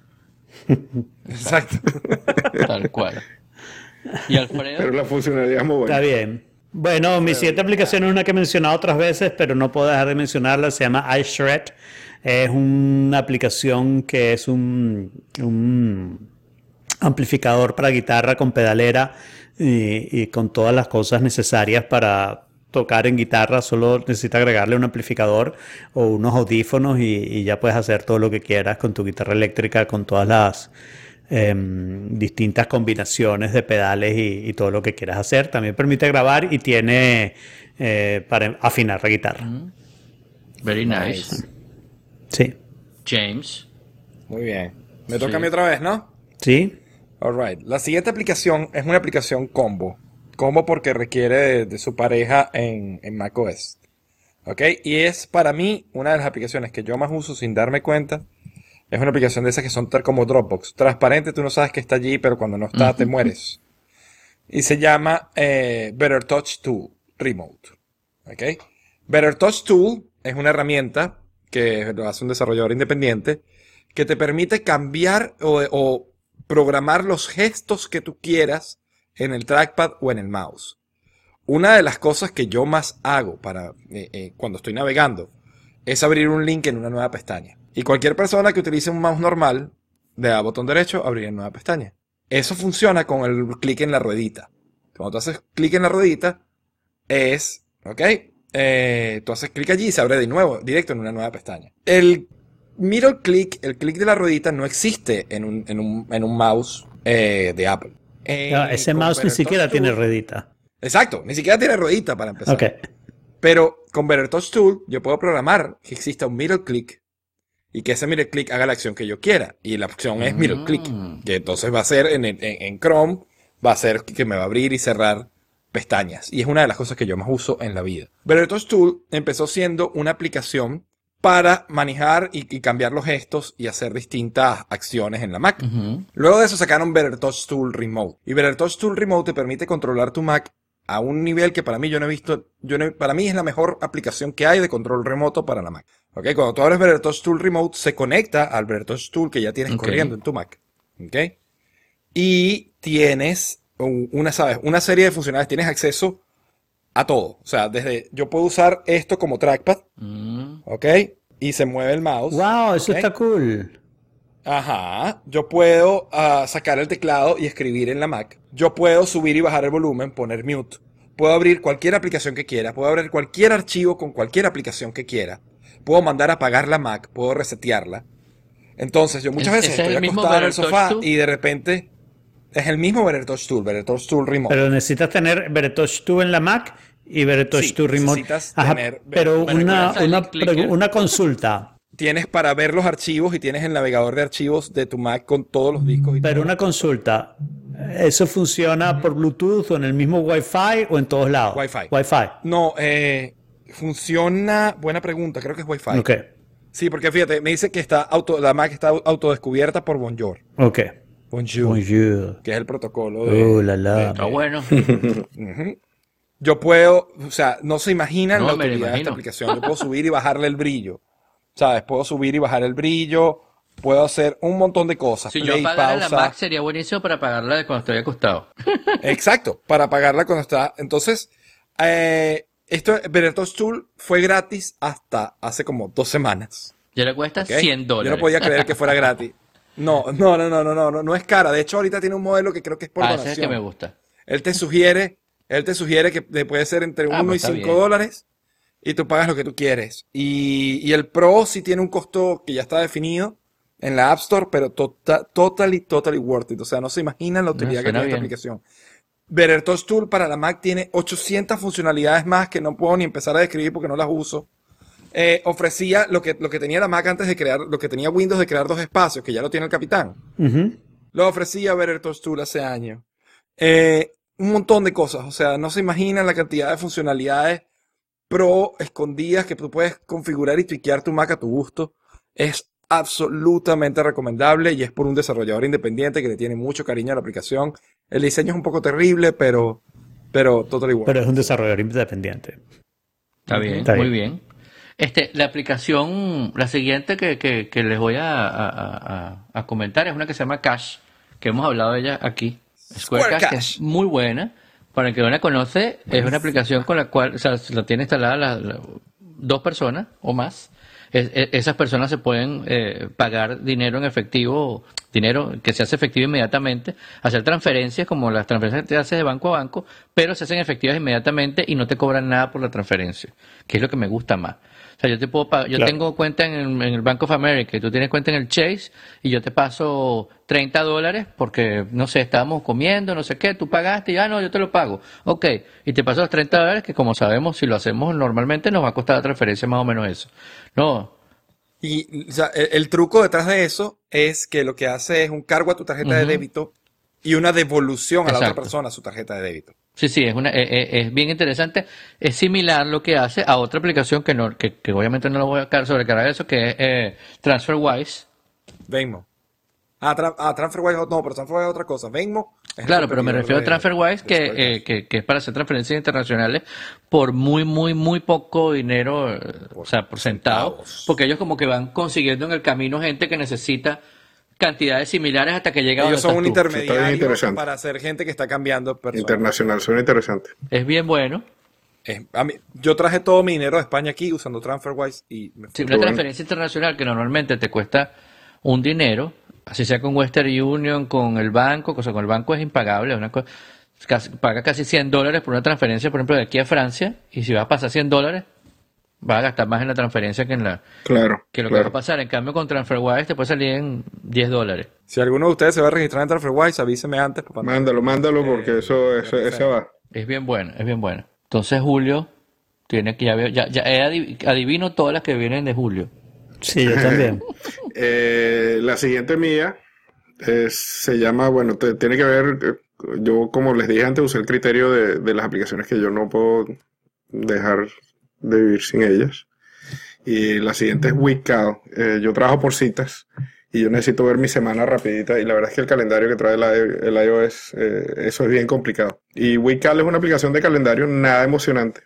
Speaker 1: Exacto.
Speaker 4: tal cual. Y Alfredo,
Speaker 3: Pero la funcionalidad es muy buena.
Speaker 2: Está bien. Bueno, mi siguiente aplicación es una que he mencionado otras veces, pero no puedo dejar de mencionarla. Se llama iShred. Es una aplicación que es un, un amplificador para guitarra con pedalera y, y con todas las cosas necesarias para tocar en guitarra. Solo necesitas agregarle un amplificador o unos audífonos y, y ya puedes hacer todo lo que quieras con tu guitarra eléctrica, con todas las eh, distintas combinaciones de pedales y, y todo lo que quieras hacer. También permite grabar y tiene eh, para afinar la guitarra.
Speaker 4: Mm. Very nice.
Speaker 1: Nice.
Speaker 2: Sí.
Speaker 4: James.
Speaker 1: Muy bien. Me toca
Speaker 4: Sí.
Speaker 1: a mí otra vez, ¿no?
Speaker 2: Sí.
Speaker 1: Alright. La siguiente aplicación es una aplicación combo. Combo porque requiere de, de su pareja en, en macOS. ¿Ok? Y es para mí una de las aplicaciones que yo más uso sin darme cuenta. Es una aplicación de esas que son tal como Dropbox. Transparente, tú no sabes que está allí, pero cuando no está te mueres. Y se llama eh, Better Touch Tool Remote. ¿Ok? Better Touch Tool es una herramienta que lo hace un desarrollador independiente que te permite cambiar o, o programar los gestos que tú quieras en el trackpad o en el mouse. Una de las cosas que yo más hago para eh, eh, cuando estoy navegando es abrir un link en una nueva pestaña. Y cualquier persona que utilice un mouse normal, de a botón derecho, abrir en nueva pestaña. Eso funciona con el clic en la ruedita. Cuando tú haces clic en la ruedita, es, ¿ok? Eh, tú haces clic allí y se abre de nuevo, directo en una nueva pestaña. El middle click, el clic de la ruedita, no existe en un, en un, en un mouse eh, de Apple. Eh,
Speaker 2: Ah, ese
Speaker 1: con
Speaker 2: mouse ni
Speaker 1: Better
Speaker 2: siquiera
Speaker 1: Touch
Speaker 2: tiene
Speaker 1: Tool-
Speaker 2: ruedita.
Speaker 1: Exacto, ni siquiera tiene ruedita para empezar.
Speaker 2: Ok.
Speaker 1: Pero con Better Touch Tool yo puedo programar que exista un middle click y que ese middle click haga la acción que yo quiera. Y la opción es middle
Speaker 4: Mm.
Speaker 1: click, que entonces va a ser en, el- en, en Chrome, va a ser que me va a abrir y cerrar pestañas. Y es una de las cosas que yo más uso en la vida. Better Touch Tool empezó siendo una aplicación para manejar y, y cambiar los gestos y hacer distintas acciones en la Mac.
Speaker 4: Ujú.
Speaker 1: Luego de eso sacaron Better Touch Tool Remote. Y Better Touch Tool Remote te permite controlar tu Mac a un nivel que para mí yo no he visto, yo no- para mí es la mejor aplicación que hay de control remoto para la Mac. ¿Ok? Cuando tú abres Better Touch Tool Remote, se conecta al Better Touch Tool que ya tienes
Speaker 4: Ok.
Speaker 1: corriendo en tu Mac. ¿Ok? Y tienes un- una, ¿sabes? Una serie de funcionalidades, tienes acceso a todo. O sea, desde, yo puedo usar esto como trackpad,
Speaker 4: Mm.
Speaker 1: ¿ok? Y se mueve el mouse.
Speaker 2: Wow, eso
Speaker 1: ¿ok?
Speaker 2: está cool.
Speaker 1: Ajá, yo puedo ah, sacar el teclado y escribir en la Mac. Yo puedo subir y bajar el volumen, poner mute. Puedo abrir cualquier aplicación que quiera. Puedo abrir cualquier archivo con cualquier aplicación que quiera. Puedo mandar a apagar la Mac. Puedo resetearla. Entonces, yo muchas
Speaker 4: ¿Es-
Speaker 1: veces
Speaker 4: ese es
Speaker 1: estoy
Speaker 4: el mismo
Speaker 1: acostado en el
Speaker 4: Better Touch
Speaker 1: sofá
Speaker 4: Tool?
Speaker 1: y de repente es el mismo Better Touch Tool, Better Touch Tool Remote.
Speaker 2: Pero necesitas tener Better Touch Tool en la Mac y Better Touch
Speaker 1: Sí,
Speaker 2: Tool Remote.
Speaker 1: necesitas
Speaker 2: Ajá,
Speaker 1: tener-
Speaker 2: pero
Speaker 4: para
Speaker 2: una,
Speaker 4: recuerda
Speaker 2: una,
Speaker 4: Silent Clicker.
Speaker 2: pregu- una consulta.
Speaker 1: Tienes para ver los archivos y tienes el navegador de archivos de tu Mac con todos los discos y
Speaker 2: Pero
Speaker 1: todo.
Speaker 2: una consulta. ¿Eso funciona por Bluetooth o en el mismo Wi-Fi o en todos lados?
Speaker 1: Wi-Fi.
Speaker 2: Wi-Fi.
Speaker 1: No, eh, funciona, buena pregunta, creo que es Wi-Fi.
Speaker 2: Ok.
Speaker 1: Sí, porque fíjate, me dice que está auto, la Mac está autodescubierta por Bonjour.
Speaker 2: Ok.
Speaker 1: Bonjour.
Speaker 2: Bonjour.
Speaker 1: Que es el protocolo de...
Speaker 2: Oh, la la.
Speaker 4: Está bueno.
Speaker 1: Ujú. Yo puedo, o sea, no se imaginan
Speaker 4: No,
Speaker 1: la
Speaker 4: me lo
Speaker 1: utilidad de esta
Speaker 4: imagino.
Speaker 1: aplicación. Yo puedo subir y bajarle el brillo. ¿Sabes? Puedo subir y bajar el brillo. Puedo hacer un montón de cosas.
Speaker 4: Si yo
Speaker 1: Play,
Speaker 4: apagara la
Speaker 1: pausa.
Speaker 4: Mac sería buenísimo para apagarla de cuando estoy acostado.
Speaker 1: Exacto, para pagarla cuando está. Entonces, eh, esto, Better Touch Tool fue gratis hasta hace como dos semanas.
Speaker 4: Ya le cuesta
Speaker 1: ¿ok?
Speaker 4: cien dólares.
Speaker 1: Yo no podía creer que fuera gratis. No, no, no, no, no, no, no, no es cara. De hecho, ahorita tiene un modelo que creo que es por
Speaker 4: Ah, ese es el que
Speaker 1: donación.
Speaker 4: me gusta.
Speaker 1: Él te sugiere, él te sugiere que te puede ser entre
Speaker 4: Ah,
Speaker 1: uno
Speaker 4: pues
Speaker 1: y
Speaker 4: está
Speaker 1: cinco
Speaker 4: bien.
Speaker 1: dólares y tú pagas lo que tú quieres. Y, y el Pro sí tiene un costo que ya está definido en la App Store, pero tota- totally, totally worth it. O sea, no se imaginan la utilidad que
Speaker 4: suena
Speaker 1: tiene esta
Speaker 4: bien.
Speaker 1: aplicación. Better Touch Tool para la Mac tiene ochocientas funcionalidades más que no puedo ni empezar a describir porque no las uso. Eh, ofrecía lo que, lo que tenía la Mac antes de crear, lo que tenía Windows de crear dos espacios, que ya lo tiene el capitán.
Speaker 2: Ujú.
Speaker 1: Lo ofrecía Better Touch Tool hace años. Eh, un montón de cosas. O sea, no se imaginan la cantidad de funcionalidades pro escondidas que tú puedes configurar y tweakear tu Mac a tu gusto. Es absolutamente recomendable y es por un desarrollador independiente que le tiene mucho cariño a la aplicación. El diseño es un poco terrible, pero, pero totally worth
Speaker 2: Pero
Speaker 1: it.
Speaker 2: es un desarrollador independiente.
Speaker 4: Está bien,
Speaker 2: Está
Speaker 4: muy
Speaker 2: bien.
Speaker 4: bien. Este, la aplicación, la siguiente que, que, que les voy a, a- a- a comentar es una que se llama Cash, que hemos hablado de ella aquí. Square,
Speaker 1: Square
Speaker 4: Cash, que
Speaker 1: Cash.
Speaker 4: es muy buena. Para el que no la conoce, es una aplicación con la cual, o sea, la tiene instalada la- la- dos personas o más. Es- es- esas personas se pueden eh, pagar dinero en efectivo dinero que se hace efectivo inmediatamente, hacer transferencias como las transferencias que te haces de banco a banco, pero se hacen efectivas inmediatamente y no te cobran nada por la transferencia, que es lo que me gusta más. O sea, yo te puedo pagar, yo
Speaker 2: Claro.
Speaker 4: tengo cuenta en el, en el Bank of America y tú tienes cuenta en el Chase y yo te paso treinta dólares porque, no sé, estábamos comiendo, no sé qué, tú pagaste y, ah, no, yo te lo pago. Ok, y te paso los treinta dólares que como sabemos, si lo hacemos normalmente nos va a costar la transferencia más o menos eso. No,
Speaker 1: Y o sea, el, el truco detrás de eso es que lo que hace es un cargo a tu tarjeta de
Speaker 4: ujú,
Speaker 1: débito y una devolución a la otra
Speaker 4: exacto.
Speaker 1: persona a su tarjeta de débito.
Speaker 4: Sí, sí, es una, es, es- es bien interesante. Es similar lo que hace a otra aplicación que no, que, que obviamente no lo voy a car- sobrecargar eso, que es eh, TransferWise.
Speaker 1: Venmo. Ah, tra- ah, TransferWise, no, pero TransferWise es otra cosa. Venmo es el
Speaker 4: Claro, pero me
Speaker 1: competidor
Speaker 4: refiero a
Speaker 1: de,
Speaker 4: TransferWise
Speaker 1: de
Speaker 4: que,
Speaker 1: Super
Speaker 4: eh,
Speaker 1: Cash.
Speaker 4: que, que es para hacer transferencias internacionales por muy, muy, muy poco dinero, eh, o
Speaker 1: Por
Speaker 4: sea, por centavo,
Speaker 1: centavos.
Speaker 4: porque ellos como que van consiguiendo en el camino gente que necesita cantidades similares hasta que llega a donde
Speaker 1: Ellos son
Speaker 4: estás
Speaker 1: un
Speaker 4: tú.
Speaker 3: Eso está bien
Speaker 1: intermediario
Speaker 3: interesante.
Speaker 1: para hacer gente que está cambiando personas.
Speaker 3: Internacional, suena interesante.
Speaker 4: Es bien bueno.
Speaker 1: Es- a mí- yo traje todo mi dinero de España aquí usando TransferWise y me
Speaker 4: Sí,
Speaker 1: fue.
Speaker 4: una
Speaker 3: Qué bueno.
Speaker 4: transferencia internacional que normalmente te cuesta un dinero, así sea con Western Union, con el banco, o sea, con el banco es impagable, es una cosa, casi- paga casi cien dólares por una transferencia, por ejemplo, de aquí a Francia, y si vas a pasar cien dólares, vas a gastar más en la transferencia que en la
Speaker 3: Claro,
Speaker 4: que lo que va a
Speaker 3: claro.
Speaker 4: pasar. En cambio, con TransferWise te puede salir en diez dólares.
Speaker 1: Si alguno de ustedes se va a registrar en TransferWise, avíseme antes para
Speaker 3: Mándalo, mándalo porque
Speaker 1: eh,
Speaker 3: eso, eso,
Speaker 1: F
Speaker 3: ese
Speaker 1: M.
Speaker 3: va.
Speaker 4: Es bien bueno, es bien bueno. Entonces, Julio, tiene que ya veo, ya, ya he adiv- adivino todas las que vienen de Julio.
Speaker 2: Sí, yo también.
Speaker 3: Eh, la siguiente mía es- se llama, bueno, te- tiene que ver, eh, yo como les dije antes, usé el criterio de, de las aplicaciones que yo no puedo dejar de vivir sin ellas. Y la siguiente es Weekcal. Eh, yo trabajo por citas y yo necesito ver mi semana rapidita y la verdad es que el calendario que trae el, i- el iOS, eh, eso es bien complicado. Y Weekcal es una aplicación de calendario nada emocionante,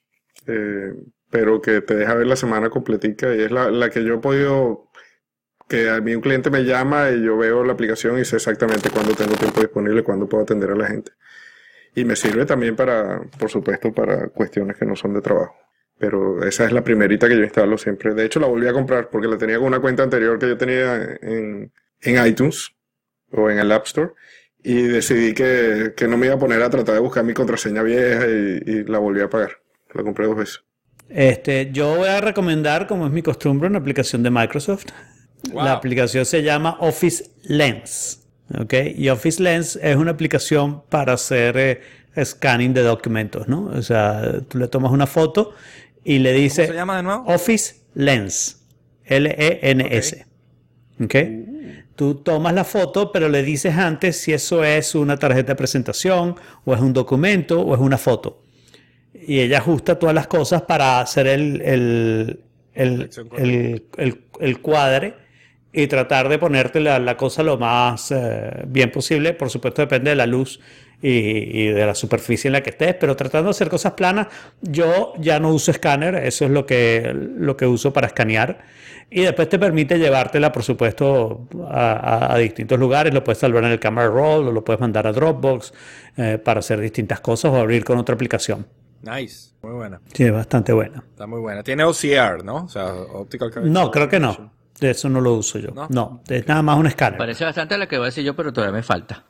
Speaker 3: eh, pero que te deja ver la semana completica y es la, la que yo he podido, que a mí un cliente me llama y yo veo la aplicación y sé exactamente cuándo tengo tiempo disponible, cuándo puedo atender a la gente. Y me sirve también para, por supuesto, para cuestiones que no son de trabajo. Pero esa es la primerita que yo instalo siempre. De hecho, la volví a comprar porque la tenía con una cuenta anterior que yo tenía en, en iTunes o en el App Store. Y decidí que, que no me iba a poner a tratar de buscar mi contraseña vieja y, y la volví a pagar. La compré dos veces.
Speaker 2: Este, yo voy a recomendar, como es mi costumbre, una aplicación de Microsoft.
Speaker 1: Wow.
Speaker 2: La aplicación se llama Office Lens. ¿Ok? Y Office Lens es una aplicación para hacer eh, scanning de documentos, ¿no? O sea, tú le tomas una foto y le
Speaker 1: ¿Cómo
Speaker 2: dices
Speaker 1: se llama de nuevo?
Speaker 2: Office Lens. L E N S. ¿Ok? Tú tomas la foto, pero le dices antes si eso es una tarjeta de presentación, o es un documento, o es una foto. Y ella ajusta todas las cosas para hacer el, el, el,
Speaker 1: Selección correcta.
Speaker 2: el, el- el cuadre y tratar de ponerte la, la cosa lo más eh, bien posible. Por supuesto, depende de la luz y, y de la superficie en la que estés, pero tratando de hacer cosas planas. Yo ya no uso escáner, eso es lo que, lo que uso para escanear. Y después te permite llevártela, por supuesto, a, a- a distintos lugares. Lo puedes salvar en el Camera Roll o lo puedes mandar a Dropbox eh, para hacer distintas cosas o abrir con otra aplicación.
Speaker 1: Nice. Muy buena.
Speaker 2: Sí, es bastante buena.
Speaker 1: Está muy buena. Tiene O C R, ¿no? O sea, Optical Character
Speaker 2: No, creo que
Speaker 1: Recognition.
Speaker 2: no. De eso no lo uso yo.
Speaker 1: ¿No?
Speaker 2: No, es nada más un escáner.
Speaker 4: Parece bastante a la que voy a decir yo, pero todavía me falta.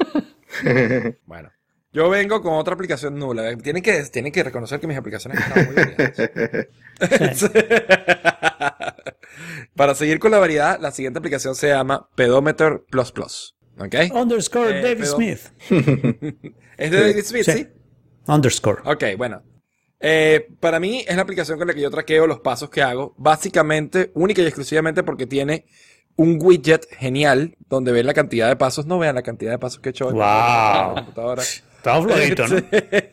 Speaker 1: Bueno. Yo vengo con otra aplicación nula. Tienen que, tienen que reconocer que mis aplicaciones están muy variadas. Para seguir con la variedad, la siguiente aplicación se llama Pedometer Plus Plus. ¿Ok?
Speaker 2: Underscore
Speaker 1: Eh,
Speaker 2: David
Speaker 1: pero-
Speaker 2: Smith.
Speaker 1: ¿Es de David Smith, sí?
Speaker 2: Underscore.
Speaker 1: Ok, bueno. Eh, para mí es la aplicación con la que yo traqueo los pasos que hago, básicamente, única y exclusivamente porque tiene un widget genial donde ven la cantidad de pasos. No vean la cantidad de pasos que he hecho hoy en la
Speaker 2: Wow.
Speaker 1: computadora.
Speaker 2: Estaba flojito, ¿no?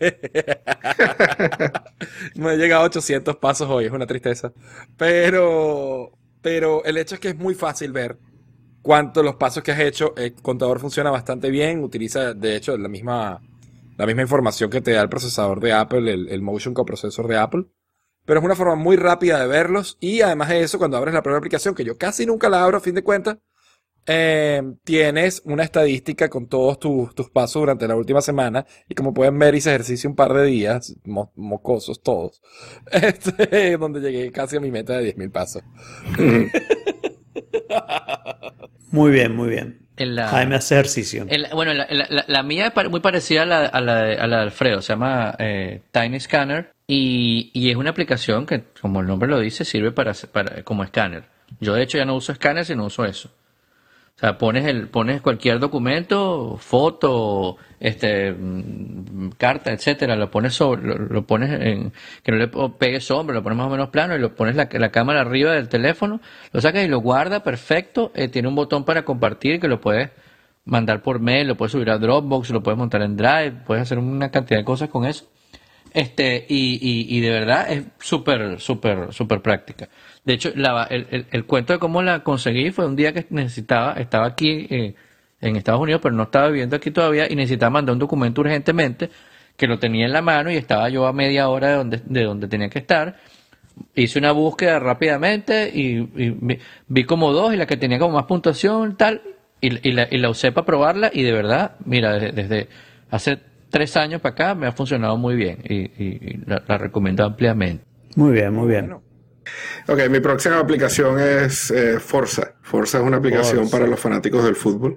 Speaker 1: Me he llegado a ochocientos pasos hoy, es una tristeza. Pero, pero el hecho es que es muy fácil ver cuántos los pasos que has hecho. El contador funciona bastante bien, utiliza de hecho la misma, la misma información que te da el procesador de Apple, el, el Motion Coprocessor de Apple. Pero es una forma muy rápida de verlos y además de eso, cuando abres la primera aplicación, que yo casi nunca la abro a fin de cuentas, eh, tienes una estadística con todos tus, tus pasos durante la última semana y como pueden ver hice ejercicio un par de días, mo- mocosos todos, este, donde llegué casi a mi meta de diez mil pasos.
Speaker 2: Muy bien, muy bien.
Speaker 4: En la,
Speaker 2: Jaime hace ejercicio.
Speaker 4: en la- bueno, la, la- la- la mía es pare- muy parecida a la, a la, de, a la de Alfredo, se llama eh, Tiny Scanner y, y es una aplicación que, como el nombre lo dice, sirve para, hacer- para como escáner. Yo de hecho ya no uso escáner, sino uso eso. O sea, pones el, pones cualquier documento, foto, este, mm, carta, etcétera, lo pones sobre, lo, lo pones en, que no le po- pegues sombra, lo pones más o menos plano y lo pones la, la cámara arriba del teléfono, lo sacas y lo guarda perfecto, eh, tiene un botón para compartir que lo puedes mandar por mail, lo puedes subir a Dropbox, lo puedes montar en Drive, puedes hacer una cantidad de cosas con eso. Este, y, y, y de verdad es súper, súper, súper práctica. De hecho, la- el, el, el cuento de cómo la conseguí fue un día que necesitaba, estaba aquí eh, en Estados Unidos, pero no estaba viviendo aquí todavía y necesitaba mandar un documento urgentemente que lo tenía en la mano y estaba yo a media hora de donde, de donde tenía que estar. Hice una búsqueda rápidamente y, y vi, vi como dos y la que tenía como más puntuación, tal, y, y la, y la usé para probarla y de verdad, mira, desde, desde hace tres años para acá me ha funcionado muy bien y, y- y la, la recomiendo ampliamente.
Speaker 2: Muy bien, muy
Speaker 1: Muy
Speaker 2: bien.
Speaker 1: bueno.
Speaker 3: Ok, mi próxima aplicación es eh, Forza. Forza es una aplicación
Speaker 2: Forza.
Speaker 3: para los fanáticos del fútbol.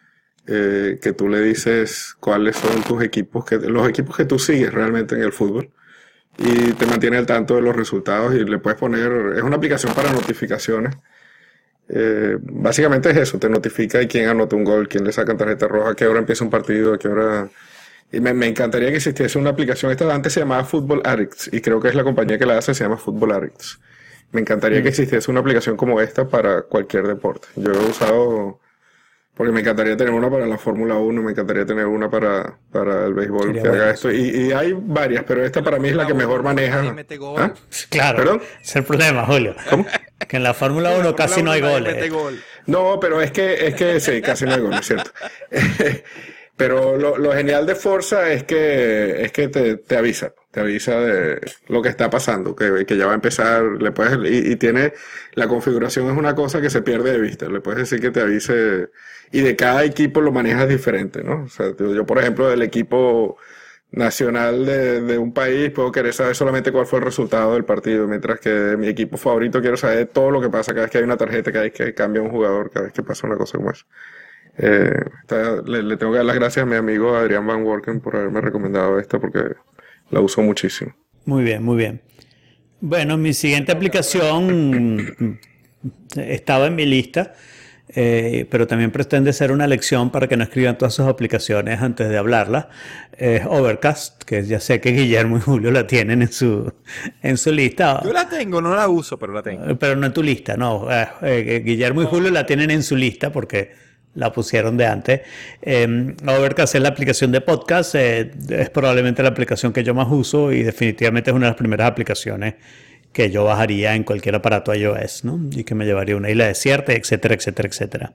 Speaker 3: eh, que tú le dices cuáles son tus equipos, que, los equipos que tú sigues realmente en el fútbol. Y te mantiene al tanto de los resultados y le puedes poner, es una aplicación para notificaciones. Eh, básicamente es eso, te notifica de quién anota un gol, quién le sacan tarjeta roja, a qué hora empieza un partido, a qué hora... Y me, me encantaría que existiese una aplicación, esta antes se llamaba Football Addicts y creo que es la compañía que la hace, se llama Football Addicts. Me encantaría que existiese una aplicación como esta para cualquier deporte. Yo he usado, porque me encantaría tener una para la Fórmula uno, me encantaría tener una para, para el béisbol
Speaker 2: Sería
Speaker 3: que haga
Speaker 2: bueno,
Speaker 3: esto. Y, y hay varias, pero esta para mí es la que mejor maneja.
Speaker 1: Nadie mete gol.
Speaker 3: ¿Ah?
Speaker 2: Claro,
Speaker 3: ¿Perdón?
Speaker 2: ese es el problema, Julio.
Speaker 3: ¿Cómo?
Speaker 2: Que en la Fórmula
Speaker 1: En la
Speaker 2: uno casi
Speaker 1: Fórmula
Speaker 2: no hay
Speaker 1: uno nadie mete
Speaker 2: goles.
Speaker 1: gol.
Speaker 3: No, pero es que, es que sí, casi no hay gol, es cierto. Pero lo, lo genial de Forza es que, es que te, te avisa, te avisa de lo que está pasando, que, que ya va a empezar, le puedes, y, y tiene, la configuración es una cosa que se pierde de vista, le puedes decir que te avise, y de cada equipo lo manejas diferente, ¿no? O sea, yo, yo, por ejemplo, del equipo nacional de, de un país puedo querer saber solamente cuál fue el resultado del partido, mientras que de mi equipo favorito quiero saber todo lo que pasa cada vez que hay una tarjeta, cada vez que cambia un jugador, cada vez que pasa una cosa como esa. Eh, está- le, le tengo que dar las gracias a mi amigo Adrián Van Worken por haberme recomendado esta porque la uso muchísimo.
Speaker 2: Muy bien, muy bien. Bueno, mi siguiente aplicación mm, estaba en mi lista, eh, pero también pretende ser una lección para que no escriban todas sus aplicaciones antes de hablarlas. Es Overcast, que ya sé que Guillermo y Julio la tienen en su, en su lista.
Speaker 1: Yo la tengo, no la uso, pero la tengo.
Speaker 2: Eh, Pero no en tu lista, no. Eh, eh, Guillermo y Julio la tienen en su lista porque la pusieron de antes. Eh, Overcast es la aplicación de podcast, eh, es probablemente la aplicación que yo más uso y definitivamente es una de las primeras aplicaciones que yo bajaría en cualquier aparato iOS, ¿no? Y que me llevaría a una isla desierta, etcétera, etcétera, etcétera.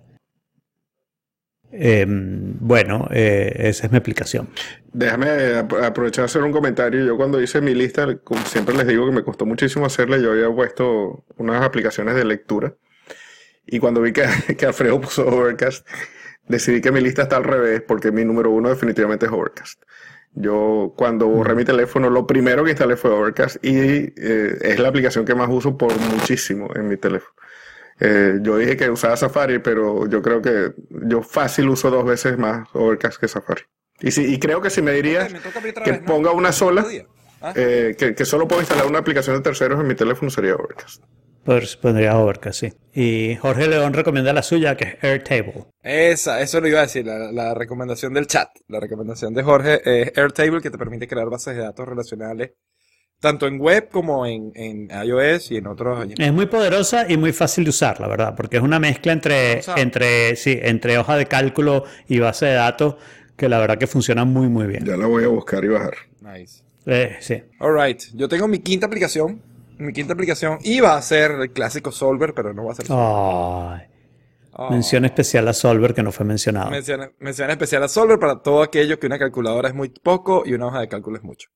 Speaker 2: Eh, bueno, eh, esa es mi aplicación.
Speaker 3: Déjame ap- aprovechar de hacer un comentario. Yo cuando hice mi lista, como siempre les digo que me costó muchísimo hacerla, yo había puesto unas aplicaciones de lectura. Y cuando vi que, que Alfredo puso Overcast, decidí que mi lista está al revés, porque mi número uno definitivamente es Overcast. Yo cuando borré mi teléfono, lo primero que instalé fue Overcast y eh, es la aplicación que más uso por muchísimo en mi teléfono. Eh, yo dije que usaba Safari, pero yo creo que yo fácil uso dos veces más Overcast que Safari. Y, si, y creo que si me dirías
Speaker 1: Ok, me toca a mí otra
Speaker 3: que
Speaker 1: vez, ¿no?
Speaker 3: ponga una sola,
Speaker 1: Otro día. ¿Ah?
Speaker 3: eh, que, que solo puedo instalar una aplicación de terceros en mi teléfono, sería Overcast.
Speaker 2: Pues pondría Overcast, sí. Y Jorge León recomienda la suya, que es Airtable.
Speaker 1: Esa, eso lo iba a decir, la, la recomendación del chat. La recomendación de Jorge es Airtable, que te permite crear bases de datos relacionales tanto en web como en, en iOS y en otros.
Speaker 2: Es muy poderosa y muy fácil de usar, la verdad, porque es una mezcla entre,
Speaker 1: Usado.
Speaker 2: entre, sí, entre hoja de cálculo y base de datos que la verdad que funciona muy, muy bien.
Speaker 3: Ya la voy a buscar y bajar.
Speaker 1: Nice.
Speaker 2: Eh, sí.
Speaker 1: Alright, yo tengo mi quinta aplicación. Mi quinta aplicación iba a ser el clásico Solver, pero no va a ser Solver.
Speaker 2: Ay,
Speaker 1: Oh.
Speaker 2: mención especial a Solver que no fue mencionado.
Speaker 1: Mención, mención especial a Solver para todo aquello que una calculadora es muy poco y una hoja de cálculo es mucho.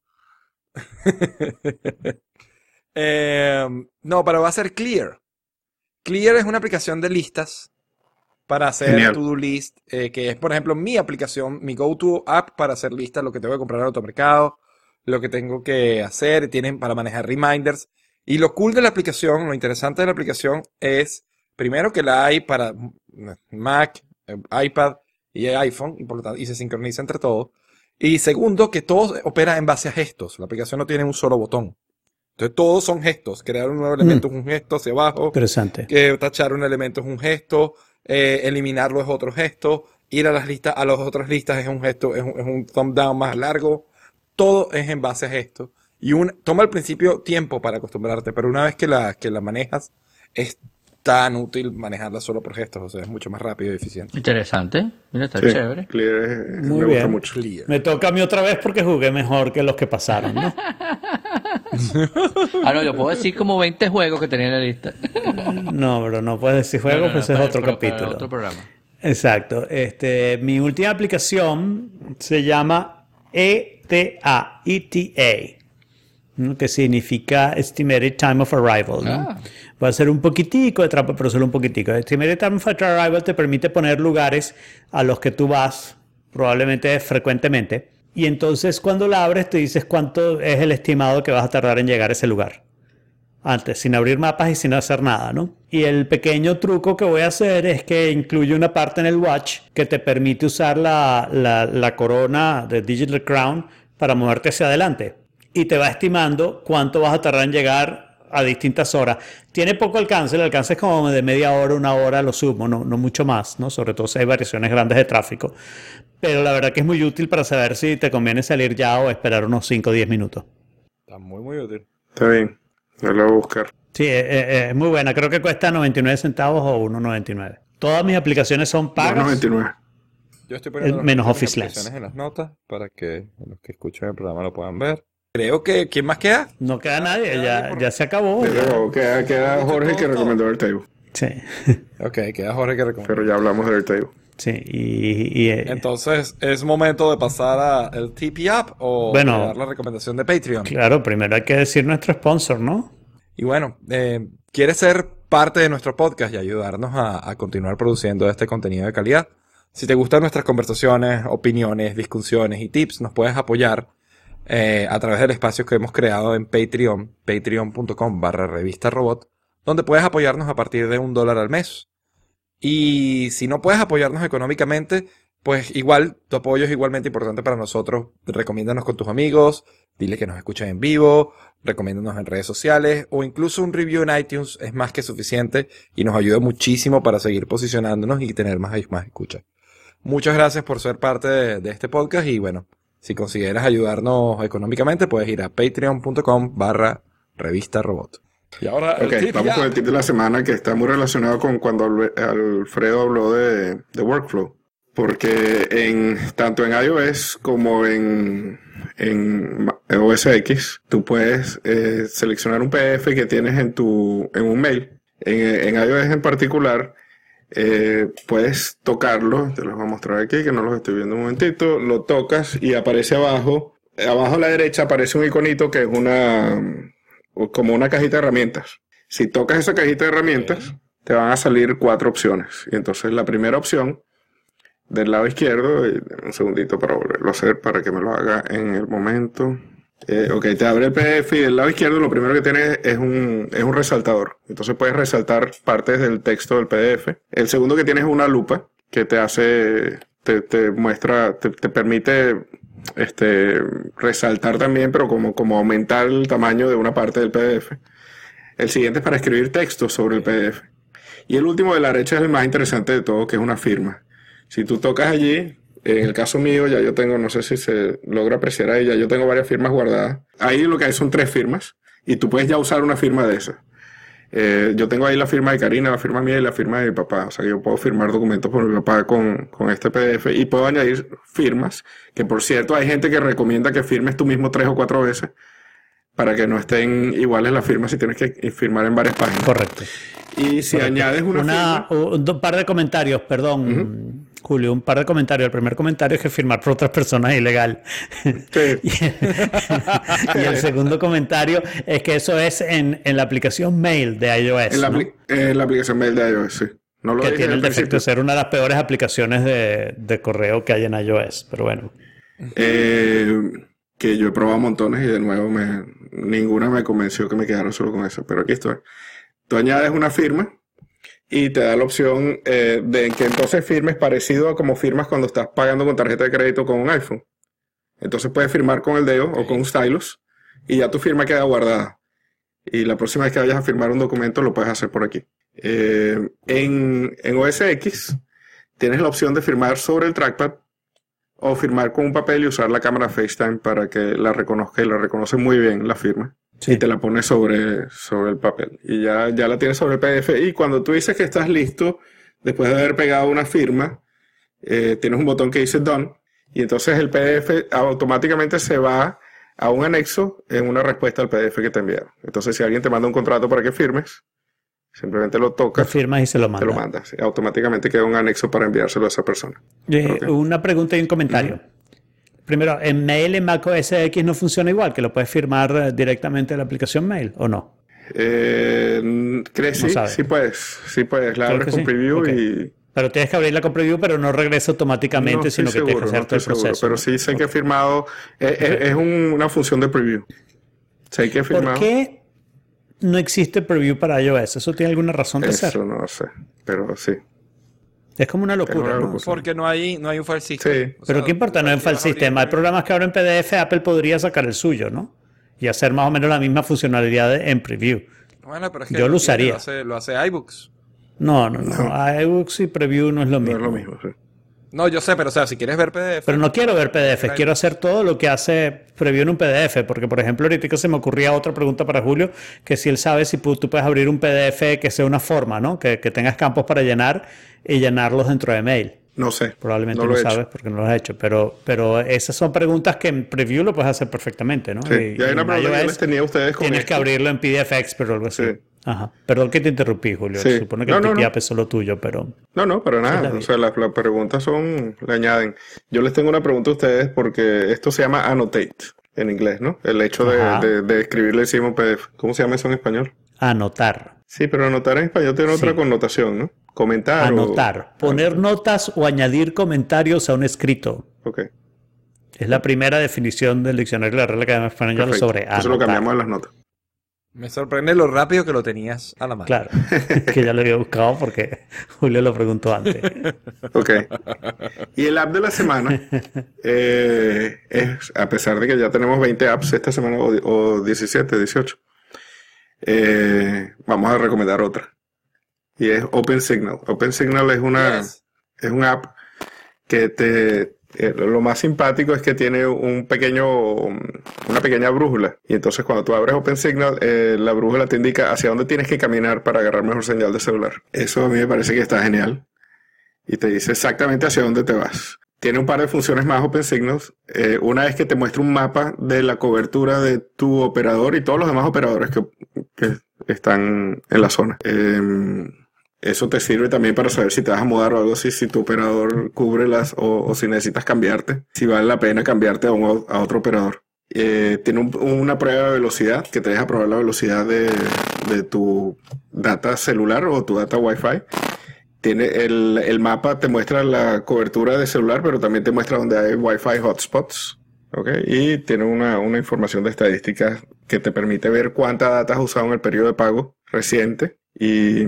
Speaker 1: Eh, no, pero va a ser Clear. Clear es una aplicación de listas para hacer
Speaker 3: Genial.
Speaker 1: to-do list, eh, que es, por ejemplo, mi aplicación, mi go-to app para hacer listas, lo que tengo que comprar en el automercado, lo que tengo que hacer, tienen para manejar reminders. Y lo cool de la aplicación, lo interesante de la aplicación es, primero que la hay para Mac, eh, iPad y iPhone, y, por lo tanto, y se sincroniza entre todos. Y segundo, que todo opera en base a gestos. La aplicación no tiene un solo botón. Entonces todos son gestos. Crear un nuevo elemento mm. es un gesto hacia abajo.
Speaker 2: Interesante.
Speaker 1: Que tachar un elemento es un gesto. Eh, eliminarlo es otro gesto. Ir a las listas, a las otras listas es un gesto, es un, es un thumb down más largo. Todo es en base a gestos. Y un, toma al principio tiempo para acostumbrarte, pero una vez que la, que la manejas, es tan útil manejarla solo por gestos, o sea, es mucho más rápido y eficiente.
Speaker 4: Interesante, mira, está
Speaker 3: sí,
Speaker 4: chévere.
Speaker 3: Clear es,
Speaker 2: Muy
Speaker 3: me
Speaker 2: bien.
Speaker 3: gusta mucho.
Speaker 1: Clear.
Speaker 2: Me toca a mí otra vez porque jugué mejor que los que pasaron, ¿no?
Speaker 4: Ah, no, yo puedo decir como veinte juegos que tenía en la lista.
Speaker 2: No, pero no puedes decir juegos,
Speaker 4: No, no, no,
Speaker 2: pues ese
Speaker 4: para-
Speaker 2: es otro
Speaker 4: para-
Speaker 2: capítulo.
Speaker 4: para otro programa.
Speaker 2: Exacto. Este, mi última aplicación se llama E T A, E T A, ¿no? Que significa Estimated Time of Arrival, ¿no?
Speaker 4: Ah.
Speaker 2: Va a ser un poquitico de trampa, pero solo un poquitico. Estimated Time of Arrival te permite poner lugares a los que tú vas, probablemente frecuentemente, y entonces cuando la abres te dices cuánto es el estimado que vas a tardar en llegar a ese lugar. Antes, sin abrir mapas y sin hacer nada, ¿no? Y el pequeño truco que voy a hacer es que incluye una parte en el watch que te permite usar la, la, la corona de Digital Crown para moverte hacia adelante. Y te va estimando cuánto vas a tardar en llegar a distintas horas. Tiene poco alcance, el alcance es como de media hora, una hora, lo sumo, no, no mucho más, ¿no? Sobre todo si hay variaciones grandes de tráfico. Pero la verdad que es muy útil para saber si te conviene salir ya o esperar unos cinco o diez minutos.
Speaker 1: Está muy, muy útil.
Speaker 3: Está bien, yo lo voy a buscar.
Speaker 2: Sí, es, es- es muy buena. Creo que cuesta noventa y nueve centavos o uno noventa y nueve. Todas mis aplicaciones son pagas.
Speaker 3: dos noventa y nueve.
Speaker 1: Yo estoy poniendo
Speaker 2: El
Speaker 1: las
Speaker 2: menos
Speaker 1: notas de las
Speaker 2: Office Lens.
Speaker 1: aplicaciones en las notas para que los que escuchen el programa lo puedan ver. Creo que, ¿quién más queda?
Speaker 2: No queda nadie,
Speaker 1: queda
Speaker 2: ya,
Speaker 1: nadie por-
Speaker 2: ya se acabó.
Speaker 3: Desde luego, queda, queda
Speaker 1: Hemos dicho
Speaker 3: Jorge
Speaker 1: todo,
Speaker 3: que
Speaker 1: todo.
Speaker 3: recomendó Airtable.
Speaker 2: Sí,
Speaker 1: Ok, queda Jorge que recomienda.
Speaker 3: Pero ya hablamos de Airtable.
Speaker 2: sí. Y, y, eh,
Speaker 1: Entonces, ¿es momento de pasar a el T P App o
Speaker 2: Bueno.
Speaker 1: dar la recomendación de Patreon?
Speaker 2: claro, primero hay que decir nuestro sponsor, ¿no?
Speaker 1: Y bueno, eh, ¿quieres ser parte de nuestro podcast y ayudarnos a, a continuar produciendo este contenido de calidad? Si te gustan nuestras conversaciones, opiniones, discusiones y tips, nos puedes apoyar eh, a través del espacio que hemos creado en Patreon, patreon.com barra revista robot, donde puedes apoyarnos a partir de un dólar al mes. Y si no puedes apoyarnos económicamente, pues igual, tu apoyo es igualmente importante para nosotros. Recomiéndanos con tus amigos, dile que nos escuchen en vivo, recomiéndanos en redes sociales o incluso un review en iTunes es más que suficiente y nos ayuda muchísimo para seguir posicionándonos y tener más, más escucha. Muchas gracias por ser parte de, de este podcast y bueno, si consideras ayudarnos económicamente, puedes ir a patreon.com barra revista robot. Y ahora, el
Speaker 3: Ok,
Speaker 1: tip
Speaker 3: vamos
Speaker 1: ya.
Speaker 3: con el tip de la semana que está muy relacionado con cuando Albe- Alfredo habló de, de workflow. Porque en, tanto en iOS como en, en Ma- O S X, tú puedes eh, seleccionar un P D F que tienes en tu en un mail. En, en iOS en particular, eh, puedes tocarlo. Te los voy a mostrar aquí, que no los estoy viendo un momentito. Lo tocas y aparece abajo. Abajo a la derecha aparece un iconito que es una como una cajita de herramientas. Si tocas esa cajita de herramientas, te van a salir cuatro opciones. Y entonces la primera opción del lado izquierdo, eh, un segundito para volverlo a hacer para que me lo haga en el momento. Eh, ok, te abre el P D F y del lado izquierdo lo primero que tiene es un, es un resaltador. Entonces puedes resaltar partes del texto del P D F. El segundo que tienes es una lupa que te hace, te, te muestra, te, te permite este, resaltar también, pero como, como aumentar el tamaño de una parte del P D F. El siguiente es para escribir texto sobre el P D F. Y el último de la derecha es el más interesante de todo, que es una firma. Si tú tocas allí, en el caso mío, ya yo tengo, no sé si se logra apreciar ahí, ya yo tengo varias firmas guardadas. Ahí lo que hay son tres firmas y tú puedes ya usar una firma de esas. Eh, yo tengo ahí la firma de Karina, la firma mía y la firma de mi papá. O sea que yo puedo firmar documentos por mi papá con, con este P D F y puedo añadir firmas, que por cierto hay gente que recomienda que firmes tú mismo tres o cuatro veces para que no estén iguales las firmas si tienes que firmar en varias páginas.
Speaker 2: Correcto.
Speaker 3: Y si añades una,
Speaker 2: Una,
Speaker 3: firma...
Speaker 2: un, un par de comentarios, perdón, Julio, un par de comentarios. El primer comentario es que firmar por otras personas es ilegal.
Speaker 3: Sí.
Speaker 2: y, y el segundo comentario es que eso es en, en la aplicación Mail de iOS,
Speaker 3: En la,
Speaker 2: ¿no?
Speaker 3: apli- en la aplicación Mail de iOS, sí. No lo
Speaker 2: Que
Speaker 3: dije
Speaker 2: tiene
Speaker 3: al
Speaker 2: el defecto
Speaker 3: principio.
Speaker 2: de ser una de las peores aplicaciones de, de correo que hay en iOS. Pero bueno,
Speaker 3: Eh, que yo he probado montones y de nuevo me, ninguna me convenció que me quedara solo con eso. Pero aquí estoy. Tú añades una firma y te da la opción eh, de que entonces firmes parecido a como firmas cuando estás pagando con tarjeta de crédito con un iPhone. Entonces puedes firmar con el dedo okay. o con un stylus y ya tu firma queda guardada. Y la próxima vez que vayas a firmar un documento lo puedes hacer por aquí. Eh, en, en O S X tienes la opción de firmar sobre el trackpad o firmar con un papel y usar la cámara FaceTime para que la reconozca y la reconoce muy bien la firma. Sí. Y te la pones sobre, sobre el papel. Y ya, ya la tienes sobre el P D F. Y cuando tú dices que estás listo, después de haber pegado una firma, eh, tienes un botón que dice Done. Y entonces el P D F automáticamente se va a un anexo en una respuesta al P D F que te enviaron. Entonces si alguien te manda un contrato para que firmes, simplemente lo tocas.
Speaker 2: Lo firmas y se lo mandas.
Speaker 3: Te lo mandas. Sí. Automáticamente queda un anexo para enviárselo a esa persona.
Speaker 2: Eh, okay. Una pregunta y un comentario. Uh-huh. Primero, ¿en Mail en Mac O S X no funciona igual? ¿Que lo puedes firmar directamente en la aplicación Mail o no?
Speaker 3: Eh, ¿Crees?
Speaker 2: No
Speaker 3: sí, sí puedes. Sí puedes. La abres con sí. Preview okay. y...
Speaker 2: Pero tienes que abrirla con Preview, pero no regresa automáticamente,
Speaker 3: no,
Speaker 2: sino que
Speaker 3: seguro,
Speaker 2: tienes que hacer
Speaker 3: no
Speaker 2: todo el
Speaker 3: seguro,
Speaker 2: proceso.
Speaker 3: Pero
Speaker 2: ¿no?
Speaker 3: sí sé
Speaker 2: okay.
Speaker 3: que he firmado... Es, okay. es, es un, una función de Preview. Sé que he firmado...
Speaker 2: ¿Por qué no existe Preview para iOS? ¿Eso tiene alguna razón de
Speaker 3: Eso
Speaker 2: ser?
Speaker 3: Eso no sé, pero sí.
Speaker 2: Es como una locura,
Speaker 3: una
Speaker 2: ¿no?
Speaker 3: locura.
Speaker 1: Porque no hay, no hay un file system.
Speaker 3: Sí.
Speaker 1: O
Speaker 2: Pero
Speaker 1: sea,
Speaker 2: ¿qué importa? No hay un file system. Hay programas que abren P D F, Apple podría sacar el suyo, ¿no? Y hacer más o menos la misma funcionalidad de, en Preview.
Speaker 1: Bueno, pero es que
Speaker 2: yo lo usaría.
Speaker 1: Lo hace, lo hace iBooks.
Speaker 2: No, no, no, no. iBooks y Preview no es lo mismo.
Speaker 3: No es lo mismo, sí.
Speaker 1: No, yo sé, pero o sea, si quieres ver P D F...
Speaker 2: Pero no quiero ver P D F, quiero hacer todo lo que hace Preview en un P D F, porque por ejemplo ahorita se me ocurría otra pregunta para Julio, que si él sabe si tú puedes abrir un P D F que sea una forma, ¿no? Que, que tengas campos para llenar y llenarlos dentro de Mail.
Speaker 3: No sé.
Speaker 2: Probablemente
Speaker 3: no
Speaker 2: no
Speaker 3: lo
Speaker 2: sabes
Speaker 3: hecho.
Speaker 2: porque no lo has hecho, pero, pero esas son preguntas que en Preview lo puedes hacer perfectamente, ¿no?
Speaker 3: Sí.
Speaker 2: Y,
Speaker 3: y hay una pregunta que yo les tenía a ustedes con
Speaker 2: Tienes
Speaker 3: esto.
Speaker 2: que abrirlo en P D F Expert o algo así.
Speaker 3: Sí.
Speaker 2: Ajá. Perdón que te interrumpí, Julio.
Speaker 3: Sí.
Speaker 2: Se supone que
Speaker 3: no,
Speaker 2: el
Speaker 3: no,
Speaker 2: T P App
Speaker 3: no.
Speaker 2: es solo tuyo, pero...
Speaker 3: No, no, para nada. O sea, las, las preguntas son... Le añaden. Yo les tengo una pregunta a ustedes porque esto se llama annotate en inglés, ¿no? El hecho de, de, de escribirle encima un P D F. ¿Cómo se llama eso en español?
Speaker 2: Anotar.
Speaker 3: Sí, pero anotar en español tiene otra
Speaker 2: Sí.
Speaker 3: connotación, ¿no? Comentar
Speaker 2: Anotar.
Speaker 3: o...
Speaker 2: Poner notas o añadir comentarios a un escrito.
Speaker 3: Ok.
Speaker 2: Es la primera definición del diccionario de la Real Academia Española
Speaker 3: Perfecto.
Speaker 2: sobre anotar.
Speaker 3: Eso lo cambiamos en las notas.
Speaker 1: Me sorprende lo rápido que lo tenías a la mano.
Speaker 2: Claro, que ya lo había buscado porque Julio lo preguntó antes.
Speaker 3: Ok. Y el app de la semana eh, es, a pesar de que ya tenemos veinte apps esta semana, o, o diecisiete, dieciocho, eh, vamos a recomendar otra. Y es OpenSignal. OpenSignal es una
Speaker 1: Yes.
Speaker 3: es una app que te... Eh, lo más simpático es que tiene un pequeño, una pequeña brújula. Y entonces cuando tú abres OpenSignal, eh, la brújula te indica hacia dónde tienes que caminar para agarrar mejor señal de celular. Eso a mí me parece que está genial. Y te dice exactamente hacia dónde te vas. Tiene un par de funciones más OpenSignal. Eh, una es que te muestra un mapa de la cobertura de tu operador y todos los demás operadores que, que están en la zona. Eh, Eso te sirve también para saber si te vas a mudar o algo así, si tu operador cubre las, o, o si necesitas cambiarte, si vale la pena cambiarte a, un, a otro operador. Eh, tiene un, una prueba de velocidad que te deja probar la velocidad de, de tu data celular o tu data Wi-Fi. Tiene el, el mapa te muestra la cobertura de celular, pero también te muestra donde hay Wi-Fi hotspots. ¿Okay? Y tiene una, una información de estadísticas que te permite ver cuánta data has usado en el periodo de pago reciente y...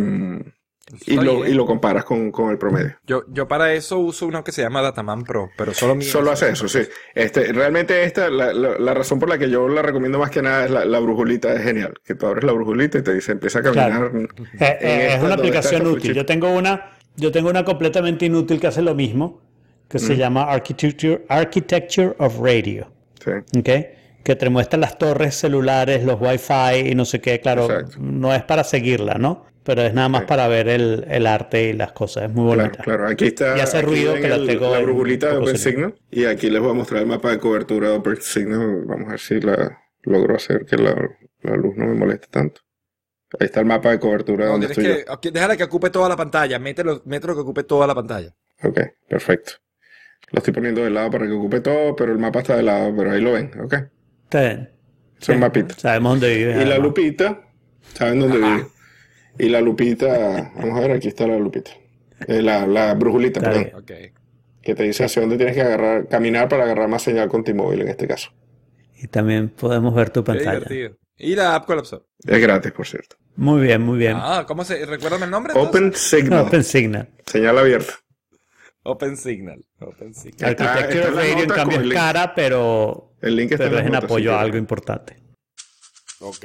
Speaker 3: Y lo, y lo comparas con, con el promedio.
Speaker 1: Yo, yo para eso uso uno que se llama Dataman Pro, pero solo mi
Speaker 3: Solo hace eso, sí. Este, realmente esta, la, la, la razón por la que yo la recomiendo más que nada es la, la brujulita, es genial. Que tú abres la brujulita y te dice, empieza a caminar.
Speaker 2: Claro. Eh, eh, es una aplicación útil. Yo tengo una, yo tengo una completamente inútil que hace lo mismo, que mm. se llama Architecture, Architecture of Radio.
Speaker 3: Sí.
Speaker 2: ¿Okay? Que te muestra las torres celulares, los Wi-Fi y no sé qué. Claro, exacto. No es para seguirla, ¿no? Pero es nada más sí. para ver el, el arte y las cosas. Es muy bonita.
Speaker 3: Claro, claro. Aquí está.
Speaker 2: Y hace
Speaker 3: aquí
Speaker 2: ruido que
Speaker 3: el,
Speaker 2: la tengo.
Speaker 3: La brujulita de OpenSignal. Y aquí les voy a mostrar el mapa de cobertura de OpenSignal. Vamos a ver si la logro hacer que la, la luz no me moleste tanto. Ahí está el mapa de cobertura
Speaker 1: no,
Speaker 3: donde estoy
Speaker 1: que,
Speaker 3: yo.
Speaker 1: Okay, déjala que ocupe toda la pantalla. Mételo, mételo que ocupe toda la pantalla.
Speaker 3: Ok, perfecto. Lo estoy poniendo de lado para que ocupe todo, pero el mapa está de lado. Pero ahí lo ven, ok.
Speaker 2: Está bien.
Speaker 3: Son sí. mapitas.
Speaker 2: Sabemos dónde vive.
Speaker 3: Y además. La lupita, ¿saben dónde Ajá. vive? Y la lupita, vamos a ver, aquí está la lupita. Eh, la, la brujulita, está perdón.
Speaker 1: Okay.
Speaker 3: Que te dice hacia dónde tienes que agarrar, caminar para agarrar más señal con T-Mobile en este caso.
Speaker 2: Y también podemos ver tu pantalla.
Speaker 1: Qué divertido. Y la app colapsó.
Speaker 3: Es gratis, por cierto.
Speaker 2: Muy bien, muy bien.
Speaker 1: Ah, ¿cómo se? ¿Recuérdame el nombre? entonces?
Speaker 3: Open Signal.
Speaker 2: Open Signal.
Speaker 3: Señal abierta.
Speaker 1: Open Signal. Open Signal.
Speaker 3: Está-
Speaker 2: Architecture
Speaker 3: está en
Speaker 2: of
Speaker 3: las
Speaker 2: Radio, en
Speaker 3: notas
Speaker 2: cambio,
Speaker 3: con el
Speaker 2: es
Speaker 3: link.
Speaker 2: cara, pero,
Speaker 3: El link está
Speaker 2: pero
Speaker 3: en
Speaker 2: es
Speaker 3: las
Speaker 2: en
Speaker 3: notas,
Speaker 2: apoyo
Speaker 3: si
Speaker 2: a
Speaker 3: quieres.
Speaker 2: algo importante.
Speaker 1: Ok.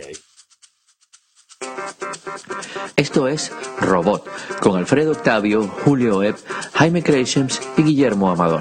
Speaker 4: Esto es Robot, con Alfredo Octavio, Julio Epp, Jaime Crescems y Guillermo Amador.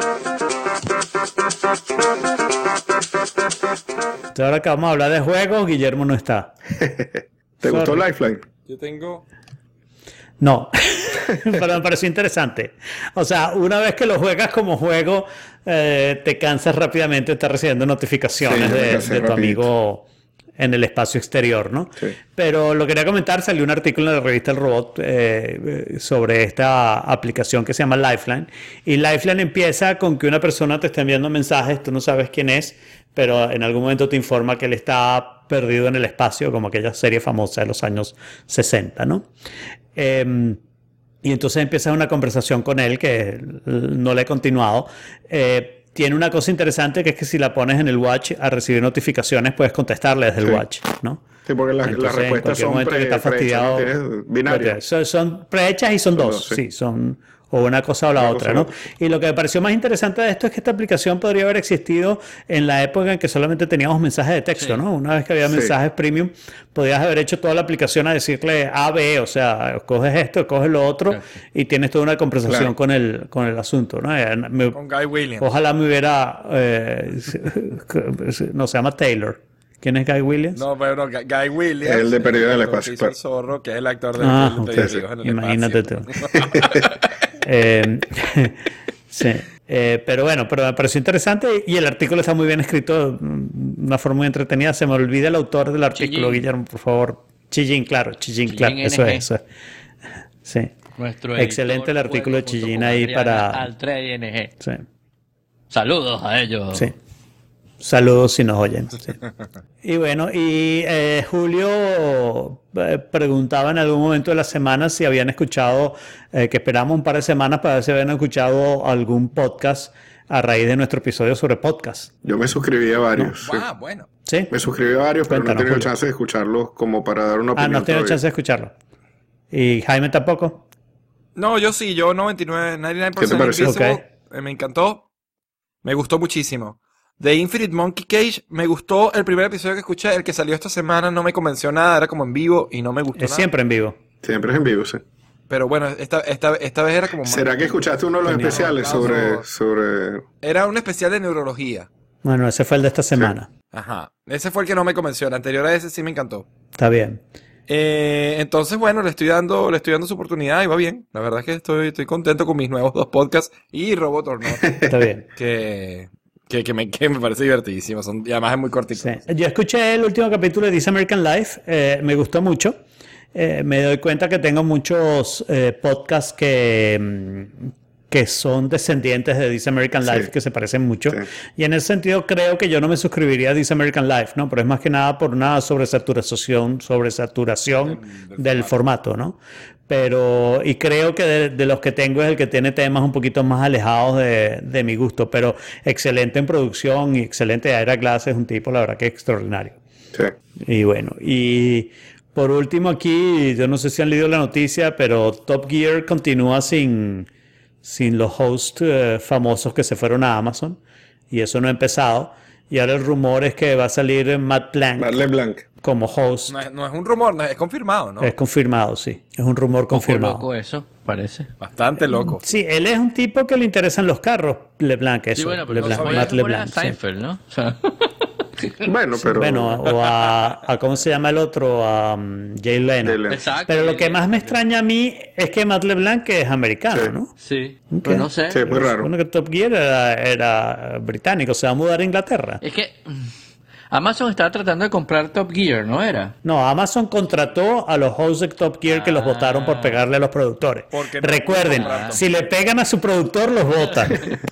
Speaker 2: Entonces, ahora que vamos a hablar de juegos, Guillermo no está.
Speaker 3: ¿Te gustó
Speaker 2: Sorry.
Speaker 3: Lifeline?
Speaker 1: Yo tengo...
Speaker 2: No, pero me pareció interesante. O sea, una vez que lo juegas como juego, eh, te cansas rápidamente de estar recibiendo notificaciones
Speaker 3: Sí, yo me
Speaker 2: de,
Speaker 3: cansé
Speaker 2: de tu
Speaker 3: rapidito.
Speaker 2: amigo en el espacio exterior, ¿no?
Speaker 3: Sí.
Speaker 2: Pero lo quería comentar, salió un artículo en la revista El Robot eh, eh, sobre esta aplicación que se llama Lifeline. Y Lifeline empieza con que una persona te está enviando mensajes, tú no sabes quién es, pero en algún momento te informa que él está perdido en el espacio, como aquella serie famosa de los años sesenta, ¿no? Eh, y entonces empieza una conversación con él que no le he continuado. Eh, tiene una cosa interesante que es que si la pones en el watch a recibir notificaciones puedes contestarle desde el
Speaker 3: Sí.
Speaker 2: watch, ¿no?
Speaker 3: Sí, porque las,
Speaker 2: Entonces,
Speaker 3: las
Speaker 2: en
Speaker 3: respuestas
Speaker 2: cualquier
Speaker 3: son
Speaker 2: momento que
Speaker 3: pre,
Speaker 2: estás
Speaker 3: prehechas, ¿no?
Speaker 2: fastidiado,
Speaker 3: Tienes binarias.
Speaker 2: son, son prehechas y son,
Speaker 3: Son
Speaker 2: dos,
Speaker 3: dos, sí.
Speaker 2: sí, son o una cosa o la
Speaker 3: Una
Speaker 2: otra,
Speaker 3: cosa o
Speaker 2: ¿no?
Speaker 3: la otra.
Speaker 2: Y lo que me pareció más interesante de esto es que esta aplicación podría haber existido en la época en que solamente teníamos mensajes de texto,
Speaker 4: Sí.
Speaker 2: ¿no? Una vez que había
Speaker 3: Sí.
Speaker 2: mensajes premium, podías haber hecho toda la aplicación a decirle A, B, o sea, coges esto, coges lo otro
Speaker 4: Claro.
Speaker 2: y tienes toda una conversación
Speaker 3: Claro.
Speaker 2: con el con el asunto, ¿no? Eh, me-
Speaker 1: Con Guy Williams.
Speaker 2: ojalá me hubiera, eh, no se llama Taylor. ¿Quién es Guy Williams?
Speaker 1: No, pero no, Guy Guy Williams.
Speaker 3: El de Perdido en el
Speaker 1: actor que
Speaker 3: Espacio,
Speaker 1: hizo el
Speaker 3: claro.
Speaker 1: zorro, que es el actor de
Speaker 2: Ah,
Speaker 1: de
Speaker 2: ok.
Speaker 1: Perdidos en el
Speaker 2: Imagínate
Speaker 1: Espacio.
Speaker 2: tú. Eh, sí. Eh, pero bueno, pero me pareció interesante y el artículo está muy bien escrito, de una forma muy entretenida. Se me olvida el autor del artículo,
Speaker 4: Chillín.
Speaker 2: Guillermo, por favor. Chillín, claro, Chillín,
Speaker 4: Chillín
Speaker 2: claro, eso
Speaker 4: N G.
Speaker 2: es, eso es. Sí,
Speaker 4: Nuestro
Speaker 2: excelente el
Speaker 4: editor,
Speaker 2: artículo de
Speaker 4: juego, junto
Speaker 2: Chillín
Speaker 4: con
Speaker 2: ahí
Speaker 4: Adriana
Speaker 2: para...
Speaker 4: Altre I N G.
Speaker 2: Sí,
Speaker 4: Saludos a ellos.
Speaker 2: sí. Saludos si nos oyen. Sí. Y bueno, y eh, Julio eh, preguntaba en algún momento de la semana si habían escuchado, eh, que esperamos un par de semanas para ver si habían escuchado algún podcast a raíz de nuestro episodio sobre podcast.
Speaker 3: Yo me suscribí a varios. sí.
Speaker 1: Ah, bueno.
Speaker 2: ¿Sí?
Speaker 3: Me suscribí a varios, pero no he
Speaker 2: Cuéntanos,
Speaker 3: tenido
Speaker 2: Julio.
Speaker 3: chance de escucharlos como para dar una
Speaker 2: Ah,
Speaker 3: opinión.
Speaker 2: no has tenido
Speaker 3: todavía.
Speaker 2: chance de escucharlo. ¿Y Jaime tampoco?
Speaker 1: No, yo sí, yo noventa y nueve, noventa y nueve por ciento
Speaker 3: ¿Qué te pareció?
Speaker 1: Invisible,
Speaker 2: Ok.
Speaker 1: eh, me encantó. Me gustó muchísimo. De Infinite Monkey Cage, me gustó el primer episodio que escuché, el que salió esta semana, no me convenció nada, era como en vivo y no me gustó
Speaker 2: Es
Speaker 1: nada.
Speaker 2: siempre en vivo.
Speaker 3: Siempre es en vivo, sí.
Speaker 1: Pero bueno, esta, esta, esta vez era como más...
Speaker 3: ¿Será que escuchaste uno de los
Speaker 2: Genial.
Speaker 3: especiales
Speaker 1: No,
Speaker 3: sobre,
Speaker 1: no.
Speaker 3: sobre...
Speaker 1: Era un especial de neurología.
Speaker 2: Bueno, ese fue el de esta semana.
Speaker 1: Ajá. Ese fue el que no me convenció, el anterior a ese sí me encantó.
Speaker 2: Está bien.
Speaker 1: Eh, entonces, bueno, le estoy dando, le estoy dando su oportunidad y va bien. La verdad es que estoy, estoy contento con mis nuevos dos podcasts y Robot or Not,
Speaker 2: Está bien.
Speaker 1: que, que, que, me, que me parece divertidísimo. Son, y además es muy cortito.
Speaker 2: Sí. Yo escuché el último capítulo de This American Life, eh, me gustó mucho. Eh, me doy cuenta que tengo muchos eh, podcasts que, mm, que son descendientes de This American Life,
Speaker 3: Sí.
Speaker 2: que se parecen mucho.
Speaker 3: Sí.
Speaker 2: Y en ese sentido creo que yo no me suscribiría a This American Life, ¿no? Pero es más que nada por una sobresaturación, sobresaturación
Speaker 1: Del- del
Speaker 2: del formato, ¿no? Pero, y creo que de, de los que tengo es el que tiene temas un poquito más alejados de, de mi gusto, pero excelente en producción y excelente. Ira Glass es un tipo, la verdad que extraordinario.
Speaker 3: Sí.
Speaker 2: Y bueno, y por último aquí, yo no sé si han leído la noticia, pero Top Gear continúa sin, sin los hosts eh, famosos que se fueron a Amazon, y eso no ha empezado. Y ahora el rumor es que va a salir Matt Plank
Speaker 3: Matt LeBlanc.
Speaker 2: como host.
Speaker 1: No es, no es un rumor, no es, es confirmado, ¿no?
Speaker 2: Es confirmado, sí. Es un rumor
Speaker 4: Un poco
Speaker 2: confirmado.
Speaker 4: loco eso, parece.
Speaker 1: Bastante loco.
Speaker 2: Sí, él es un tipo que le interesan los carros, LeBlanc, eso.
Speaker 4: Sí, bueno, pero
Speaker 2: LeBlanc,
Speaker 4: no
Speaker 1: sabía.
Speaker 2: Matt
Speaker 4: sabía
Speaker 2: LeBlanc. sí.
Speaker 4: Seinfeld, ¿no? O sea,
Speaker 3: Bueno, pero...
Speaker 2: Bueno, o a, a ¿cómo se llama el otro? A um, Jay Leno.
Speaker 3: Jay Leno.
Speaker 4: exacto.
Speaker 2: Pero lo que más me extraña a mí es que Matt LeBlanc es americano,
Speaker 3: Sí.
Speaker 2: ¿no?
Speaker 4: sí,
Speaker 2: Ok.
Speaker 4: pero no sé.
Speaker 3: Sí, muy raro.
Speaker 2: Bueno, que Top Gear era, era británico, se va a mudar a Inglaterra.
Speaker 4: Es que mm, Amazon estaba tratando de comprar Top Gear, ¿no era?
Speaker 2: No, Amazon contrató a los hosts de Top Gear que los
Speaker 4: Ah.
Speaker 2: votaron por pegarle a los productores.
Speaker 1: Porque no
Speaker 2: Recuerden,
Speaker 1: compraron.
Speaker 2: si le pegan a su productor, los votan.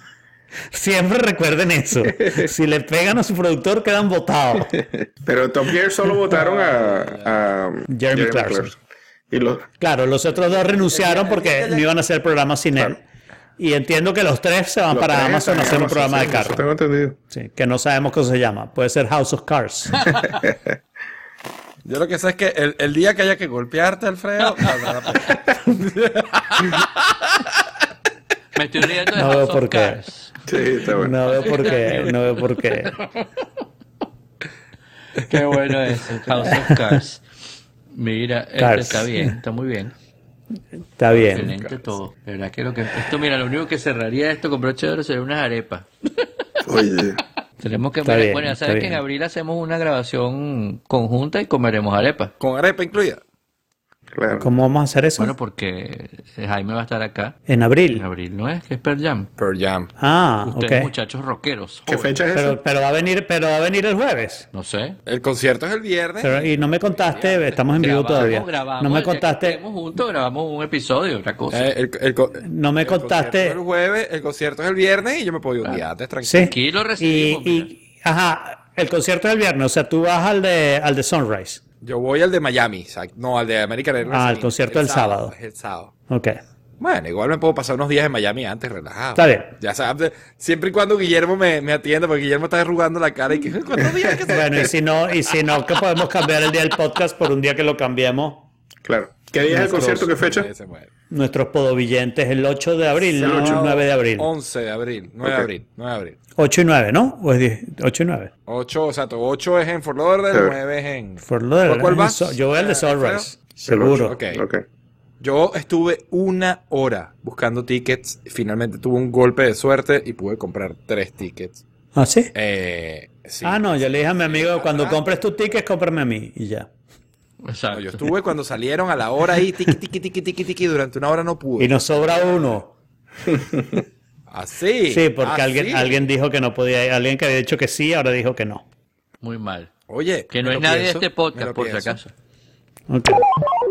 Speaker 2: Siempre recuerden eso. Si le pegan a su productor, quedan votados.
Speaker 3: Pero Top Gear solo votaron a, a
Speaker 2: Jeremy Clarkson.
Speaker 3: Y los,
Speaker 2: Claro, los otros dos renunciaron porque no iban a hacer programa sin él. Y entiendo que los tres se van
Speaker 3: los
Speaker 2: para
Speaker 3: tres
Speaker 2: Amazon a
Speaker 3: están
Speaker 2: hacer
Speaker 3: en
Speaker 2: un programa
Speaker 3: Amazon,
Speaker 2: de
Speaker 3: sí, eso
Speaker 2: carros.
Speaker 3: tengo entendido.
Speaker 2: Sí, que no sabemos cómo se llama. Puede ser House of Cars.
Speaker 1: Yo lo que sé es que el, el día que haya que golpearte, Alfredo, valdrá la pena.
Speaker 4: Me estoy riendo de
Speaker 2: No veo
Speaker 4: House
Speaker 2: por
Speaker 4: of
Speaker 2: qué.
Speaker 4: Cards.
Speaker 3: Sí, está bueno.
Speaker 2: No veo por qué, no veo por qué.
Speaker 4: Qué bueno es House of Cards. Mira, este
Speaker 2: Cars.
Speaker 4: está bien, está muy bien.
Speaker 2: Está bien.
Speaker 4: Excelente todo. De verdad que lo que esto, mira, lo único que cerraría esto con broche de oro sería unas arepas.
Speaker 3: Oye,
Speaker 4: Tenemos que
Speaker 2: Está
Speaker 4: bueno,
Speaker 2: bien,
Speaker 4: bueno, ya
Speaker 2: está
Speaker 4: sabes que en
Speaker 2: bien.
Speaker 4: abril hacemos una grabación conjunta y comeremos arepas.
Speaker 1: Con arepa incluida.
Speaker 3: claro.
Speaker 2: ¿Cómo vamos a hacer eso?
Speaker 4: Bueno, porque Jaime va a estar acá
Speaker 2: En
Speaker 4: en
Speaker 2: abril.
Speaker 4: abril, ¿no es? Que es Pearl Jam.
Speaker 1: Pearl Jam.
Speaker 2: Ah,
Speaker 4: Ustedes
Speaker 2: ok.
Speaker 4: muchachos rockeros.
Speaker 3: ¿Qué
Speaker 4: jóvenes.
Speaker 3: fecha es esa?
Speaker 2: Pero, pero va a venir, pero va a venir el jueves.
Speaker 4: No sé.
Speaker 1: El concierto es el viernes.
Speaker 2: Pero- y no me contaste, estamos en vivo
Speaker 4: Grabamos,
Speaker 2: todavía.
Speaker 4: grabamos,
Speaker 2: No me
Speaker 4: el día que
Speaker 2: contaste,
Speaker 4: estemos juntos, grabamos un episodio, otra cosa.
Speaker 1: Eh, el, el co-
Speaker 2: no me
Speaker 1: el concierto
Speaker 2: contaste.
Speaker 1: es el jueves, el concierto es el viernes y yo me puedo ir un día antes, tranquilo.
Speaker 2: Sí.
Speaker 4: Aquí lo
Speaker 2: Y,
Speaker 4: recibimos, mira.
Speaker 2: y, ajá, el concierto del viernes, o sea, tú vas al de, al de Sunrise.
Speaker 1: Yo voy al de Miami, exacto. No, al de American Airlines.
Speaker 2: Ah, el
Speaker 1: Arena.
Speaker 2: concierto del sábado.
Speaker 1: Es el sábado.
Speaker 2: Ok.
Speaker 1: Bueno, igual me puedo pasar unos días en Miami antes, relajado.
Speaker 2: Está bien.
Speaker 1: Ya sabes, siempre y cuando Guillermo me, me atienda, porque Guillermo está arrugando la cara y que ¿cuántos días que se
Speaker 2: Bueno, y si no, y si no, que podemos cambiar el día del podcast por un día que lo cambiemos.
Speaker 3: Claro. ¿Qué día es el
Speaker 2: Nuestros-
Speaker 3: concierto? ¿Qué fecha?
Speaker 1: Nadie se muere.
Speaker 2: Nuestros podovillentes, el ocho de abril,
Speaker 3: El
Speaker 2: ¿no?
Speaker 3: ocho.
Speaker 2: El nueve de abril.
Speaker 1: once de abril, nueve
Speaker 3: Ok.
Speaker 1: de abril, nueve de abril.
Speaker 2: ocho y nueve, ¿no? ¿O es diez? ocho y nueve.
Speaker 1: ocho, exacto, ocho es en Fort Lauderdale,
Speaker 3: Sí.
Speaker 1: nueve es en...
Speaker 2: Por lo de
Speaker 1: ¿Por cuál vas?
Speaker 2: So- yo voy al de
Speaker 1: Eh,
Speaker 2: Sunrise.
Speaker 1: Alfredo.
Speaker 2: Seguro.
Speaker 1: Ok.
Speaker 3: Ok.
Speaker 1: Yo estuve una hora buscando tickets, finalmente tuve un golpe de suerte y pude comprar tres tickets.
Speaker 2: ¿Ah, sí?
Speaker 1: Eh, sí.
Speaker 2: Ah, no, yo le dije a mi amigo, cuando
Speaker 1: Ah,
Speaker 2: compres tus tickets, cómprame a mí y ya.
Speaker 4: Exacto.
Speaker 1: no, yo estuve cuando salieron a la hora ahí, tiqui, tiqui, tiqui, tiqui, tiqui, durante una hora no pude.
Speaker 2: Y nos sobra uno.
Speaker 1: Así.
Speaker 2: Sí, porque
Speaker 1: así.
Speaker 2: alguien, alguien dijo que no podía ir. Alguien que había dicho que sí, ahora dijo que no.
Speaker 4: Muy mal.
Speaker 1: Oye,
Speaker 4: Que
Speaker 1: me
Speaker 4: no
Speaker 1: lo
Speaker 4: es nadie de
Speaker 1: pienso,
Speaker 4: este
Speaker 1: me
Speaker 4: podcast,
Speaker 1: lo
Speaker 4: por si
Speaker 1: pienso.
Speaker 4: acaso.
Speaker 2: Ok.